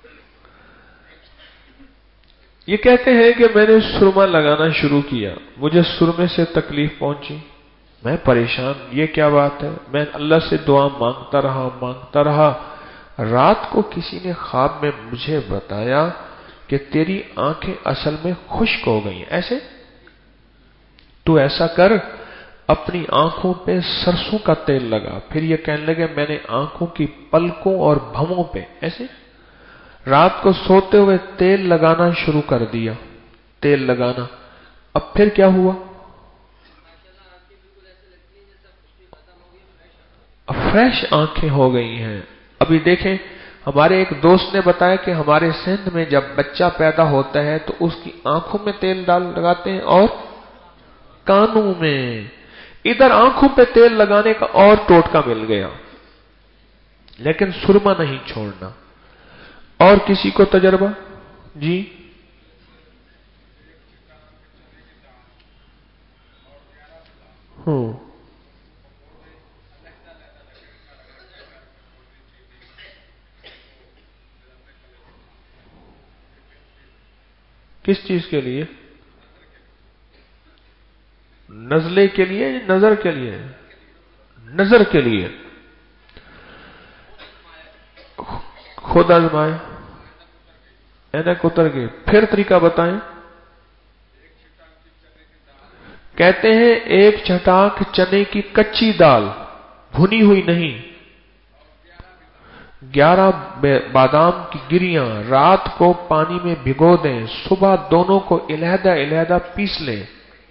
ये कहते हैं कि मैंने सुरमा लगाना शुरू किया, मुझे सुरमे से तकलीफ पहुंची, मैं परेशान, ये क्या बात है। मैं अल्लाह से दुआ मांगता रहा मांगता रहा रात को किसी ने ख्वाब में मुझे बताया कि तेरी आंखें असल में खुश्क हो गई। ऐसे तू ऐसा कर, अपनी आंखों पे सरसों का तेल लगा। फिर ये कहने लगे मैंने आंखों की पलकों और भवों पे ऐसे रात को सोते हुए तेल लगाना शुरू कर दिया, तेल लगाना। अब फिर क्या हुआ, अब फ्रेश आंखें हो गई हैं। अभी देखें, हमारे एक दोस्त ने बताया कि हमारे सिंध में जब बच्चा पैदा होता है तो उसकी आंखों में तेल डाल लगाते हैं और कानों में। इधर आंखों पे तेल लगाने का और टोटका मिल गया, लेकिन सुरमा नहीं छोड़ना। और किसी को तजर्बा? जी हूं किस चीज के लिए? नजले के लिए, नजर के लिए? नजर के लिए। खुद आजमाए, ऐनक उतर गई। फिर तरीका बताएं। कहते हैं एक छटाक चने की कच्ची दाल, भुनी हुई नहीं, ग्यारह बादाम की गिरियां रात को पानी में भिगो दें, सुबह दोनों को इलहदा इलहदा पीस लें।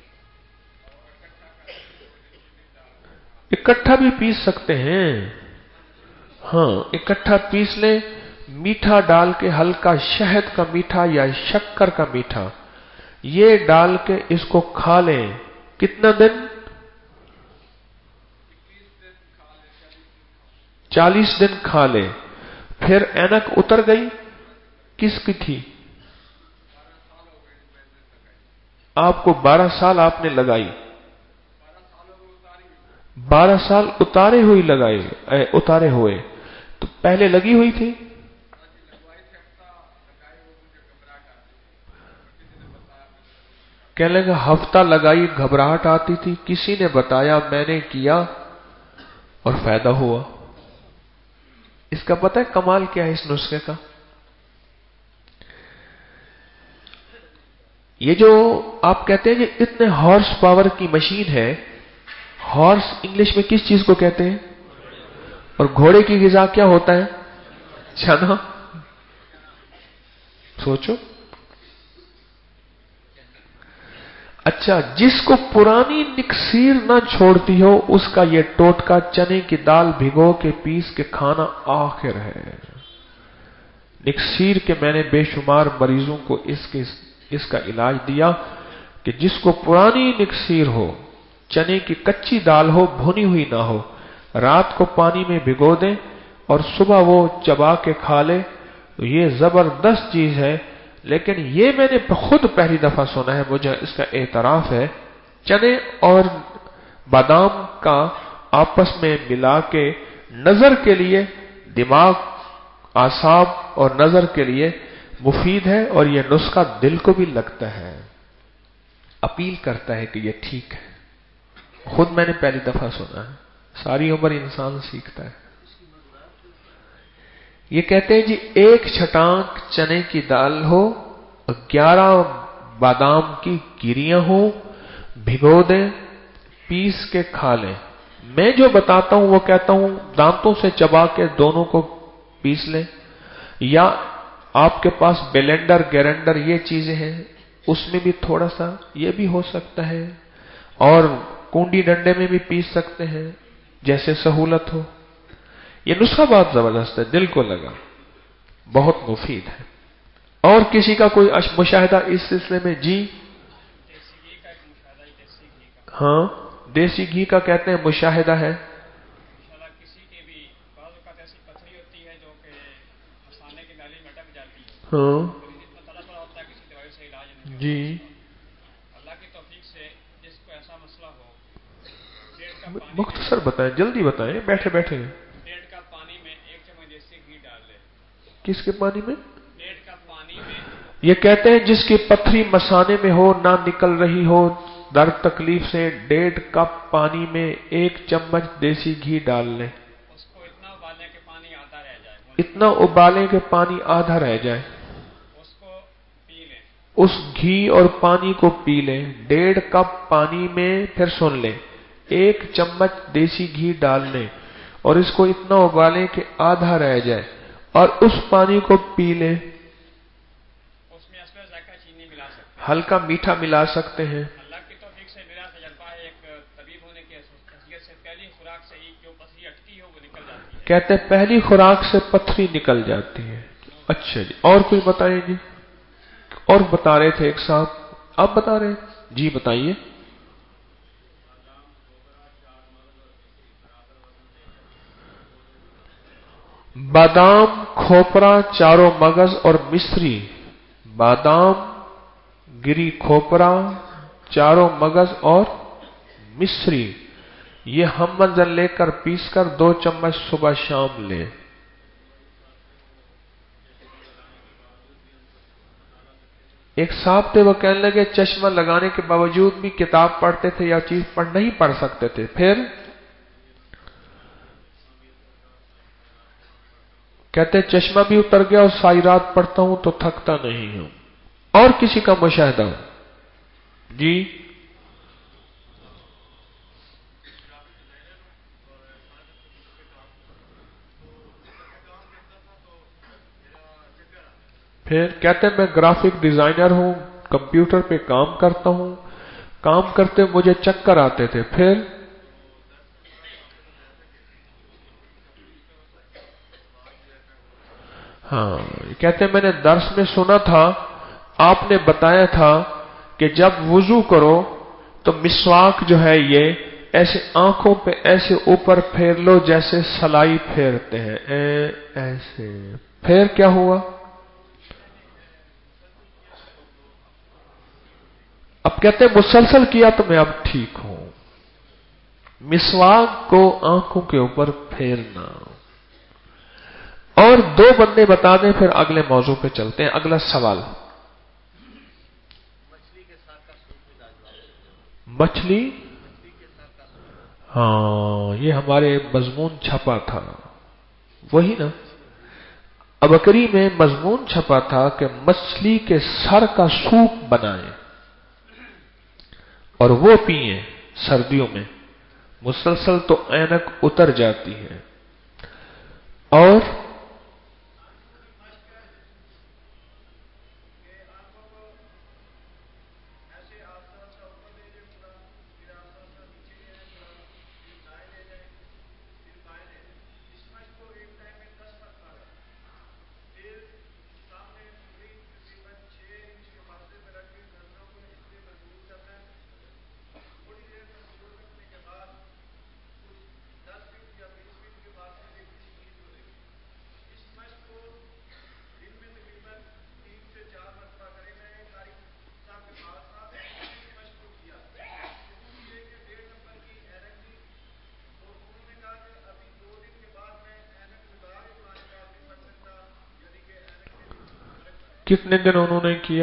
इकट्ठा भी पीस सकते हैं, हाँ इकट्ठा पीस लें। मीठा डाल के, हल्का शहद का मीठा या शक्कर का मीठा, ये डाल के इसको खा लें। कितना दिन? चालीस दिन खा लें। फिर ऐनक उतर गई। किसकी थी? आपको बारह साल आपने लगाई, बारह साल उतारे हुई लगाई, उतारे हुए। तो पहले लगी हुई थी? कहने लगा हफ्ता लगाई, घबराहट आती थी, किसी ने बताया, मैंने किया और फायदा हुआ। इसका पता है कमाल क्या है इस नुस्खे का? ये जो आप कहते हैं कि इतने हॉर्स पावर की मशीन है, हॉर्स इंग्लिश में किस चीज को कहते हैं? और घोड़े की गिजा क्या होता है? चना। सोचो। अच्छा, जिसको पुरानी निकसीर ना छोड़ती हो उसका ये टोटका चने की दाल भिगो के पीस के खाना आखिर है। निकसीर के मैंने बेशुमार मरीजों को इसके इसका इलाज दिया कि जिसको पुरानी निकसीर हो, चने की कच्ची दाल हो, भुनी हुई ना हो, रात को पानी में भिगो दें और सुबह वो चबा के खा ले, तो ये जबरदस्त चीज है। लेकिन ये मैंने खुद पहली दफा सुना है, मुझे इसका एतराफ है। चने और बादाम का आपस में मिला के नजर के लिए, दिमाग, आसाब और नजर के लिए मुफीद है, और यह नुस्खा दिल को भी लगता है, अपील करता है कि यह ठीक है। खुद मैंने पहली दफा सुना है, सारी उम्र इंसान सीखता है। یہ کہتے ہیں جی ایک چھٹانک چنے کی دال ہو، گیارہ بادام کی گریاں ہوں، بھگو دیں، پیس کے کھا لیں۔ میں جو بتاتا ہوں وہ کہتا ہوں دانتوں سے چبا کے دونوں کو پیس لیں، یا آپ کے پاس بلینڈر گرینڈر یہ چیزیں ہیں اس میں بھی تھوڑا سا یہ بھی ہو سکتا ہے، اور کنڈی ڈنڈے میں بھی پیس سکتے ہیں جیسے سہولت ہو۔ یہ نسخہ بہت زبردست ہے، دل کو لگا، بہت مفید ہے۔ اور کسی کا کوئی مشاہدہ اس سلسلے میں؟ جی ہاں، دیسی گھی کا کہتے ہیں مشاہدہ ہے۔ کسی کے بھی بعض اوقات ایسی پتھری ہوتی ہے جو کہ مسانے کی نالی میں اٹک جاتی ہے، ہاں اتنا تڑپ رہا ہوتا ہے کسی دوائی سے علاج نہیں، جی اللہ کی توفیق سے جس کو ایسا مسئلہ ہو، ڈیڑھ کپ پانی مختصر بتائیں، جلدی بتائیں، بیٹھے بیٹھے ڈیڑھ کپ پانی میں ایک چمچ دیسی گھی ڈال لے۔ کس کے پانی میں؟ ڈیڑھ کپ پانی میں یہ کہتے ہیں جس کی پتھری مسانے میں ہو، نہ نکل رہی ہو، در تکلیف سے، ڈیڑھ کپ پانی میں ایک چمچ دیسی گھی ڈال لیں، اس کو اتنا ابالیں کہ پانی آدھا رہ جائے، اتنا ابالیں کہ پانی آدھا رہ جائے، اس کو پی لیں، اس گھی اور پانی کو پی لیں۔ ڈیڑھ کپ پانی میں پھر سن لیں ایک چمچ دیسی گھی ڈال لیں اور اس کو اتنا ابالیں کہ آدھا رہ جائے اور اس پانی کو پی لیں۔ اس میں اصل ذائقہ چینی ملا سکتے ہیں، ہلکا میٹھا ملا سکتے ہیں۔ اللہ کی توفیق سے میرا تجربہ ہے، ایک طبیب ہونے کی حیثیت سے پہلی خوراک سے ہی جو پتھری اٹکی ہو وہ نکل جاتی ہے۔ کہتے ہیں پہلی خوراک سے پتھری نکل جاتی ہے۔ اچھا جی، اور کوئی بتائیں جی؟ اور بتا رہے تھے ایک ساتھ، آپ بتا رہے ہیں جی، بتائیے۔ بادام، کھوپرا، چاروں مغز اور مصری۔ بادام، گری کھوپرا، چاروں مغز اور مصری، یہ ہم منزل لے کر پیس کر دو چمچ صبح شام لیں۔ ایک صاحب تھے، وہ کہنے لگے چشمہ لگانے کے باوجود بھی کتاب پڑھتے تھے یا چیز پڑھ نہیں پڑھ سکتے تھے، پھر کہتے چشمہ بھی اتر گیا اور ساری رات پڑھتا ہوں تو تھکتا نہیں ہوں۔ اور کسی کا مشاہدہ ہو؟ جی پھر کہتے ہیں میں گرافک ڈیزائنر ہوں، کمپیوٹر پہ کام کرتا ہوں، کام کرتے مجھے چکر آتے تھے، پھر ہاں کہتے ہیں میں نے درس میں سنا تھا، آپ نے بتایا تھا کہ جب وضو کرو تو مسواک جو ہے یہ ایسے آنکھوں پہ ایسے اوپر پھیر لو جیسے سلائی پھیرتے ہیں، اے ایسے۔ پھر کیا ہوا؟ اب کہتے ہیں مسلسل کیا تو میں اب ٹھیک ہوں۔ مسواک کو آنکھوں کے اوپر پھیرنا۔ اور دو بندے بتا دیں پھر اگلے موضوع پہ چلتے ہیں۔ اگلا سوال، مچھلی، ہاں یہ ہمارے مضمون چھپا تھا، وہی نا، ابکری میں مضمون چھپا تھا کہ مچھلی کے سر کا سوپ بنائیں اور وہ پئیں سردیوں میں، مسلسل تو اینک اتر جاتی ہے۔ اور کتنے دن انہوں نے کیا؟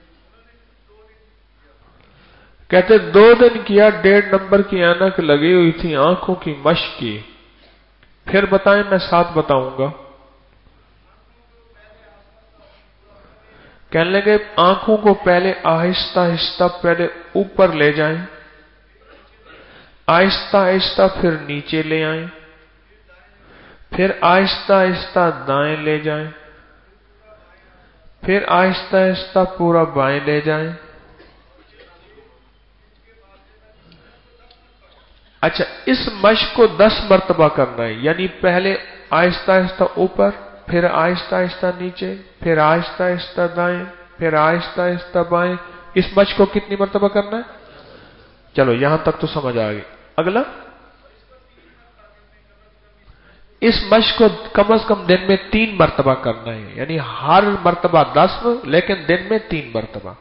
کہتے دو دن کیا، ڈیڑھ نمبر کی اینک لگی ہوئی تھی، آنکھوں کی مشق کی۔ پھر بتائیں، میں ساتھ بتاؤں گا۔ कहने लगे आंखों को पहले आहिस्ता आहिस्ता पहले ऊपर ले जाएं, आहिस्ता आहिस्ता फिर नीचे ले आएं, फिर आहिस्ता आहिस्ता दाएं ले जाएं, फिर आहिस्ता आहिस्ता पूरा बाएं ले जाएं। अच्छा, इस मश्क को दस मर्तबा करना है, यानी पहले आहिस्ता आहिस्ता ऊपर, फिर आहिस्ता आहिस्ता नीचे, फिर आहिस्ता आहिस्ता दाएं, फिर आहिस्ता आहिस्ता बाएं। इस मश्क को कितनी मर्तबा करना है? चलो यहां तक तो समझ आ गई। अगला, इस मश्क को कम से कम दिन में तीन मर्तबा करना है, यानी हर मर्तबा दस, लेकिन दिन में तीन मर्तबा।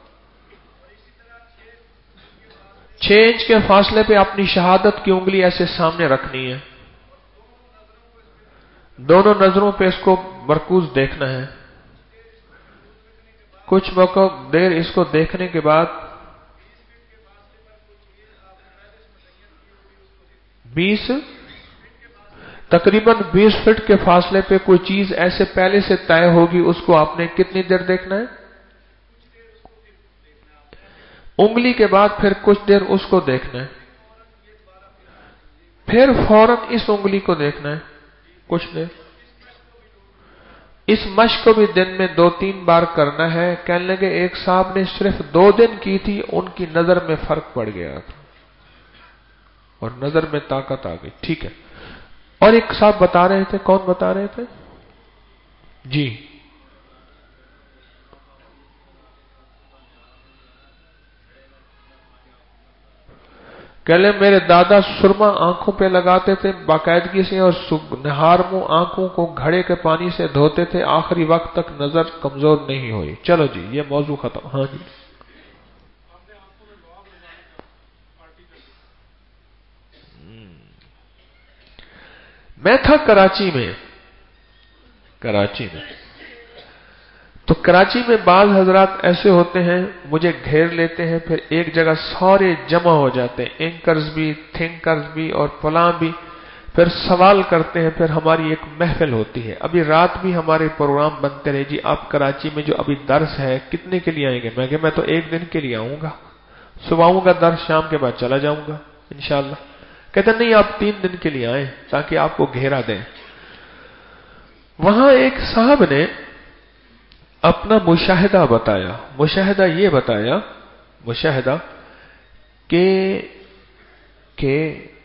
छह इंच के फासले पे अपनी शहादत की उंगली ऐसे सामने रखनी है, दोनों नजरों पे इसको मरकूज देखना है। कुछ मौका देर इसको देखने के बाद बीस तकरीबन बीस फीट के फासले पे कोई चीज ऐसे पहले से तय होगी, उसको आपने कितनी देर देखना है? उंगली के बाद फिर कुछ देर उसको देखना है, फिर फौरन इस उंगली को देखना है कुछ देर। इस मश्क को भी दिन में दो तीन बार करना है। कहने लगे एक साहब ने सिर्फ दो दिन की थी, उनकी नजर में फर्क पड़ गया था और नजर में ताकत आ गई। ठीक है। और एक साहब बता रहे थे, कौन बता रहे थे जी? कहले मेरे दादा सुरमा आंखों पे लगाते थे बाकायदगी से और निहार मुंह आंखों को घड़े के पानी से धोते थे, आखिरी वक्त तक नजर कमजोर नहीं हुई। चलो जी, ये मौजू खत्म। हाँ जी, मैं था कराची में कराची में तो कराची में बाज हजरात ऐसे होते हैं, मुझे घेर लेते हैं, फिर एक जगह सारे जमा हो जाते हैं, एंकर्स भी, थिंकर्स भी और फलां भी, फिर सवाल करते हैं। फिर हमारी एक महफिल होती है। अभी रात भी हमारे प्रोग्राम बनते रहे जी, आप कराची में जो अभी दर्स है कितने के लिए आएंगे? मैं कहा मैं तो एक दिन के लिए आऊंगा, सुबह आऊंगा दर्स, शाम के बाद चला जाऊंगा इंशाल्लाह। कहते नहीं, आप तीन दिन के लिए आए ताकि आपको घेरा दें। वहां एक साहब ने अपना मुशाहिदा बताया। मुशाहिदा ये बताया मुशाहिदा के के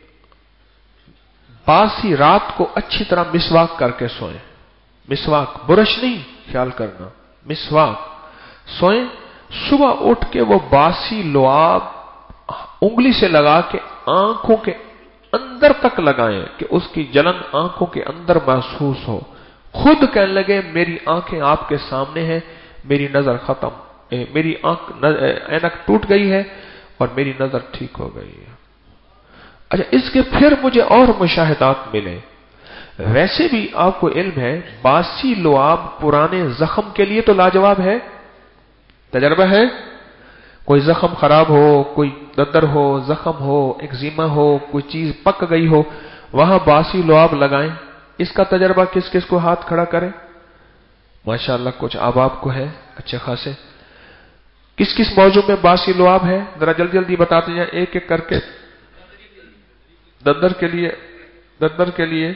बासी रात को अच्छी तरह मिसवाक करके सोएं। मिसवाक, बुरश नहीं, ख्याल करना, मिसवाक सोएं। सुबह उठ के वो बासी लुआब उंगली से लगा के आंखों के अंदर तक लगाएं कि उसकी जलन आंखों के अंदर महसूस हो। खुद कहने लगे मेरी आंखें आपके सामने हैं, मेरी नजर खत्म, मेरी आंख ऐनक टूट गई है और मेरी नजर ठीक हो गई है। अच्छा, इसके फिर मुझे और मुशाहिदात मिले। वैसे भी आपको इल्म है, बासी लुआब पुराने जख्म के लिए तो लाजवाब है। तजर्बा है, कोई जख्म खराब हो, कोई दर्द हो, जख्म हो, एक्जिमा हो, कोई चीज पक गई हो, वहां बासी लुआब लगाएं। इसका तजर्बा किस किस को हाथ खड़ा करें? माशाअल्लाह कुछ आबाब को है अच्छे खासे। किस किस मौजू में बासी लुआब है? जरा जल्दी जल्दी बताते जाए एक एक करके। दद्दर के लिए, दद्दर के लिए,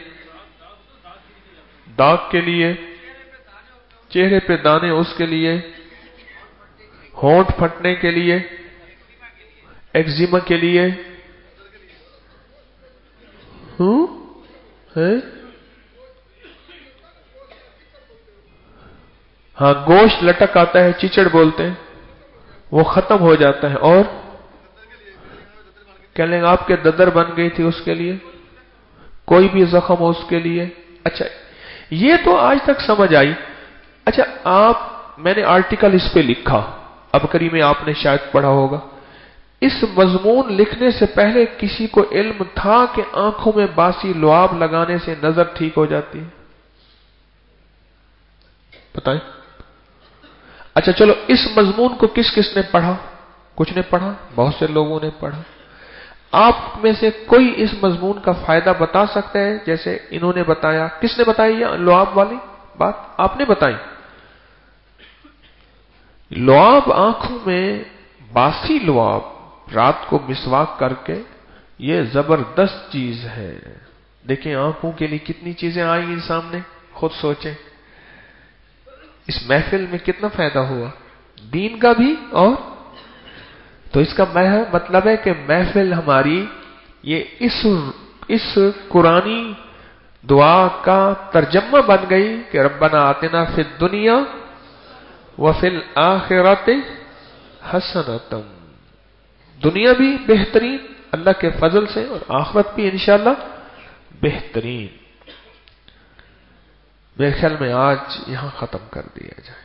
दाग के लिए, चेहरे पे दाने उसके लिए, होंठ फटने के लिए, एक्जिमा के लिए, हूं है, हाँ गोश्त लटक आता है, चिचड़ बोलते हैं, वो खत्म हो जाता है। और कह लेंगे आपके ददर बन गई थी उसके लिए, कोई भी जख्म हो उसके लिए। अच्छा, ये तो आज तक समझ आई। अच्छा, आप, मैंने आर्टिकल इस पे लिखा, अब करी में आपने शायद पढ़ा होगा। इस मजमून लिखने से पहले किसी को इल्म था कि आंखों में बासी लुआब लगाने से नजर ठीक हो जाती है? बताएं। अच्छा चलो, इस मजमून को किस किस ने पढ़ा? कुछ ने पढ़ा, बहुत से लोगों ने पढ़ा। आप में से कोई इस मजमून का फायदा बता सकते हैं जैसे इन्होंने बताया? किसने बताई ये लुआब वाली बात? आपने बताई। लुआब आंखों में, बासी लुआब रात को मिसवाक करके, ये जबरदस्त चीज है। देखिए आंखों के लिए कितनी चीजें आएंगी सामने, खुद सोचें। इस महफिल में कितना फायदा हुआ, दीन का भी। और तो इसका मतलब है कि महफिल हमारी ये इस इस कुरानी दुआ का तर्जमा बन गई कि रब्बना आतिना फिद दुनिया व फिल आखिरति हसनतम। दुनिया भी बेहतरीन अल्लाह के फजल से, और आखिरत भी इंशाअल्लाह बेहतरीन। मेरे ख्याल में आज यहां खत्म कर दिया जाए।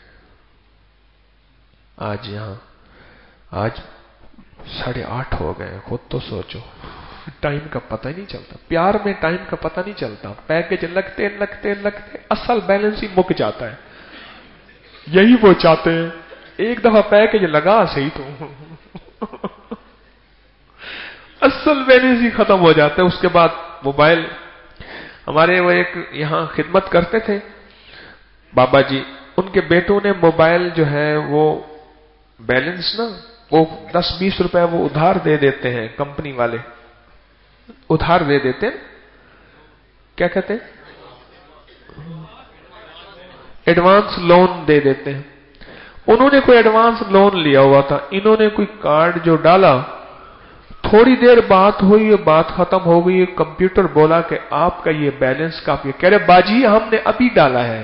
आज यहां आज साढ़े आठ हो गए, खुद तो सोचो, टाइम का पता ही नहीं चलता। प्यार में टाइम का पता नहीं चलता, पैकेज लगते लगते लगते असल बैलेंस ही मुक जाता है। यही वो चाहते हैं, एक दफा पैकेज लगा सही तो असल बैलेंस ही खत्म हो जाता है। उसके बाद मोबाइल, हमारे वो एक यहां खिदमत करते थे बाबा जी, उनके बेटों ने मोबाइल जो है वो बैलेंस ना, वो दस बीस रुपए वो उधार दे देते हैं, कंपनी वाले उधार दे देते हैं, क्या कहते हैं, एडवांस लोन दे देते हैं। उन्होंने कोई एडवांस लोन लिया हुआ था, इन्होंने कोई कार्ड जो डाला, थोड़ी देर बात हुई, बात खत्म हो गई, कंप्यूटर बोला कि आपका ये बैलेंस काफी। कह रहे बाजी हमने अभी डाला है।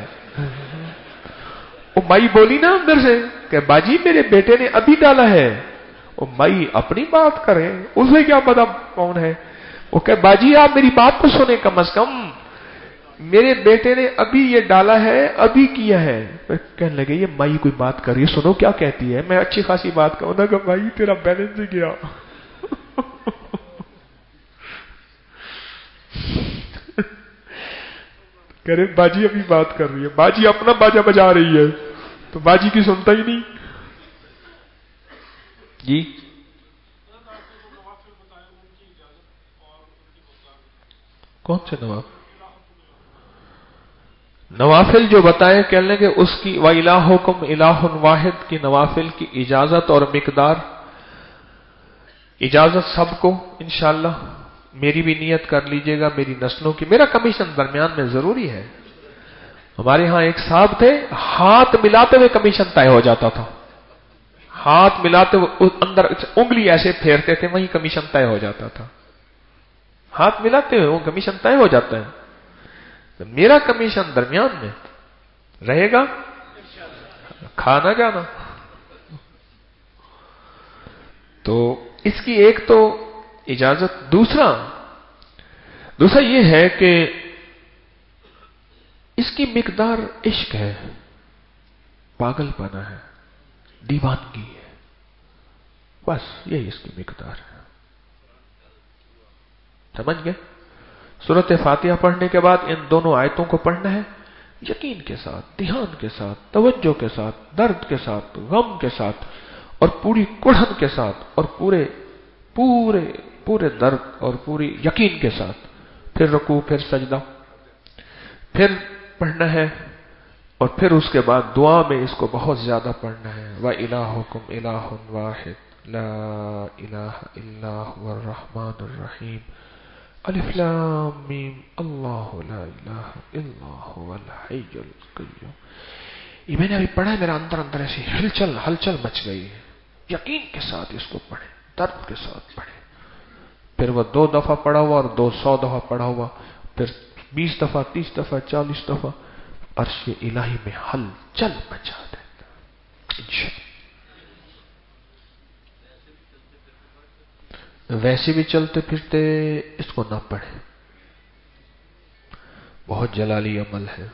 वो माई बोली ना अंदर से कि बाजी मेरे बेटे ने अभी डाला है। वो माई अपनी बात करे, उसे क्या पता कौन है। वो कह बाजी आप मेरी बात तो सुने, कम अज कम मेरे बेटे ने अभी ये डाला है, अभी किया है। कहने लगे ये माई कोई बात कर रही है, सुनो क्या कहती है। मैं अच्छी खासी बात कहूं ना कि भाई तेरा बैलेंस ही गया। कह रहे बाजी अभी बात कर रही है, बाजी अपना बाजा बजा रही है, तो बाजी की सुनता ही नहीं जी। कौन से नवाब? नवाफिल जो बताए, कहने लगे उसकी व इलाहुकुम इलाहुन वाहिद की नवाफिल की इजाजत और मिकदार, इजाजत सबको इंशाअल्लाह, मेरी भी नियत कर लीजिएगा, मेरी नस्लों की। मेरा कमीशन दरमियान में जरूरी है। हमारे यहां एक साहब थे, हाथ मिलाते हुए कमीशन तय हो जाता था। हाथ मिलाते हुए अंदर उंगली ऐसे फेरते थे, वहीं कमीशन तय हो जाता था। हाथ मिलाते हुए वो कमीशन तय हो जाता है। तो मेरा कमीशन दरमियान में रहेगा, खाना जाना। तो इसकी एक तो इजाजत, दूसरा दूसरा यह है कि इसकी मिकदार इश्क है, पागलपना है, दीवानगी है, बस यही इसकी मिकदार है। समझ गए? सूरत फातिहा पढ़ने के बाद इन दोनों आयतों को पढ़ना है यकीन के साथ, ध्यान के साथ, तवज्जो के साथ, दर्द के साथ, गम के साथ, और पूरी कुढ़न के साथ, और पूरे पूरे पूरे दर्द और पूरी यकीन के साथ। फिर रुकू, फिर सजदा, फिर पढ़ना है, और फिर उसके बाद दुआ में इसको बहुत ज्यादा पढ़ना है। व इलाहुकुम इलाहुन वाहिद ला इलाहा इल्ला हुवर रहमानुर रहीम अलिफ लाम मीम अल्लाहु ला इलाहा इल्ला हुवल हय्युल कय्यूम। ये मैंने अभी पढ़ा है, मेरा अंदर अंदर ऐसी हलचल हलचल मच गई है। यकीन के साथ इसको पढ़े, दर्द के साथ पढ़े। फिर वह दो दफा पढ़ा हुआ और दो सौ दफा पढ़ा हुआ, फिर बीस दफा, तीस दफा, चालीस दफा अर्श इलाही में हलचल मचा देता। वैसे भी चलते फिरते इसको ना पढ़े, बहुत जलाली अमल है।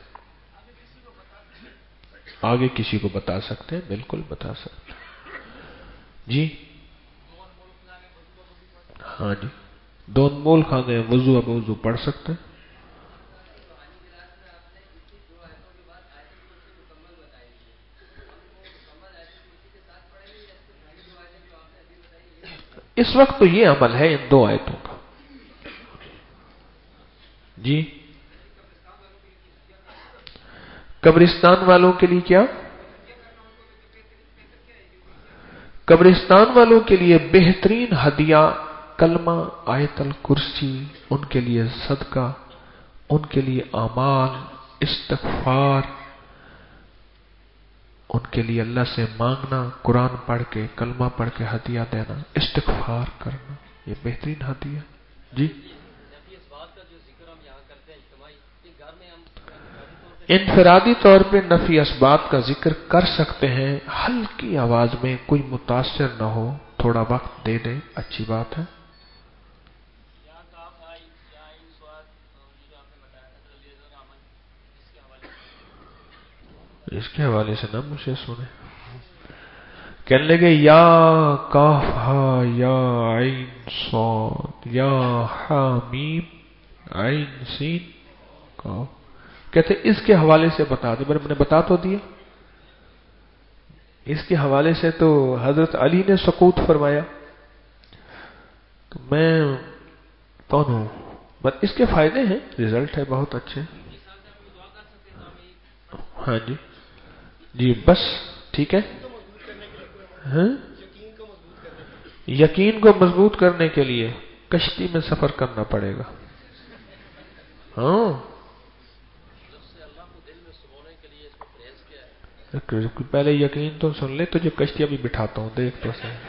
आगे किसी को बता सकते हैं, बिल्कुल बता सकते हैं जी। हाँ जी, दो अनमोल खाने वजू अब वजू पढ़ सकते हैं। इस वक्त तो ये अमल है इन दो आयतों का जी। कब्रिस्तान वालों के लिए क्या? कब्रिस्तान वालों के लिए बेहतरीन हदिया कलमा, आयतल कुर्सी, उनके लिए सदका, उनके लिए अमाल, इस्तिग़फ़ार, उनके लिए अल्लाह से मांगना, कुरान पढ़ के, कलमा पढ़ के हदिया देना, इस्तिग़फ़ार करना, ये बेहतरीन हदिया। जी इनफरादी तौर पे नफी असबात का जिक्र कर सकते हैं, हल्की आवाज में, कोई मुतासिर ना हो, थोड़ा वक्त दे दे, अच्छी बात है। इसके हवाले से ना मुझे सुने, कहने लगे या काफ हा या आइन सौद या हामीम आइन सीन काफ, कहते इसके हवाले से बता दे। मैंने बता तो दिया, इसके हवाले से तो हजरत अली ने सकूत फरमाया, तो मैं कौन हूं, बस इसके फायदे हैं, रिजल्ट है बहुत अच्छे। हाँ जी जी बस ठीक है। हाँ? यकीन को मजबूत करने के लिए कश्ती में सफर करना पड़ेगा। हाँ पहले यकीन तो सुन ले, तुझे कश्ती अभी बिठाता हूं, देख तो सही।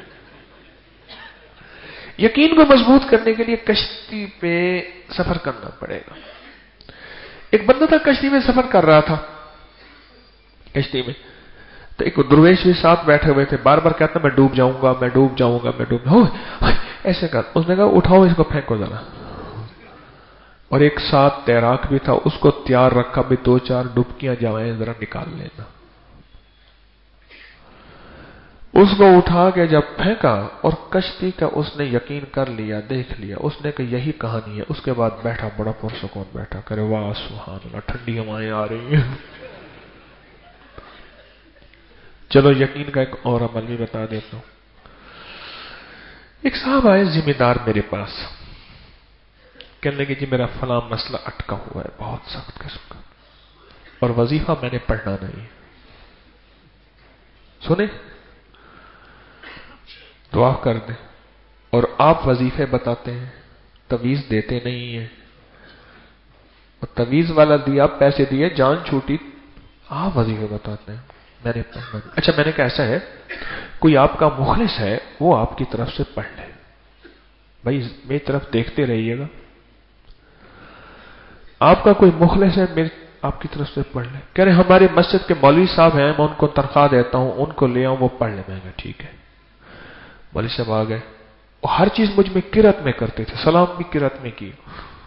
यकीन को मजबूत करने के लिए कश्ती पे सफर करना पड़ेगा। एक बंदा था कश्ती में सफर कर रहा था, कश्ती में तो एक दुर्वेश भी साथ बैठे हुए थे, बार बार कहता मैं डूब जाऊंगा, मैं डूब जाऊंगा, मैं डूब जाऊंगा, ऐसे कर। उसने कहा उठाओ इसको, फेंको जरा। और एक साथ तैराक भी था, उसको तैयार रखा भी, दो चार डुबकियां जाए जरा निकाल लेना। उसको उठा के जब फेंका और कश्ती का उसने यकीन कर लिया, देख लिया, उसने कहा यही कहानी है। उसके बाद बैठा, बड़ा पुरसुकून बैठा, करे वाह सुभान अल्लाह, ठंडी हवाएं आ रही हैं। चलो यकीन का एक और अमल भी बता देता हूं। एक साहब आए जिम्मेदार मेरे पास, कहने लगे जी मेरा फला मसला अटका हुआ है, बहुत सख्त किस्म का, और वजीफा मैंने पढ़ना नहीं है। सुने, दुआ कर दे, और आप वजीफे बताते हैं, तवीज देते नहीं है, और तवीज वाला दिया, पैसे दिए, जान छूटी, आप वजीफे बताते हैं, मैंने पढ़ना नहीं। अच्छा मैंने कहा ऐसा है, कोई आपका मुखलिस है, वो आपकी तरफ से पढ़ ले, भाई मेरी तरफ देखते रहिएगा, आपका कोई मुखलिस है, मेरी आपकी तरफ से पढ़ ले। कह रहे हमारे मस्जिद के मौलवी साहब हैं, मैं उनको तनख्वाह देता हूं, उनको ले आऊं, वो पढ़ ले। मैंने ठीक है। मौलवी साहब आ गए, और हर चीज मुझ में किरत में करते थे, सलाम भी किरत में की,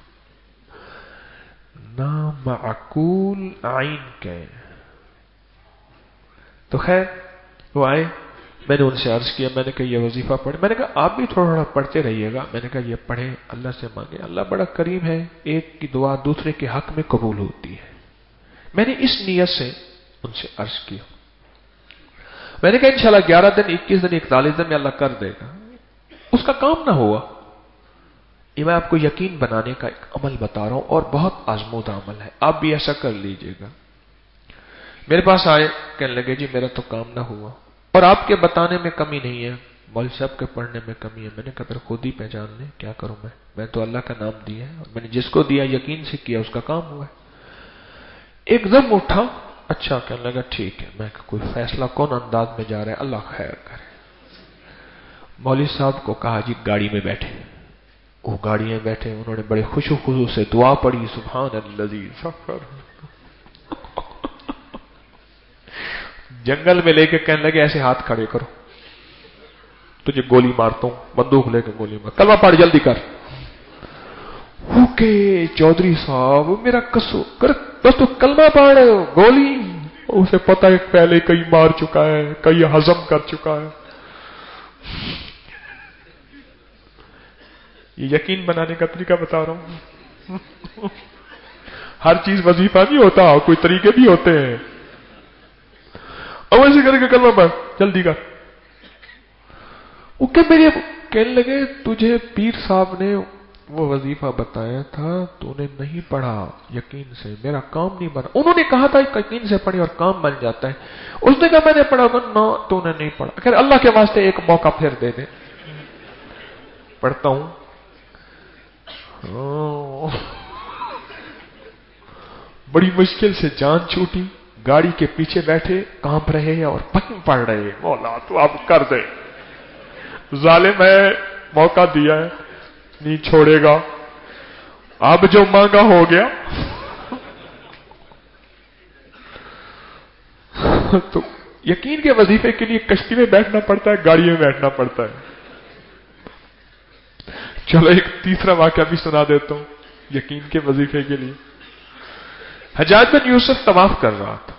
ना माकूल आइन के। तो खैर वो आए, मैंने उनसे अर्ज किया, मैंने कहा ये वजीफा पढ़े। मैंने कहा आप भी थोड़ा थोड़ा पढ़ते रहिएगा। मैंने कहा ये पढ़े, अल्लाह से मांगे, अल्लाह बड़ा करीम है, एक की दुआ दूसरे के हक में कबूल होती है। मैंने इस नियत से उनसे अर्ज किया। मैंने कहा इंशाल्लाह ग्यारह दिन, इक्कीस दिन, इकतालीस दिन में अल्लाह कर देगा। उसका काम ना हुआ। ये मैं आपको यकीन बनाने का एक अमल बता रहा हूं, और बहुत आजमूदा अमल है, आप भी ऐसा कर लीजिएगा। मेरे पास आए, कहने लगे जी मेरा तो काम ना हुआ, और आपके बताने में कमी नहीं है, मौलवी साहब के पढ़ने में कमी है। मैंने कहा खुद ही पहचान ले, क्या करूं मैं मैं तो अल्लाह का नाम दिया है, और मैंने जिसको दिया यकीन से किया, उसका काम हुआ है। एकदम उठा, अच्छा कहने लगा ठीक है। मैं कोई फैसला कौन अंदाज में जा रहा है, अल्लाह खैर करे। मौलवी साहब को कहा जी गाड़ी में बैठे, वो गाड़ी में बैठे, उन्होंने बड़े खुशू खुशू से दुआ पढ़ी, सुभान अल्लज़ी सफर। जंगल में लेके कहने लगे ऐसे हाथ खड़े करो, तुझे गोली मारता हूं, बंदूक लेके गोली मार, कलमा पढ़ जल्दी कर। ओके चौधरी साहब मेरा कसो कर, बस तो कलमा पढ़, गोली, उसे पता है पहले कई मार चुका है, कई हजम कर चुका है। ये यकीन बनाने का तरीका बता रहा हूं। हर चीज वजीफा नहीं होता, कोई तरीके भी होते हैं। अब ऐसे करके कलमा पढ़ जल्दी कर। वो क्या मेरे कहने लगे तुझे पीर साहब ने وہ وظیفہ بتایا تھا تو نے نہیں پڑھا یقین سے، میرا کام نہیں بنا. انہوں نے کہا تھا یقین سے پڑھی اور کام بن جاتا ہے. اس نے کہا میں نے پڑھا. نو تو نے نہیں پڑھا. کہ اللہ کے واسطے ایک موقع پھر دے دے. پڑھتا ہوں. بڑی مشکل سے جان چھوٹی. گاڑی کے پیچھے بیٹھے کانپ رہے ہیں اور پڑھ رہے ہیں. مولا تو اب کر دے، ظالم ہے، موقع دیا ہے، نہیں چھوڑے گا. اب جو مانگا ہو گیا. تو یقین کے وظیفے کے لیے کشتی میں بیٹھنا پڑتا ہے، گاڑی میں بیٹھنا پڑتا ہے. چلو ایک تیسرا واقعہ بھی سنا دیتا ہوں یقین کے وظیفے کے لیے. حجاج بن یوسف طواف کر رہا تھا.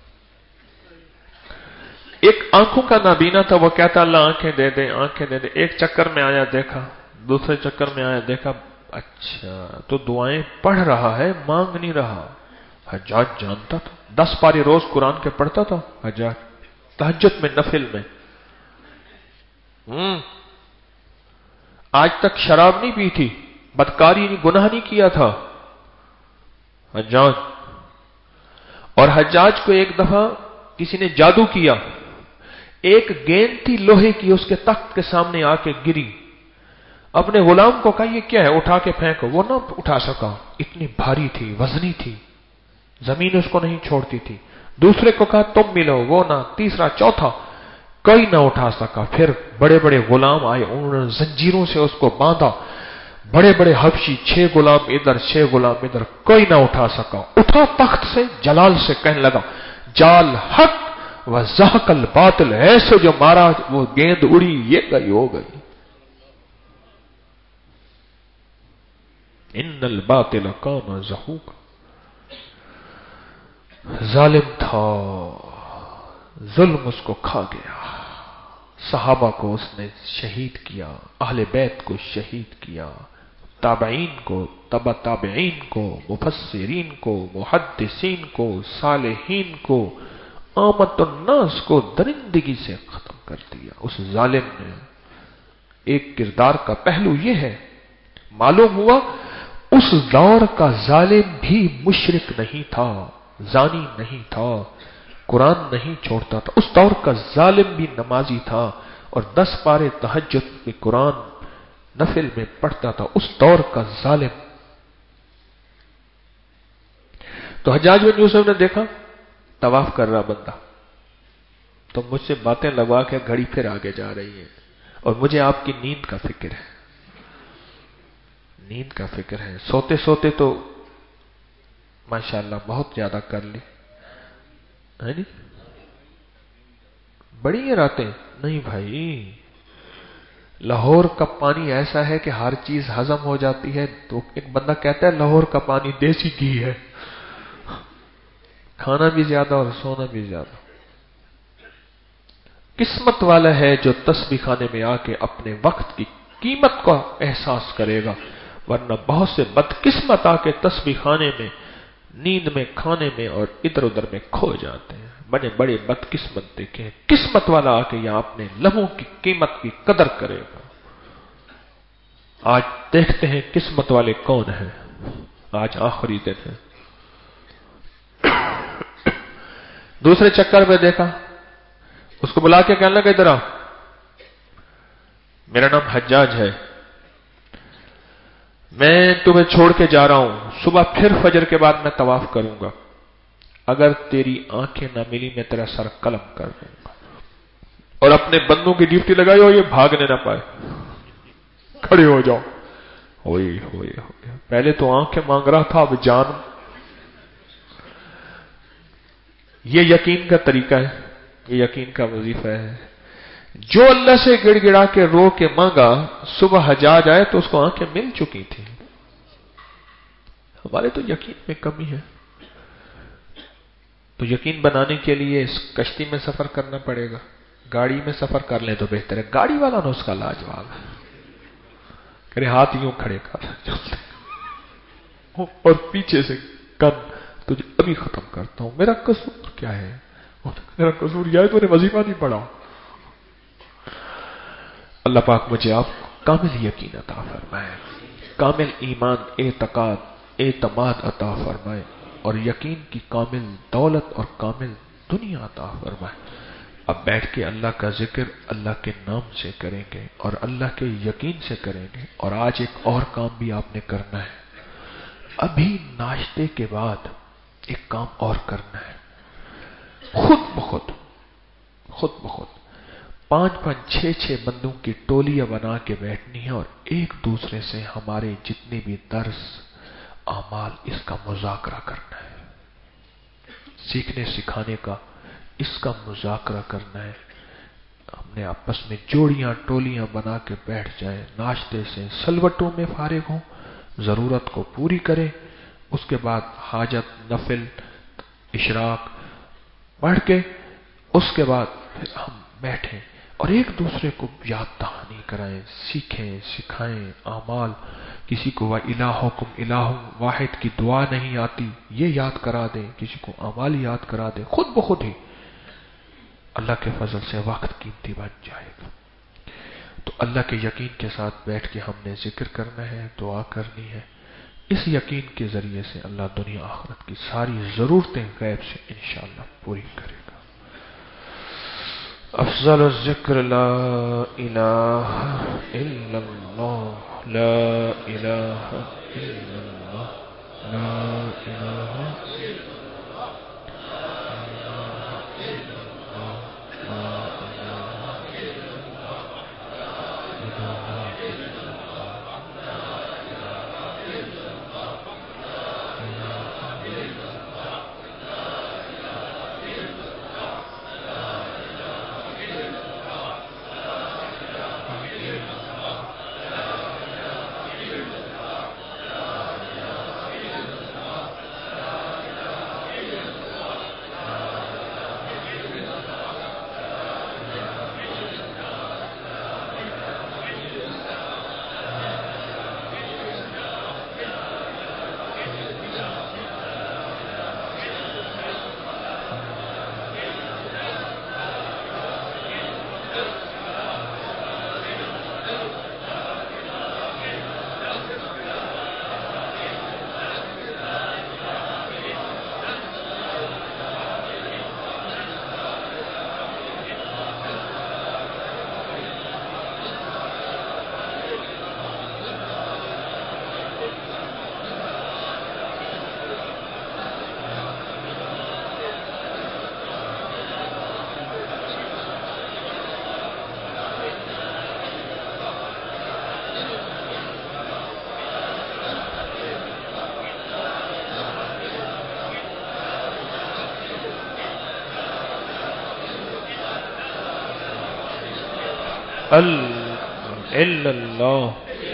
ایک آنکھوں کا نابینا تھا، وہ کہتا اللہ آنکھیں دے دے آنکھیں دے دے. ایک چکر میں آیا دیکھا، دوسرے چکر میں آیا دیکھا، اچھا تو دعائیں پڑھ رہا ہے، مانگ نہیں رہا. حجاج جانتا تھا، دس پارے روز قرآن کے پڑھتا تھا حجاج، تہجد میں، نفل میں. ہم آج تک شراب نہیں پی تھی، بدکاری نہیں، گناہ نہیں کیا تھا حجاج. اور حجاج کو ایک دفعہ کسی نے جادو کیا. ایک گیند تھی لوہے کی، اس کے تخت کے سامنے آ کے گری. اپنے غلام کو کہا یہ کیا ہے، اٹھا کے پھینکو. وہ نہ اٹھا سکا، اتنی بھاری تھی، وزنی تھی، زمین اس کو نہیں چھوڑتی تھی. دوسرے کو کہا تم ملو، وہ نہ. تیسرا، چوتھا، کوئی نہ اٹھا سکا. پھر بڑے بڑے غلام آئے، انہوں نے زنجیروں سے اس کو باندھا. بڑے بڑے حبشی، چھ غلام ادھر چھ غلام ادھر، کوئی نہ اٹھا سکا. اٹھا تخت سے، جلال سے کہنے لگا جال حق و زحق الباطل. ایسے جو مارا وہ گیند اڑی، یہ گئی ہو گئی. ان الباطل کان زحوقا. ظالم تھا، ظلم اس کو کھا گیا. صحابہ کو اس نے شہید کیا، اہل بیت کو شہید کیا، تابعین کو، تبع تابعین کو، مفسرین کو، محدثین کو، صالحین کو، عامت الناس کو درندگی سے ختم کر دیا اس ظالم نے. ایک کردار کا پہلو یہ ہے، معلوم ہوا اس دور کا ظالم بھی مشرک نہیں تھا، زانی نہیں تھا، قرآن نہیں چھوڑتا تھا. اس دور کا ظالم بھی نمازی تھا اور دس پارے تہجد میں قرآن نفل میں پڑھتا تھا. اس دور کا ظالم. تو حجاج بن یوسف نے دیکھا طواف کر رہا بندہ، تو مجھ سے باتیں لگوا کے گھڑی پھر آگے جا رہی ہے. اور مجھے آپ کی نیند کا فکر ہے، نیند کا فکر ہے. سوتے سوتے تو ماشاءاللہ بہت زیادہ کر لی ہے نہیں، بڑی ہیں راتیں. نہیں بھائی، لاہور کا پانی ایسا ہے کہ ہر چیز ہضم ہو جاتی ہے. تو ایک بندہ کہتا ہے لاہور کا پانی دیسی گھی ہے، کھانا بھی زیادہ اور سونا بھی زیادہ. قسمت والا ہے جو تسبیح خانے میں آ کے اپنے وقت کی قیمت کا احساس کرے گا، ورنہ بہت سے بدقسمت آ کے تسبیح خانے میں، نیند میں، کھانے میں اور ادھر ادھر میں کھو جاتے ہیں. بڑے بڑے بدقسمت دیکھے ہیں. قسمت والا آ کے یہاں اپنے لمحوں کی قیمت کی قدر کرے گا. آج دیکھتے ہیں قسمت والے کون ہیں. آج آخری دن ہے. دوسرے چکر میں دیکھا، اس کو بلا کے کہنے لگا ادھر آ، میرا نام حجاج ہے، میں تمہیں چھوڑ کے جا رہا ہوں. صبح پھر فجر کے بعد میں طواف کروں گا. اگر تیری آنکھیں نہ ملی میں تیرا سر قلم کر دوں گا. اور اپنے بندوں کی ڈیوٹی لگائی ہو، یہ بھاگنے نہ پائے. کھڑے ہو جاؤ. ہوئے ہوئے ہوئے پہلے تو آنکھیں مانگ رہا تھا، اب جان. یہ یقین کا طریقہ ہے، یہ یقین کا وظیفہ ہے. جو اللہ سے گڑ گڑا کے رو کے مانگا، صبح حجاج آئے تو اس کو آنکھیں مل چکی تھی. ہمارے تو یقین میں کمی ہے. تو یقین بنانے کے لیے اس کشتی میں سفر کرنا پڑے گا. گاڑی میں سفر کر لیں تو بہتر ہے. گاڑی والا نے اس کا لاجواب ہے، کرے ہاتھ یوں کھڑے کر چلتے اور پیچھے سے کن تجھے ابھی ختم کرتا ہوں. میرا قصور کیا ہے؟ میرا قصور یہ ہے تو نے وظیفہ نہیں پڑھا. اللہ پاک مجھے آپ کامل یقین عطا فرمائے. کامل ایمان، اعتقاد، اعتماد عطا فرمائے اور یقین کی کامل دولت اور کامل دنیا عطا فرمائے۔ اب بیٹھ کے اللہ کا ذکر اللہ کے نام سے کریں گے اور اللہ کے یقین سے کریں گے۔ اور آج ایک اور کام بھی آپ نے کرنا ہے، ابھی ناشتے کے بعد ایک کام اور کرنا ہے، خود بخود خود بخود پانچ پانچ چھ چھ بندوں کی ٹولیاں بنا کے بیٹھنی ہے اور ایک دوسرے سے ہمارے جتنے بھی درس اعمال اس کا مذاکرہ کرنا ہے، سیکھنے سکھانے کا اس کا مذاکرہ کرنا ہے۔ ہم نے آپس میں جوڑیاں ٹولیاں بنا کے بیٹھ جائیں، ناشتے سے سلوٹوں میں فارغ ہوں، ضرورت کو پوری کریں، اس کے بعد حاجت نفل اشراق پڑھ کے اس کے بعد پھر ہم بیٹھیں اور ایک دوسرے کو یاد دہانی کرائیں، سیکھیں سکھائیں اعمال۔ کسی کو وَإِلَٰهُكُمْ إِلَٰهٌ واحد کی دعا نہیں آتی، یہ یاد کرا دیں، کسی کو اعمال یاد کرا دیں، خود بخود ہی اللہ کے فضل سے وقت قیمتی بن جائے گا۔ تو اللہ کے یقین کے ساتھ بیٹھ کے ہم نے ذکر کرنا ہے، دعا کرنی ہے، اس یقین کے ذریعے سے اللہ دنیا آخرت کی ساری ضرورتیں غیب سے انشاءاللہ پوری کرے گا۔ افضل الذکر لا الہ الا اللہ، لا الہ الا اللہ، لا الہ الا اللہ۔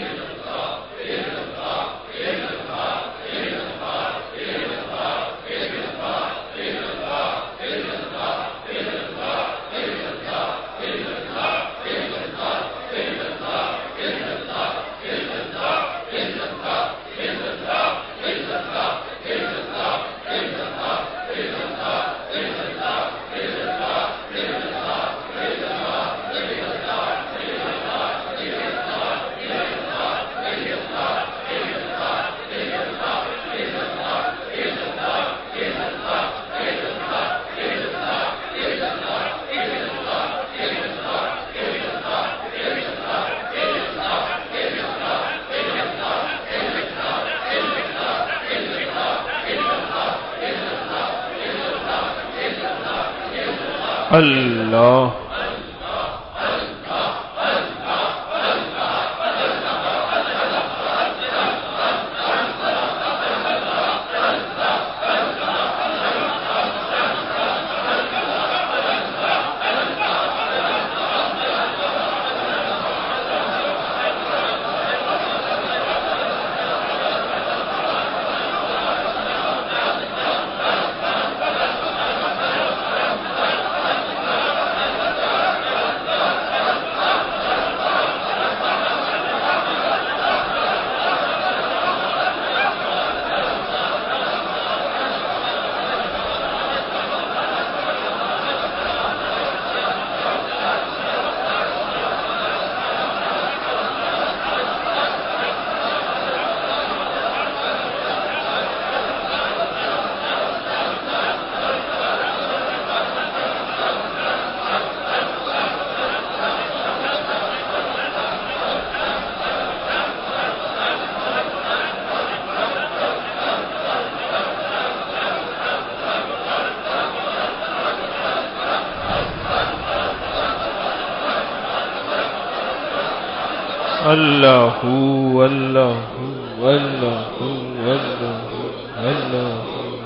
اللہ اللہ اللہ اللہ اللہ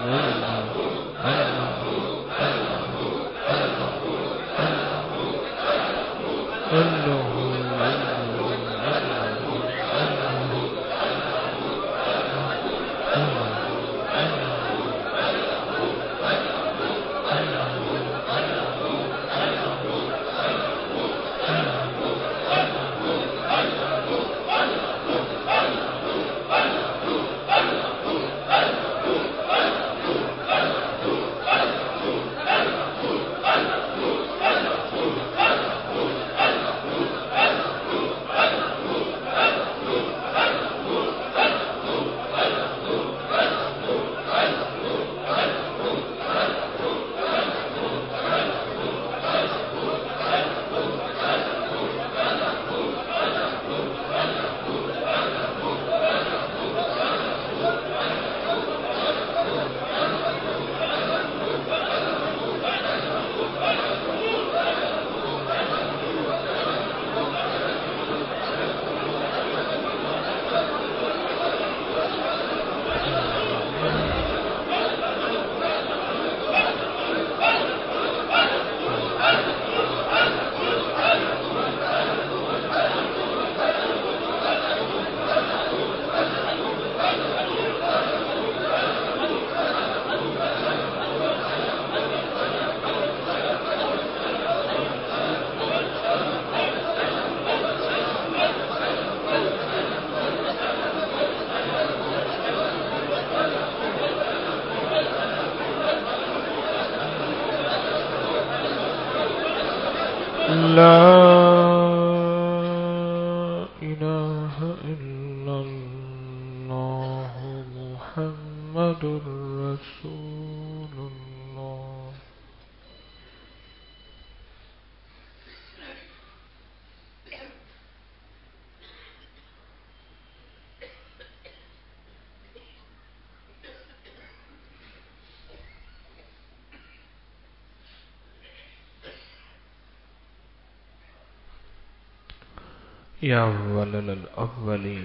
یا اول الاولین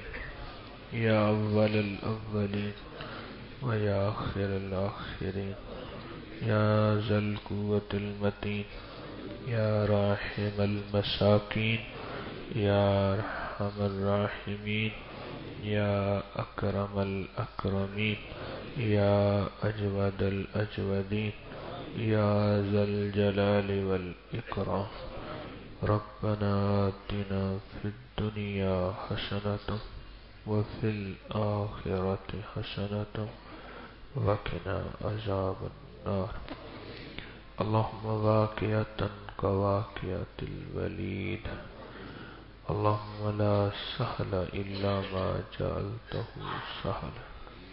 یا اول الاولین و یا آخر الاخرین یا ذا القوة المتین یا راحم المساکین یا ارحم الراحمین یا اکرم الاکرمین یا اجود الاجودین یا ذا الجلال والاکرام ربنا آتنا فی الدنیا حسنة وفی الآخرة حسنة وقنا عذاب النار اللهم واقعة كواقعة الوليد اللهم لا سهل إلا ما جعلته سهلا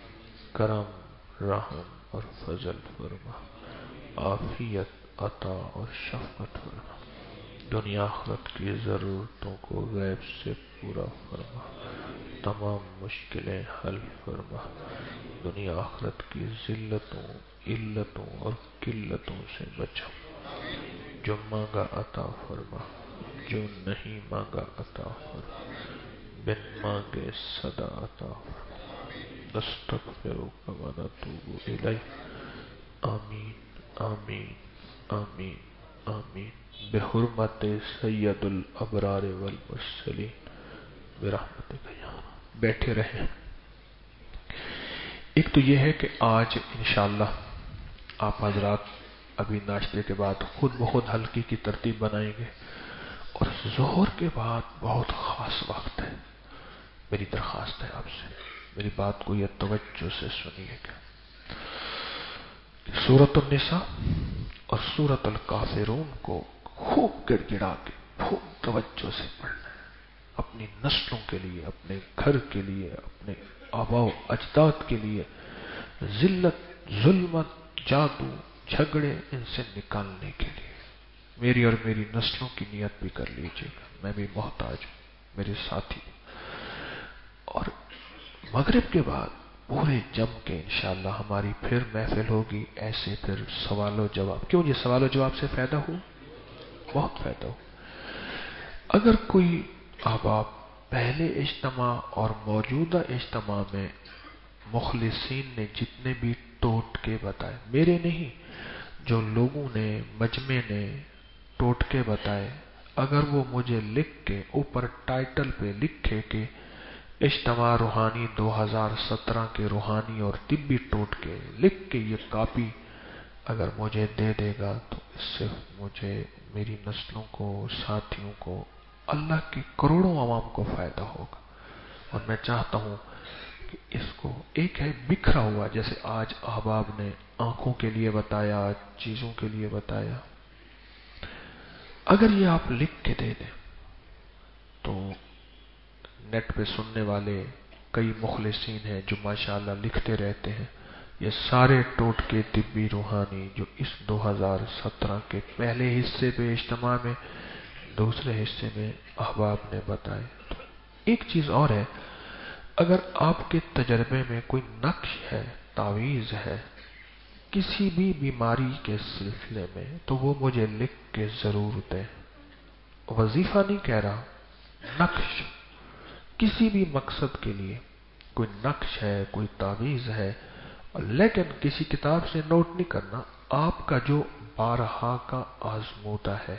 کرم رحم اور فضل فرما عافیت عطا اور شفقت فرما دنیا آخرت کی ضرورتوں کو غیب سے پورا فرما تمام مشکلیں حل فرما دنیا آخرت کی ذلتوں علتوں اور قلتوں سے بچا جو مانگا عطا فرما جو نہیں مانگا عطا فرما بن مانگے صدا عطا فرما نستغفرک و نتوب الیک آمین آمین آمین آمین بحرمت سید الابرار والمرسلین برحمتک یا رب۔ بیٹھے رہیں۔ ایک تو یہ ہے کہ آج انشاءاللہ آپ حضرات ابھی ناشتے کے بعد خود بخود حلقے کی ترتیب بنائیں گے اور ظہر کے بعد بہت خاص وقت ہے۔ میری درخواست ہے آپ سے، میری بات کو یہ توجہ سے سنیے گا۔ سورۃ النساء اور سورۃ الکافرون کو خوب گڑ گڑا کے خوب توجہ سے پڑھنا ہے، اپنی نسلوں کے لیے، اپنے گھر کے لیے، اپنے آباء و اجداد کے لیے ذلت، ظلمت، جادو، جھگڑے ان سے نکالنے کے لیے میری اور میری نسلوں کی نیت بھی کر لیجیے گا۔ میں بھی محتاج ہوں، میرے ساتھی۔ اور مغرب کے بعد پورے جم کے انشاءاللہ ہماری پھر محفل ہوگی، ایسے پھر سوال و جواب۔ کیوں یہ سوال و جواب سے فائدہ ہو؟ بہت فائدہ ہو۔ اگر کوئی احباب پہلے اجتماع اور موجودہ اجتماع میں مخلصین نے جتنے بھی ٹوٹکے بتائے، میرے نہیں، جو لوگوں نے مجمع نے ٹوٹکے بتائے، اگر وہ مجھے لکھ کے اوپر ٹائٹل پہ لکھے کہ اجتماع روحانی دو ہزار سترہ کے روحانی اور طبی ٹوٹکے لکھ کے یہ کاپی اگر مجھے دے دے گا تو اس سے مجھے، میری نسلوں کو، ساتھیوں کو، اللہ کی کروڑوں عوام کو فائدہ ہوگا۔ اور میں چاہتا ہوں کہ اس کو، ایک ہے بکھرا ہوا، جیسے آج احباب نے آنکھوں کے لیے بتایا، چیزوں کے لیے بتایا، اگر یہ آپ لکھ کے دے دیں تو نیٹ پہ سننے والے کئی مخلصین ہیں جو ماشاءاللہ لکھتے رہتے ہیں، یہ سارے ٹوٹکے طبی روحانی جو اس دو ہزار سترہ کے پہلے حصے پہ اجتماع میں، دوسرے حصے میں احباب نے بتائے۔ تو ایک چیز اور ہے، اگر آپ کے تجربے میں کوئی نقش ہے، تعویذ ہے کسی بھی بیماری کے سلسلے میں، تو وہ مجھے لکھ کے ضرور دیں۔ وظیفہ نہیں کہہ رہا، نقش، کسی بھی مقصد کے لیے کوئی نقش ہے، کوئی تعویذ ہے، لیکن کسی کتاب سے نوٹ نہیں کرنا، آپ کا جو بارہا کا آزمودہ ہے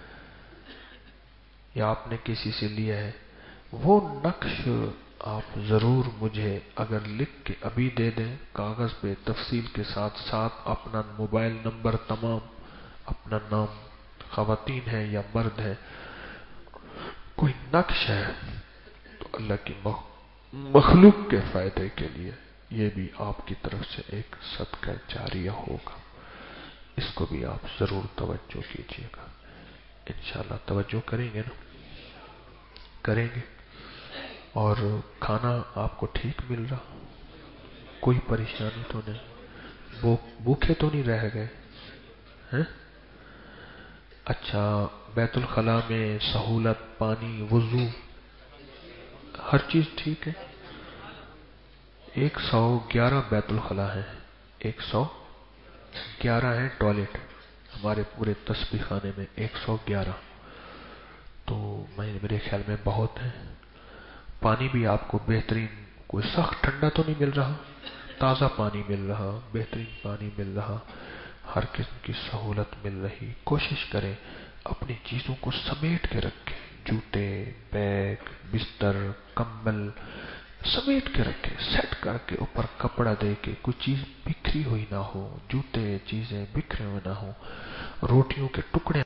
یا آپ نے کسی سے لیا ہے، وہ نقش آپ ضرور مجھے اگر لکھ کے ابھی دے دیں کاغذ پہ تفصیل کے ساتھ ساتھ، اپنا موبائل نمبر تمام، اپنا نام، خواتین ہے یا مرد ہے، کوئی نقش ہے تو اللہ کی مخلوق کے فائدے کے لیے یہ بھی آپ کی طرف سے ایک صدقہ جاریہ ہوگا، اس کو بھی آپ ضرور توجہ کیجیے گا۔ انشاءاللہ توجہ کریں گے نا؟ کریں گے۔ اور کھانا آپ کو ٹھیک مل رہا؟ کوئی پریشانی تو نہیں؟ بھوکے تو نہیں رہ گئے ہیں؟ اچھا، بیت الخلاء میں سہولت، پانی، وضو، ہر چیز ٹھیک ہے؟ ایک سو گیارہ بیت الخلاء ہیں، ایک سو گیارہ ہیں ٹوائلٹ ہمارے پورے تسبیح خانے میں، ایک سو گیارہ، تو میرے خیال میں بہت ہیں۔ پانی بھی آپ کو بہترین، کوئی سخت ٹھنڈا تو نہیں مل رہا، تازہ پانی مل رہا، بہترین پانی مل رہا، ہر قسم کی سہولت مل رہی۔ کوشش کریں اپنی چیزوں کو سمیٹ کے رکھیں، جوتے، بیگ، بستر، کمبل سمیٹ کے رکھیں، سیٹ کر کے اوپر کپڑا دے کے، کوئی چیز بکھری ہوئی نہ ہو، جوتے، چیزیں بکھرے ہوئے نہ ہو، روٹیوں کے ٹکڑے